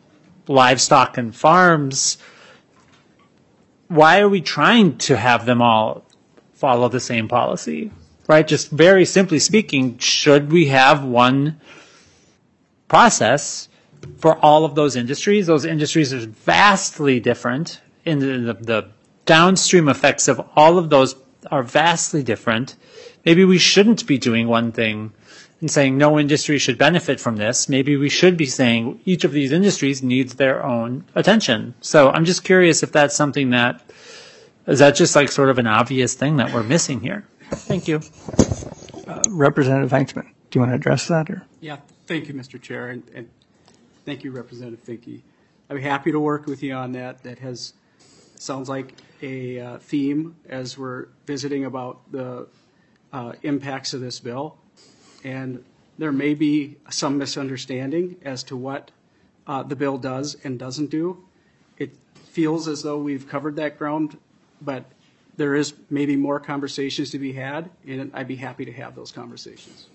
livestock and farms, why are we trying to have them all follow the same policy, right? Just very simply speaking, should we have one process for all of those industries? Those industries are vastly different, in the, the, the downstream effects of all of those are vastly different. Maybe we shouldn't be doing one thing and saying no industry should benefit from this. Maybe we should be saying each of these industries needs their own attention. So I'm just curious if that's something that, is that just like sort of an obvious thing that we're missing here? Thank you. Uh, Representative Heintzman, do you want to address that? Or? Yeah, thank you, Mister Chair, and, and thank you, Representative Finke. I'm happy to work with you on that. That has, sounds like a uh, theme as we're visiting about the uh, impacts of this bill. And there may be some misunderstanding as to what uh, the bill does and doesn't do. It feels as though we've covered that ground, but there is maybe more conversations to be had, and I'd be happy to have those conversations.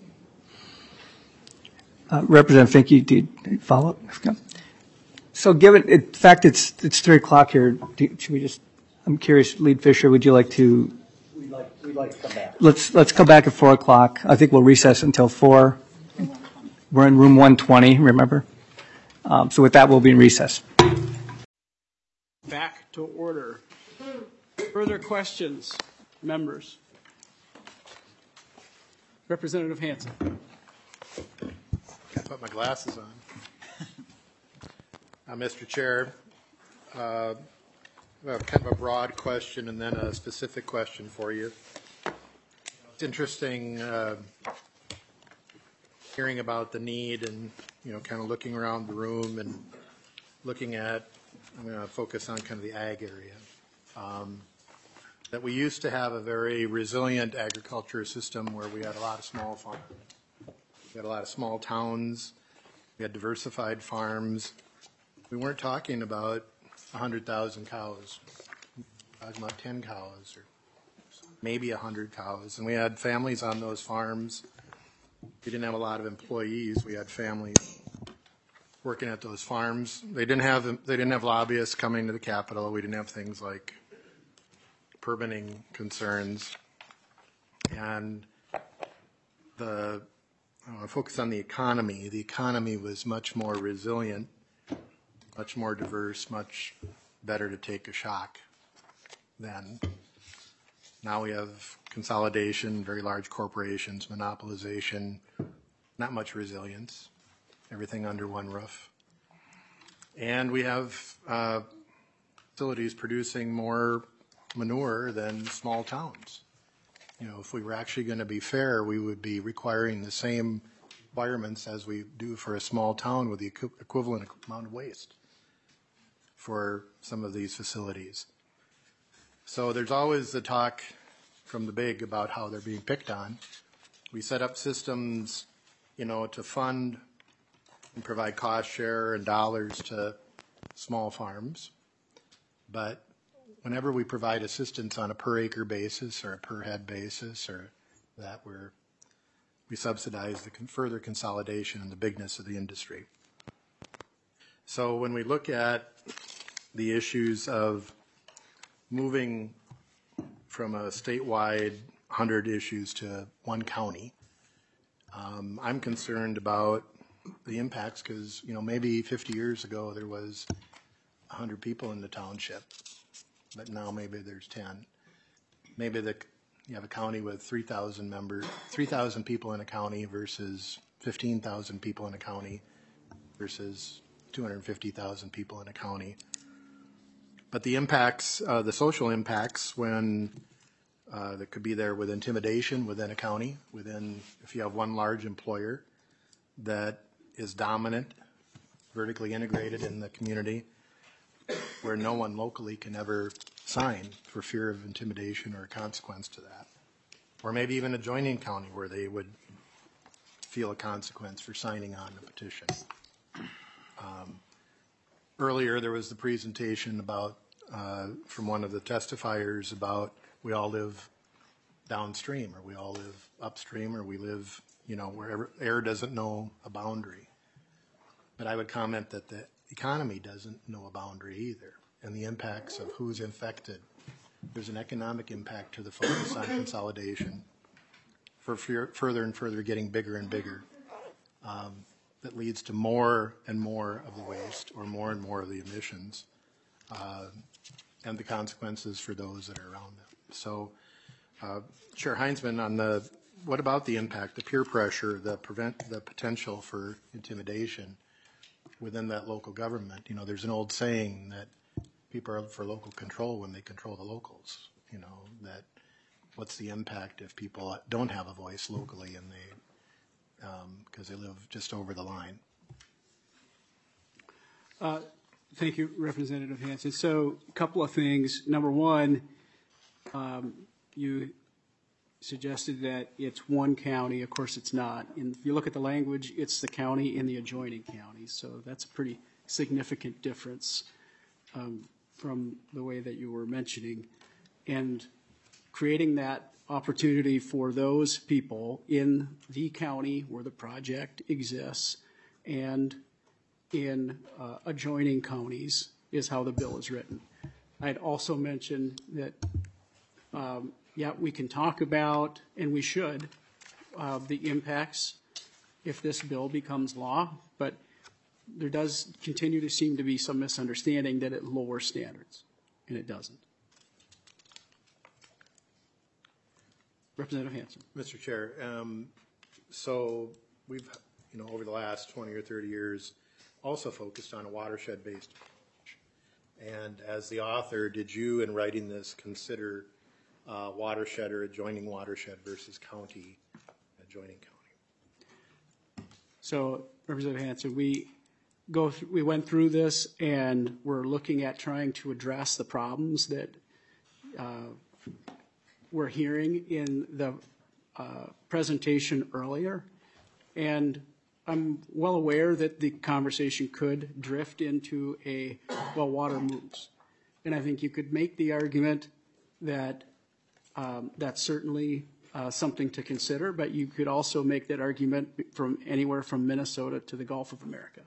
Uh, Representative Finke, do you follow up? So given, in fact, it's it's three o'clock here, do, should we just, I'm curious, Lead Fisher, would you like to? We'd like, we'd like to come back. Let's, let's come back at four o'clock. I think we'll recess until four. We're in room one twenty, remember? Um, so with that, we'll be in recess. Back to order. Further questions, members? Representative Hansen. I put my glasses on. Uh, Mister Chair, uh, I have kind of a broad question and then a specific question for you. It's interesting uh, hearing about the need and, you know, kind of looking around the room and looking at, I'm going to focus on kind of the ag area. Um, that we used to have a very resilient agriculture system where we had a lot of small farms. We had a lot of small towns. We had diversified farms. We weren't talking about one hundred thousand cows. We were talking about ten cows or maybe one hundred cows. And we had families on those farms. We didn't have a lot of employees. We had families working at those farms. They didn't have they didn't have lobbyists coming to the Capitol. We didn't have things like permitting concerns. And the I want to focus on the economy. The economy was much more resilient, much more diverse, much better to take a shock then. Now we have consolidation, very large corporations, monopolization, not much resilience, everything under one roof. And we have uh, facilities producing more manure than small towns. You know, if we were actually going to be fair, we would be requiring the same requirements as we do for a small town with the equ- equivalent amount of waste for some of these facilities. So there's always the talk from the big about how they're being picked on. We set up systems, you know, to fund and provide cost share and dollars to small farms. But whenever we provide assistance on a per acre basis or a per head basis, or that we're, we subsidize the con- further consolidation and the bigness of the industry. So when we look at the issues of moving from a statewide one hundred issues to one county, um, I'm concerned about the impacts because, you know, maybe fifty years ago there was one hundred people in the township, but now maybe there's ten. Maybe the, you have a county with three thousand members, three thousand people in a county versus fifteen thousand people in a county versus two hundred fifty thousand people in a county. But the impacts, uh, the social impacts when uh, that could be there with intimidation within a county, within, if you have one large employer that is dominant, vertically integrated in the community, where no one locally can ever sign for fear of intimidation or a consequence to that. Or maybe even a adjoining county where they would feel a consequence for signing on the petition. Um, earlier there was the presentation about, uh, from one of the testifiers about we all live downstream or we all live upstream or we live, you know, wherever air doesn't know a boundary. But I would comment that the economy doesn't know a boundary either, and the impacts of who's infected. There's an economic impact to the focus on consolidation for fear, further and further getting bigger and bigger. Um, that leads to more and more of the waste or more and more of the emissions uh, and the consequences for those that are around them. So, uh, Chair Heinzman, on the what about the impact, the peer pressure, the prevent the potential for intimidation within that local government? You know, there's an old saying that people are up for local control when they control the locals. You know, that what's the impact if people don't have a voice locally and they because um, they live just over the line. Uh, thank you, Representative Hansen. So a couple of things. Number one, um, you suggested that it's one county. Of course, it's not. And if you look at the language, it's the county and the adjoining counties. So that's a pretty significant difference um, from the way that you were mentioning. And creating that opportunity for those people in the county where the project exists and in uh, adjoining counties is how the bill is written. I'd also mention that, um, yeah, we can talk about, and we should, uh, the impacts if this bill becomes law, but there does continue to seem to be some misunderstanding that it lowers standards, and it doesn't. Representative Hansen. Mister Chair, um, so we've, you know, over the last twenty or thirty years also focused on a watershed-based approach. And as the author, did you, in writing this, consider uh, watershed or adjoining watershed versus county, adjoining county? So, Representative Hansen, we go th- we went through this and we're looking at trying to address the problems that uh, we're hearing in the uh, presentation earlier. And I'm well aware that the conversation could drift into a, well, water moves. And I think you could make the argument that um, that's certainly uh, something to consider, but you could also make that argument from anywhere from Minnesota to the Gulf of America.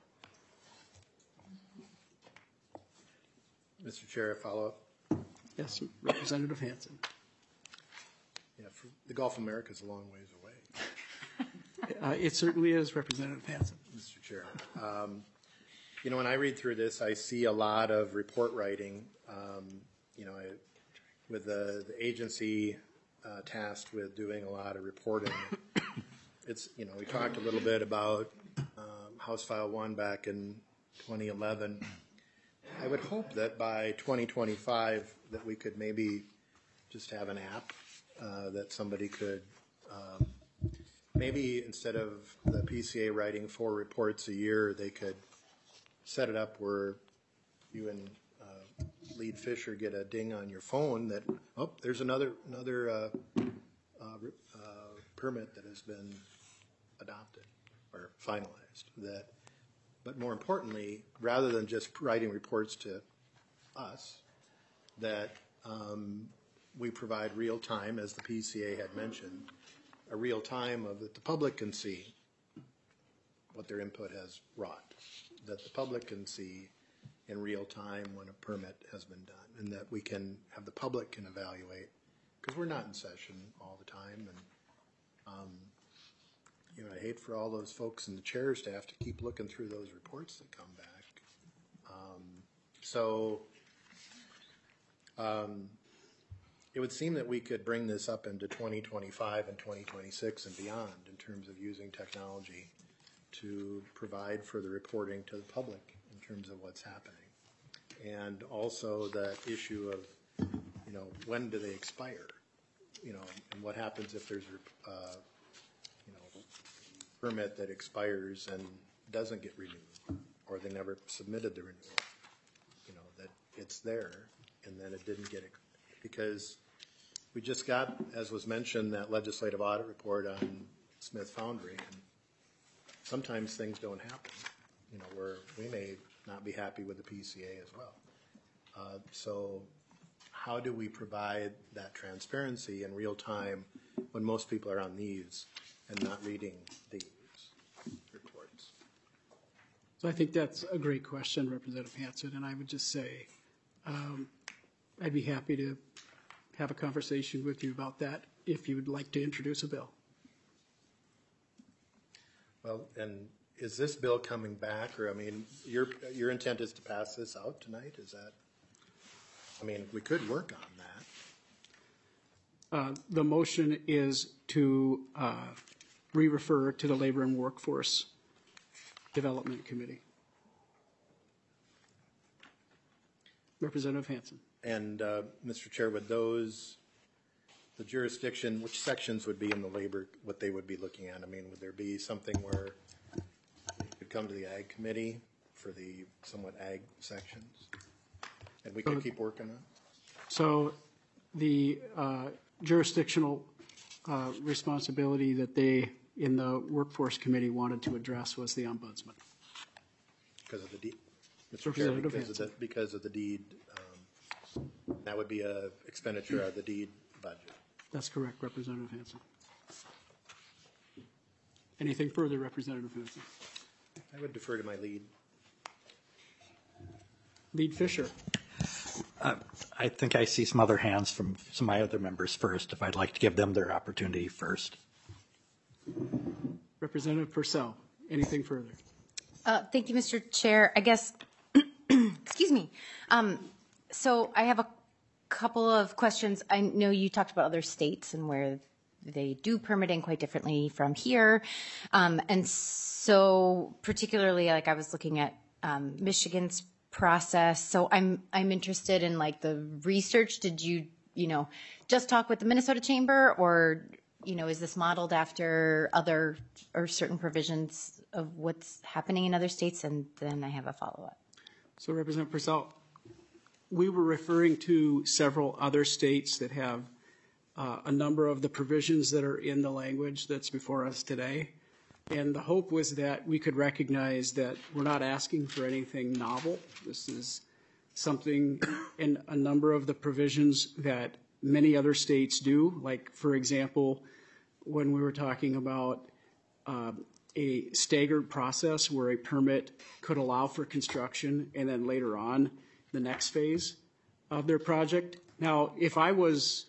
Mister Chair, a follow-up? Yes, Representative Hansen. Yeah, for the Gulf of America is a long ways away. Uh, it certainly is, Representative Hansen. Mister Chair, um, you know, when I read through this, I see a lot of report writing. Um, you know, I, with the, the agency uh, tasked with doing a lot of reporting, it's, you know, we talked a little bit about um, House File One back in twenty eleven. I would hope that by twenty twenty-five that we could maybe just have an app uh, that somebody could, um, maybe instead of the P C A writing four reports a year, they could set it up where you and uh, Lead Fisher get a ding on your phone that, oh, there's another another uh, uh, uh, permit that has been adopted or finalized. That, but more importantly, rather than just writing reports to us, that um, we provide real time, as the P C A had mentioned, a real time of that the public can see what their input has wrought, that the public can see in real time when a permit has been done, and that we can have the public can evaluate, because we're not in session all the time, and um, you know, I hate for all those folks in the chairs to have to keep looking through those reports that come back. Um, so um, it would seem that we could bring this up into twenty twenty-five and twenty twenty-six and beyond in terms of using technology to provide for the reporting to the public in terms of what's happening. And also the issue of, you know, when do they expire? You know, and what happens if there's, uh, you know, permit that expires and doesn't get renewed, or they never submitted the renewal. You know, that it's there and then it didn't get it, because we just got, as was mentioned, that legislative audit report on Smith Foundry, and sometimes things don't happen, you know, where we may not be happy with the P C A as well. Uh, so how do we provide that transparency in real time when most people are on these and not reading these reports? So I think that's a great question, Representative Hanson, and I would just say um, I'd be happy to have a conversation with you about that if you would like to introduce a bill. Well, and is this bill coming back, or, I mean, your, your intent is to pass this out tonight, is that, I mean, we could work on that. Uh, the motion is to uh, re-refer to the Labor and Workforce Development Committee. Representative Hanson. And, uh, Mister Chair, would those, the jurisdiction, which sections would be in the labor, what they would be looking at? I mean, would there be something where it could come to the Ag Committee for the somewhat ag sections? And we could keep working on it? So the uh, jurisdictional uh, responsibility that they, in the Workforce Committee, wanted to address was the ombudsman. Because of the deed, Mister Chair, because of the, because of the deed, um, that would be a expenditure of the deed budget. That's correct, Representative Hanson. Anything further, Representative Hanson? I would defer to my lead. Lead Fisher. Uh, I think I see some other hands from some of my other members first, if I'd like to give them their opportunity first. Representative Purcell, anything further? Uh, thank you, Mister Chair. I guess, excuse me. Um, so I have a couple of questions. I know you talked about other states and where they do permitting quite differently from here. Um, and so particularly, like I was looking at um, Michigan's process. So I'm I'm interested in like the research. Did you, you know, just talk with the Minnesota Chamber, or, you know, is this modeled after other or certain provisions of what's happening in other states? And then I have a follow-up. So Representative Purcell, we were referring to several other states that have uh, a number of the provisions that are in the language that's before us today. And the hope was that we could recognize that we're not asking for anything novel. This is something in a number of the provisions that many other states do. Like, for example, when we were talking about uh, a staggered process where a permit could allow for construction and then later on the next phase of their project. Now, if I was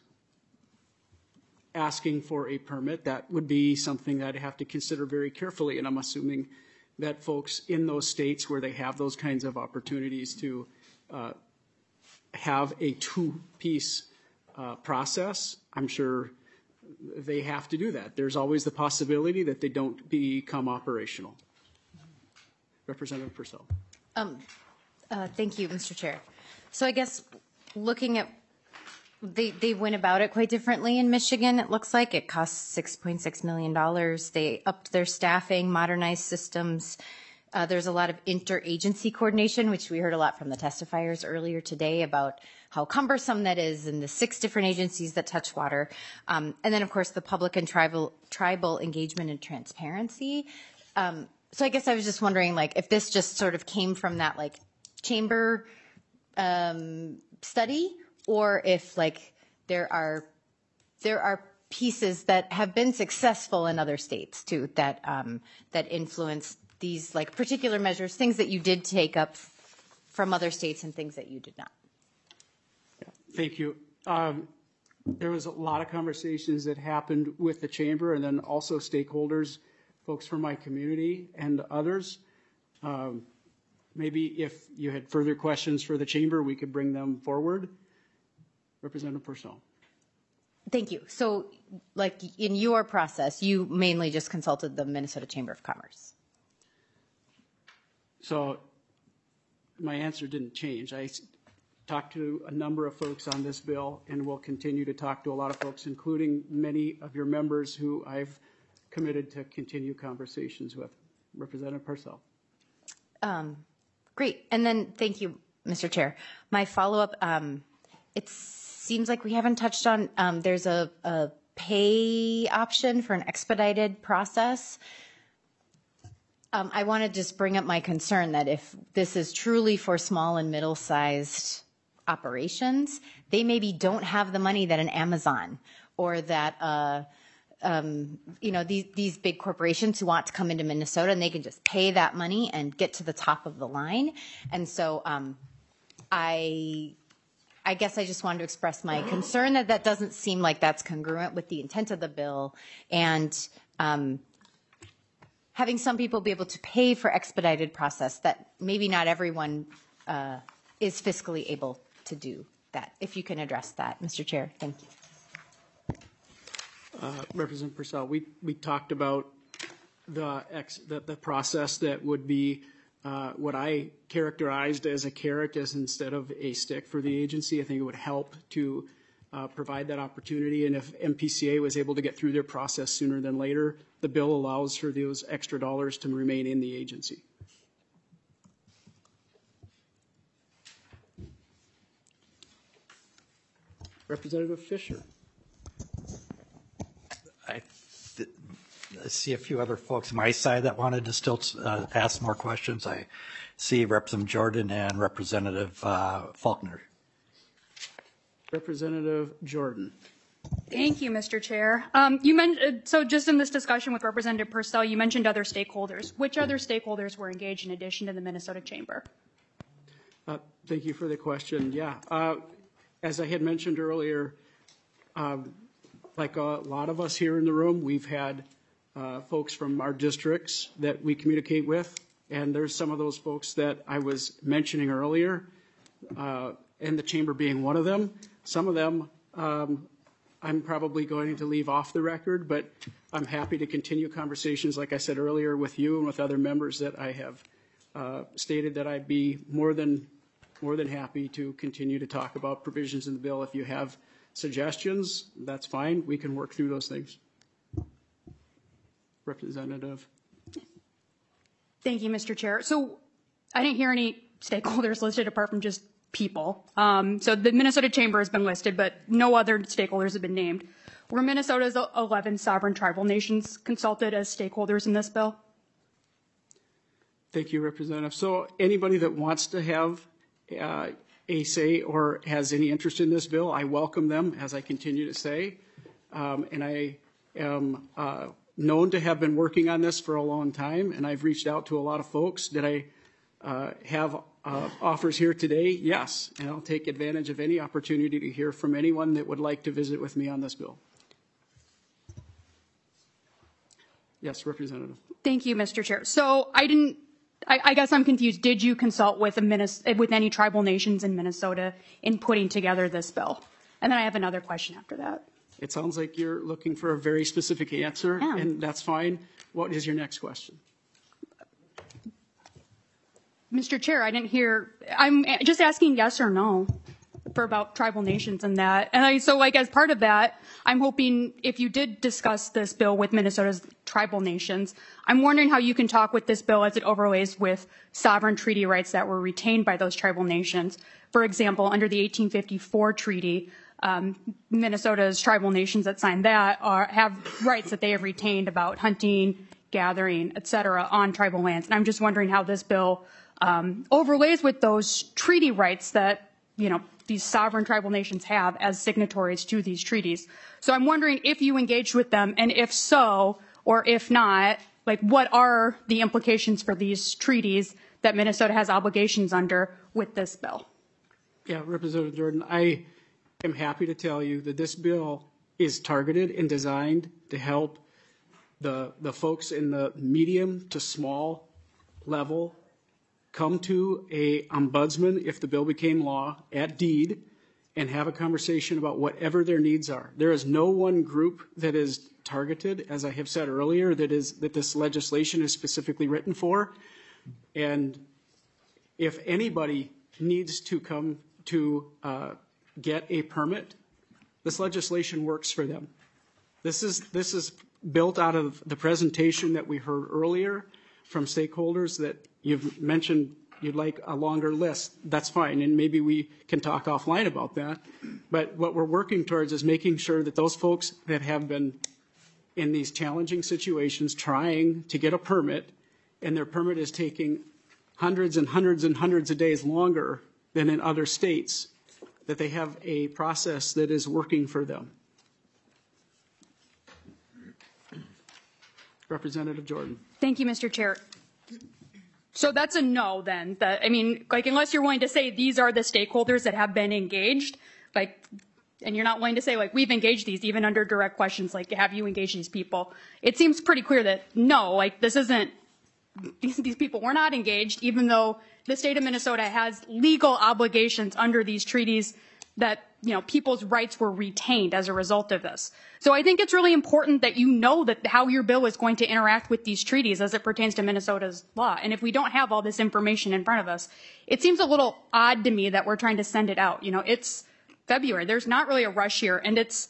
asking for a permit, that would be something that I'd have to consider very carefully, and I'm assuming that folks in those states where they have those kinds of opportunities to uh, have a two-piece uh, process, I'm sure they have to do that. There's always the possibility that they don't become operational. Representative Purcell. Um, uh, thank you, Mister Chair. So I guess looking at They they went about it quite differently in Michigan. It looks like it costs six point six million dollars. They upped their staffing, modernized systems. Uh, there's a lot of interagency coordination, which we heard a lot from the testifiers earlier today about how cumbersome that is, and the six different agencies that touch water. Um, and then, of course, the public and tribal tribal engagement and transparency. Um, so I guess I was just wondering, like, if this just sort of came from that, like, chamber um, study, or if like there are there are pieces that have been successful in other states too that um, that influence these like particular measures, things that you did take up f- from other states and things that you did not. Thank you. Um, there was a lot of conversations that happened with the chamber and then also stakeholders, folks from my community and others. Um, maybe if you had further questions for the chamber, we could bring them forward. Representative Purcell. Thank you. So, like in your process, you mainly just consulted the Minnesota Chamber of Commerce. So, my answer didn't change. I talked to a number of folks on this bill and will continue to talk to a lot of folks, including many of your members who I've committed to continue conversations with. Representative Purcell. Um, great. And then, thank you, Mister Chair. My follow-up, um, it's seems like we haven't touched on, um, there's a, a pay option for an expedited process. Um, I want to just bring up my concern that if this is truly for small and middle-sized operations, they maybe don't have the money that an Amazon or that uh, um, you know, these, these big corporations who want to come into Minnesota, and they can just pay that money and get to the top of the line. And so um, I, I guess I just wanted to express my concern that that doesn't seem like that's congruent with the intent of the bill, and um, having some people be able to pay for expedited process that maybe not everyone uh, is fiscally able to do that. If you can address that, Mister Chair, thank you. Uh, Representative Purcell, we, we talked about the, ex, the, the process that would be uh, what I characterized as a carrot as instead of a stick for the agency. I think it would help to uh, provide that opportunity. And if M P C A was able to get through their process sooner than later, the bill allows for those extra dollars to remain in the agency. Representative Fisher. I, th- I see a few other folks on my side that wanted to still uh, ask more questions. I see Representative Jordan and Representative uh, Faulkner. Representative Jordan. Thank you, Mister Chair. Um, you mentioned, so just in this discussion with Representative Purcell, you mentioned other stakeholders. Which other stakeholders were engaged in addition to the Minnesota Chamber? Uh, thank you for the question. Yeah, uh, as I had mentioned earlier, um, like a lot of us here in the room, we've had uh, folks from our districts that we communicate with, and there's some of those folks that I was mentioning earlier, uh, and the chamber being one of them. Some of them um, I'm probably going to leave off the record, but I'm happy to continue conversations, like I said earlier, with you and with other members that I have uh, stated that I'd be more than more than happy to continue to talk about provisions in the bill. If you have suggestions, that's fine. We can work through those things. Representative. Thank you, Mister Chair. So I didn't hear any stakeholders listed apart from just people. Um, so the Minnesota Chamber has been listed, but no other stakeholders have been named. Were Minnesota's eleven sovereign tribal nations consulted as stakeholders in this bill? Thank you, Representative. So anybody that wants to have uh, a say or has any interest in this bill, I welcome them, as I continue to say. Um, and I am uh, known to have been working on this for a long time, and I've reached out to a lot of folks. Did I uh, have uh, offers here today? Yes, and I'll take advantage of any opportunity to hear from anyone that would like to visit with me on this bill. Yes, Representative. Thank you, Mister Chair. So I didn't, I, I guess I'm confused. Did you consult with, a Minnes- with any tribal nations in Minnesota in putting together this bill? And then I have another question after that. It sounds like you're looking for a very specific answer, Yeah. and that's fine. What is your next question? Mister Chair, I didn't hear, I'm just asking yes or no for about tribal nations and that. And I, so like as part of that, I'm hoping if you did discuss this bill with Minnesota's tribal nations, I'm wondering how you can talk with this bill as it overlays with sovereign treaty rights that were retained by those tribal nations. For example, under the eighteen fifty-four treaty, um, Minnesota's tribal nations that signed that are, have rights that they have retained about hunting, gathering, et cetera, on tribal lands. And I'm just wondering how this bill um, overlays with those treaty rights that, you know, these sovereign tribal nations have as signatories to these treaties. So I'm wondering if you engaged with them, and if so, or if not, like what are the implications for these treaties that Minnesota has obligations under with this bill? Yeah, Representative Jordan, I am happy to tell you that this bill is targeted and designed to help the, the folks in the medium to small level come to a ombudsman if the bill became law at deed and have a conversation about whatever their needs are. There is no one group that is targeted, as I have said earlier, that is that this legislation is specifically written for. And if anybody needs to come to uh, get a permit, this legislation works for them. This is this is built out of the presentation that we heard earlier from stakeholders that you've mentioned you'd like a longer list. That's fine, and maybe we can talk offline about that. But what we're working towards is making sure that those folks that have been in these challenging situations trying to get a permit, and their permit is taking hundreds and hundreds and hundreds of days longer than in other states, that they have a process that is working for them. Representative Jordan. Thank you, Mister Chair. So that's a no then. That I mean, like unless you're willing to say these are the stakeholders that have been engaged, like, and you're not willing to say like we've engaged these even under direct questions, like have you engaged these people? It seems pretty clear that no, like this isn't. These, these people were not engaged, even though the state of Minnesota has legal obligations under these treaties that, you know, people's rights were retained as a result of this. So I think it's really important that you know that how your bill is going to interact with these treaties as it pertains to Minnesota's law. And if we don't have all this information in front of us, it seems a little odd to me that we're trying to send it out. You know, it's February. There's not really a rush here. And it's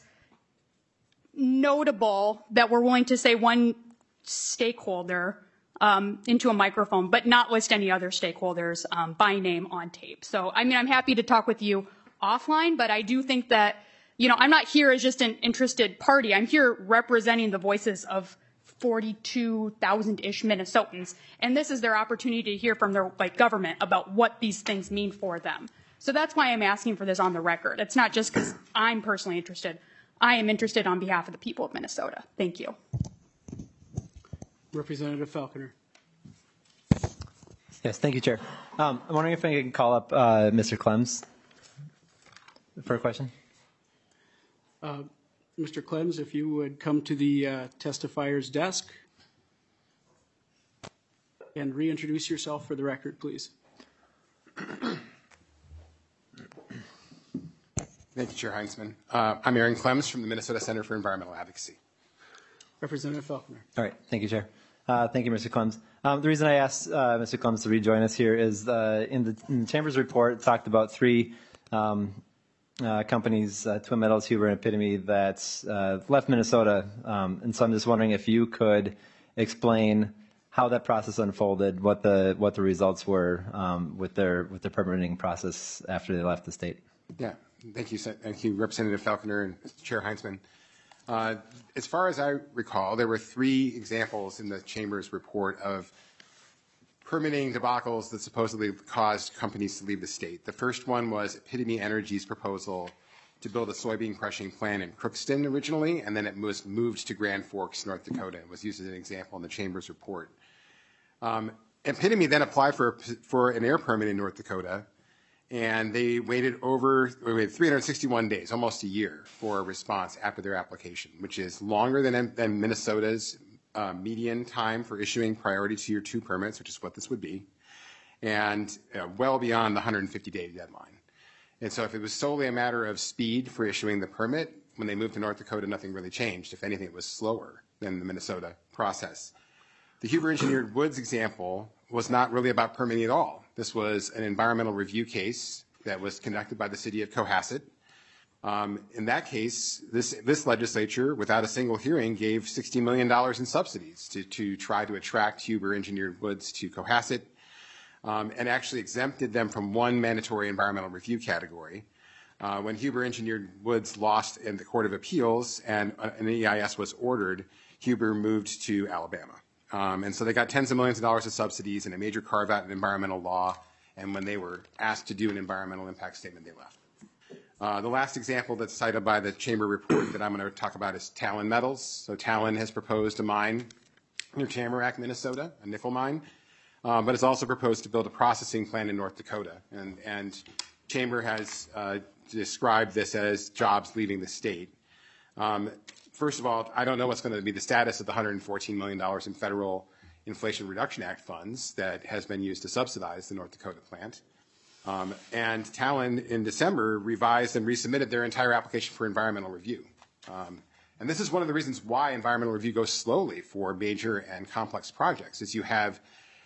notable that we're willing to say one stakeholder um, into a microphone, but not list any other stakeholders um, by name on tape. So, I mean, I'm happy to talk with you offline, but I do think that, you know, I'm not here as just an interested party. I'm here representing the voices of forty-two thousand-ish Minnesotans, and this is their opportunity to hear from their like government about what these things mean for them. So that's why I'm asking for this on the record. It's not just because I'm personally interested. I am interested on behalf of the people of Minnesota. Thank you. Representative Falconer. Yes, thank you, Chair. Um, I'm wondering if I can call up uh, Mister Clems for a question. Uh, Mister Clems, if you would come to the uh, testifier's desk and reintroduce yourself for the record, please. Thank you, Chair Heinzman. Uh, I'm Aaron Clems from the Minnesota Center for Environmental Advocacy. Representative Falconer. All right. Thank you, Chair. Uh, thank you, Mister Clems. Um, the reason I asked uh, Mister Clems to rejoin us here is uh, in, the, in the Chamber's report, it talked about three um, uh, companies, uh, Twin Metals, Huber, and Epitome, that uh, left Minnesota. Um, and so I'm just wondering if you could explain how that process unfolded, what the what the results were um, with their with their permitting process after they left the state. Yeah. Thank you, thank you, Representative Falconer and Chair Heinzman. Uh, as far as I recall, there were three examples in the Chamber's report of permitting debacles that supposedly caused companies to leave the state. The first one was Epitome Energy's proposal to build a soybean crushing plant in Crookston originally, and then it was moved to Grand Forks, North Dakota. It was used as an example in the Chamber's report. Um, Epitome then applied for, for an air permit in North Dakota, and they waited over waited three hundred sixty-one days, almost a year, for a response after their application, which is longer than, than Minnesota's uh, median time for issuing priority tier two permits, which is what this would be, and uh, well beyond the one hundred fifty day deadline. And so if it was solely a matter of speed for issuing the permit, when they moved to North Dakota, nothing really changed. If anything, it was slower than the Minnesota process. The Huber Engineered Woods example was not really about permitting at all. This was an environmental review case that was conducted by the city of Cohasset. Um, in that case, this, this legislature, without a single hearing, gave sixty million dollars in subsidies to, to try to attract Huber Engineered Woods to Cohasset, um, and actually exempted them from one mandatory environmental review category. Uh, when Huber Engineered Woods lost in the Court of Appeals and an E I S was ordered, Huber moved to Alabama. Um, and so they got tens of millions of dollars of subsidies and a major carve out in environmental law. And when they were asked to do an environmental impact statement, they left. Uh, the last example that's cited by the Chamber report that I'm going to talk about is Talon Metals. So Talon has proposed a mine near Tamarack, Minnesota, a nickel mine, uh, but it's also proposed to build a processing plant in North Dakota. And, and Chamber has uh, described this as jobs leaving the state. Um, First of all, I don't know what's going to be the status of the one hundred fourteen million dollars in federal Inflation Reduction Act funds that has been used to subsidize the North Dakota plant. Um, and Talon, in December, revised and resubmitted their entire application for environmental review. Um, and this is one of the reasons why environmental review goes slowly for major and complex projects, is you have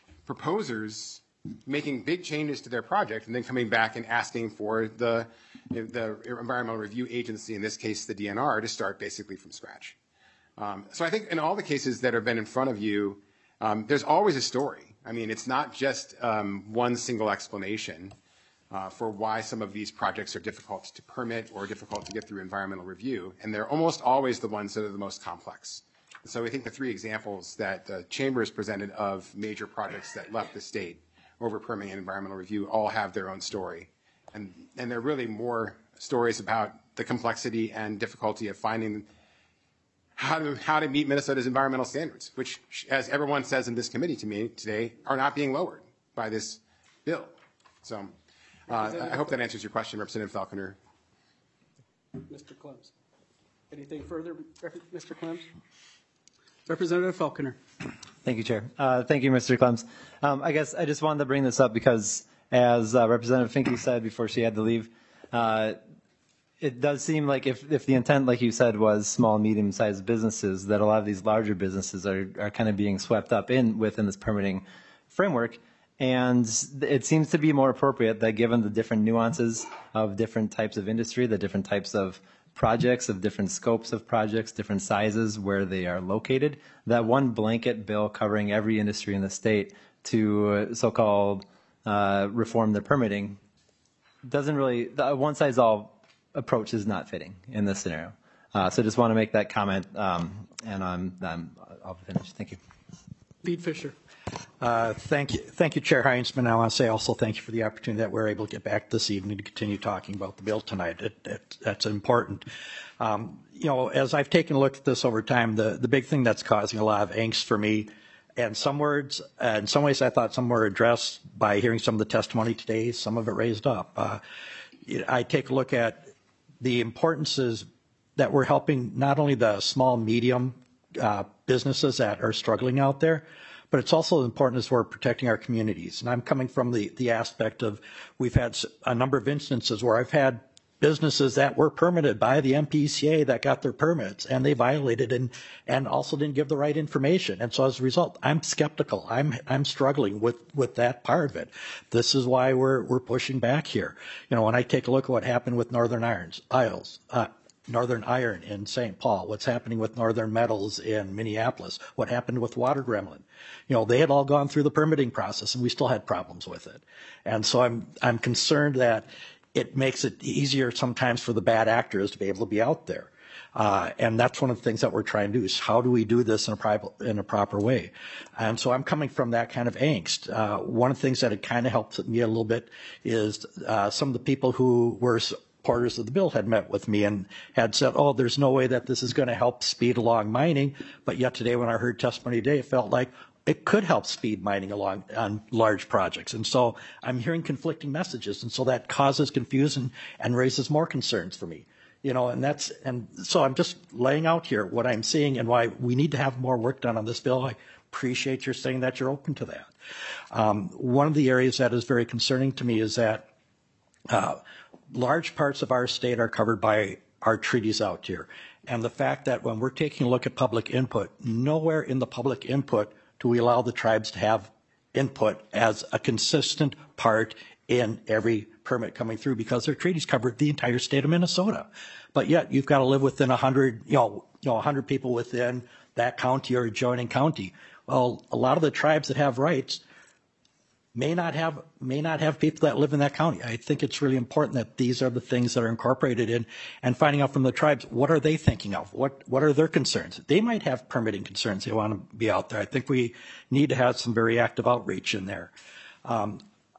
proposers making big changes to their project and then coming back and asking for the, the environmental review agency, in this case the D N R, to start basically from scratch. Um, so I think in all the cases that have been in front of you, um, there's always a story. I mean, it's not just um, one single explanation uh, for why some of these projects are difficult to permit or difficult to get through environmental review, and they're almost always the ones that are the most complex. So I think the three examples that the Chamber has presented of major projects that left the state over permitting and environmental review all have their own story. And, and they're really more stories about the complexity and difficulty of finding how to, how to meet Minnesota's environmental standards, which, as everyone says in this committee to me today, are not being lowered by this bill. So uh, I hope that answers your question, Representative Falconer. Mister Clems. Anything further, Mister Clems? Representative Falconer. Thank you, Chair. Uh, thank you, Mister Clems. Um, I guess I just wanted to bring this up because, as uh, Representative Finke said before she had to leave, uh, it does seem like if, if the intent, like you said, was small, medium-sized businesses, that a lot of these larger businesses are, are kind of being swept up in within this permitting framework. And it seems to be more appropriate that given the different nuances of different types of industry, the different types of projects, of different scopes of projects, different sizes, where they are located, that one blanket bill covering every industry in the state to so-called uh, reform the permitting doesn't really, the one-size-all approach is not fitting in this scenario. Uh, so just want to make that comment, um, and I'm, I'm, I'll finish. Thank you. Pete Fisher. Uh, thank you, thank you, Chair Heinzman. I want to say also thank you for the opportunity that we're able to get back this evening to continue talking about the bill tonight. It, it, that's important. Um, you know, as I've taken a look at this over time, the, the big thing that's causing a lot of angst for me, and some words, uh, in some ways I thought some were addressed by hearing some of the testimony today, some of it raised up. Uh, I take a look at the importances that we're helping not only the small, medium uh, businesses that are struggling out there, but it's also important as we're protecting our communities. And I'm coming from the, the aspect of we've had a number of instances where I've had businesses that were permitted by the M P C A that got their permits and they violated and, and also didn't give the right information. And so as a result, I'm skeptical. I'm, I'm struggling with, with that part of it. This is why we're, we're pushing back here. You know, when I take a look at what happened with Northern Irons, Isles, uh, Northern Iron in Saint Paul, what's happening with Northern Metals in Minneapolis, what happened with Water Gremlin. You know, they had all gone through the permitting process and we still had problems with it. And so I'm, I'm concerned that it makes it easier sometimes for the bad actors to be able to be out there. Uh, and that's one of the things that we're trying to do is how do we do this in a, pri- in a proper way? And so I'm coming from that kind of angst. Uh, one of the things that it kind of helped me a little bit is uh, some of the people who were supporters of the bill had met with me and had said, oh, there's no way that this is going to help speed along mining. But yet today when I heard testimony today, it felt like it could help speed mining along on large projects. And so I'm hearing conflicting messages. And so that causes confusion and raises more concerns for me. You know, and that's, and so I'm just laying out here what I'm seeing and why we need to have more work done on this bill. I appreciate your saying that you're open to that. Um, one of the areas that is very concerning to me is that uh, large parts of our state are covered by our treaties out here. And the fact that when we're taking a look at public input, nowhere in the public input do we allow the tribes to have input as a consistent part in every permit coming through because their treaties cover the entire state of Minnesota. But yet you've got to live within a hundred, you know, you know, a hundred people within that county or adjoining county. Well, a lot of the tribes that have rights may not have, may not have people that live in that county. I think it's really important that these are the things that are incorporated in and finding out from the tribes, what are they thinking of? What, what are their concerns? They might have permitting concerns. They want to be out there. I think we need to have some very active outreach in there. Um,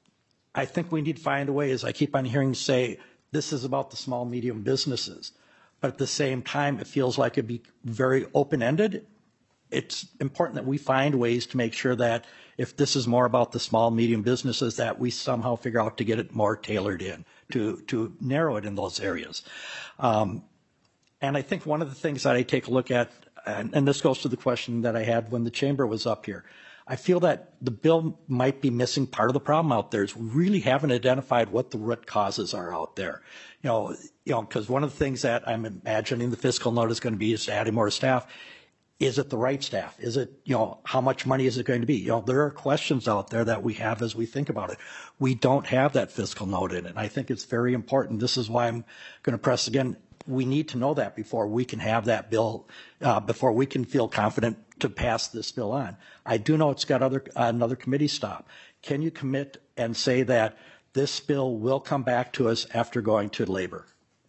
I think we need to find a way, as I keep on hearing say, this is about the small, medium businesses. But at the same time, it feels like it'd be very open-ended. It's important that we find ways to make sure that if this is more about the small, medium businesses, that we somehow figure out to get it more tailored in, to, to narrow it in those areas. Um, and I think one of the things that I take a look at, and, and this goes to the question that I had when the chamber was up here, I feel that the bill might be missing part of the problem out there is we really haven't identified what the root causes are out there. You know, you know, because one of the things that I'm imagining the fiscal note is going to be is adding more staff. Is it the right staff? Is it, you know, how much money is it going to be? You know, there are questions out there that we have as we think about it. We don't have that fiscal note in it. And I think it's very important. This is why I'm going to press again. We need to know that before we can have that bill, uh, before we can feel confident to pass this bill on. I do know it's got other, uh, another committee stop. Can you commit and say that this bill will come back to us after going to labor?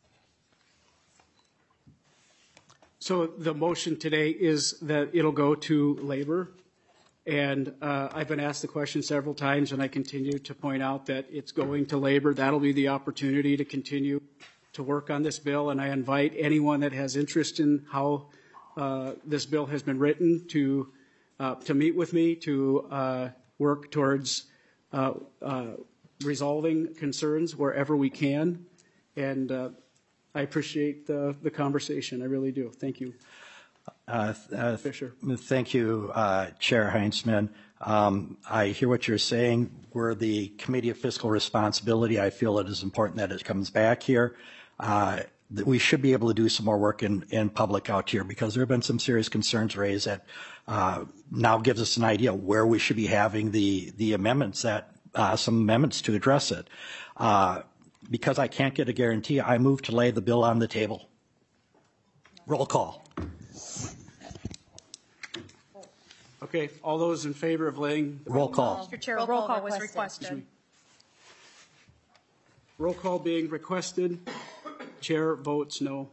So the motion today is that it'll go to labor. And uh, I've been asked the question several times, and I continue to point out that it's going to labor. That'll be the opportunity to continue to work on this bill. And I invite anyone that has interest in how uh, this bill has been written to uh, to meet with me to uh, work towards uh, uh, resolving concerns wherever we can, and uh, I appreciate the the conversation. I really do. Thank you. Uh, uh, Fisher. Thank you, uh, Chair Heinzman. Um, I hear what you're saying. We're the Committee of Fiscal Responsibility. I feel it is important that it comes back here. Uh, that we should be able to do some more work in, in public out here, because there have been some serious concerns raised that uh, now gives us an idea where we should be having the, the amendments, that uh, some amendments to address it. Uh, because I can't get a guarantee, I move to lay the bill on the table. Roll call. Okay, all those in favor of laying? Roll call. Mister Chair, roll, roll call was requested. Excuse me. Roll call being requested. Chair votes no.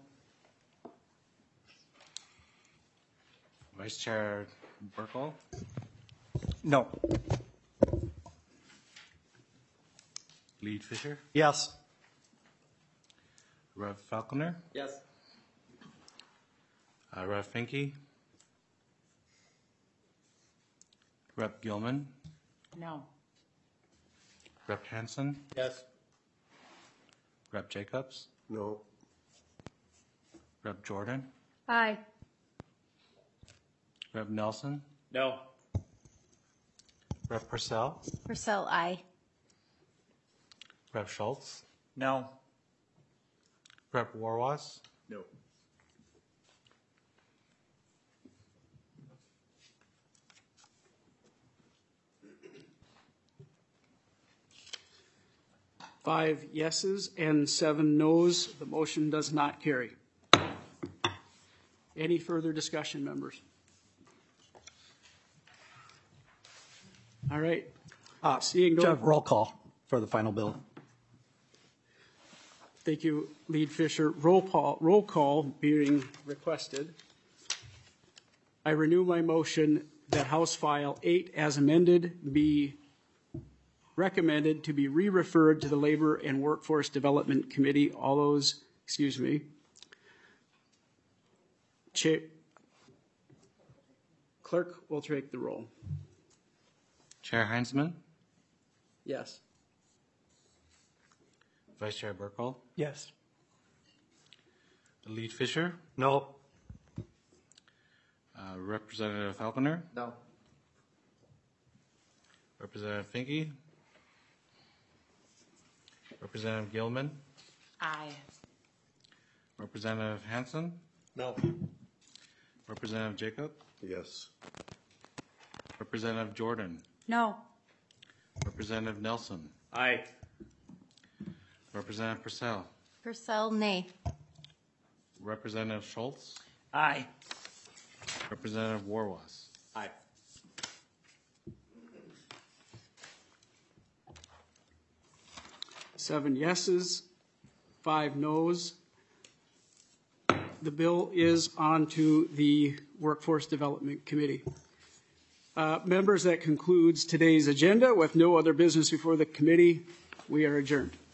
Vice Chair Burkle? No. Lead Fisher? Yes. Rev Falconer? Yes. Uh, Rev Finke? Rev Gilman? No. Rev Hansen? Yes. Rev Jacobs? No. Rev Jordan? Aye. Rev Nelson? No. Rev Purcell? Purcell, aye. Rev Schultz? No. Rev Warwas? No. Five yeses and seven noes. The motion does not carry. Any further discussion, members? All right. Uh, Seeing no. Roll call for the final bill. Thank you, Lead Fisher. Roll call, roll call being requested. I renew my motion that House File eight as amended be recommended to be re-referred to the Labor and Workforce Development Committee. All those, excuse me. Chair, clerk will take the roll. Chair Heinzman? Yes. Vice Chair Burkle? Yes. Lead Fisher? No. Uh, Representative Falconer? No. Representative Finke? Representative Gilman? Aye. Representative Hansen? No. Representative Jacob? Yes. Representative Jordan? No. Representative Nelson? Aye. Representative Purcell? Purcell, nay. Representative Schultz? Aye. Representative Warwas? Aye. Seven yeses, five noes. The bill is on to the Workforce Development Committee. Uh, members, that concludes today's agenda. With no other business before the committee, we are adjourned.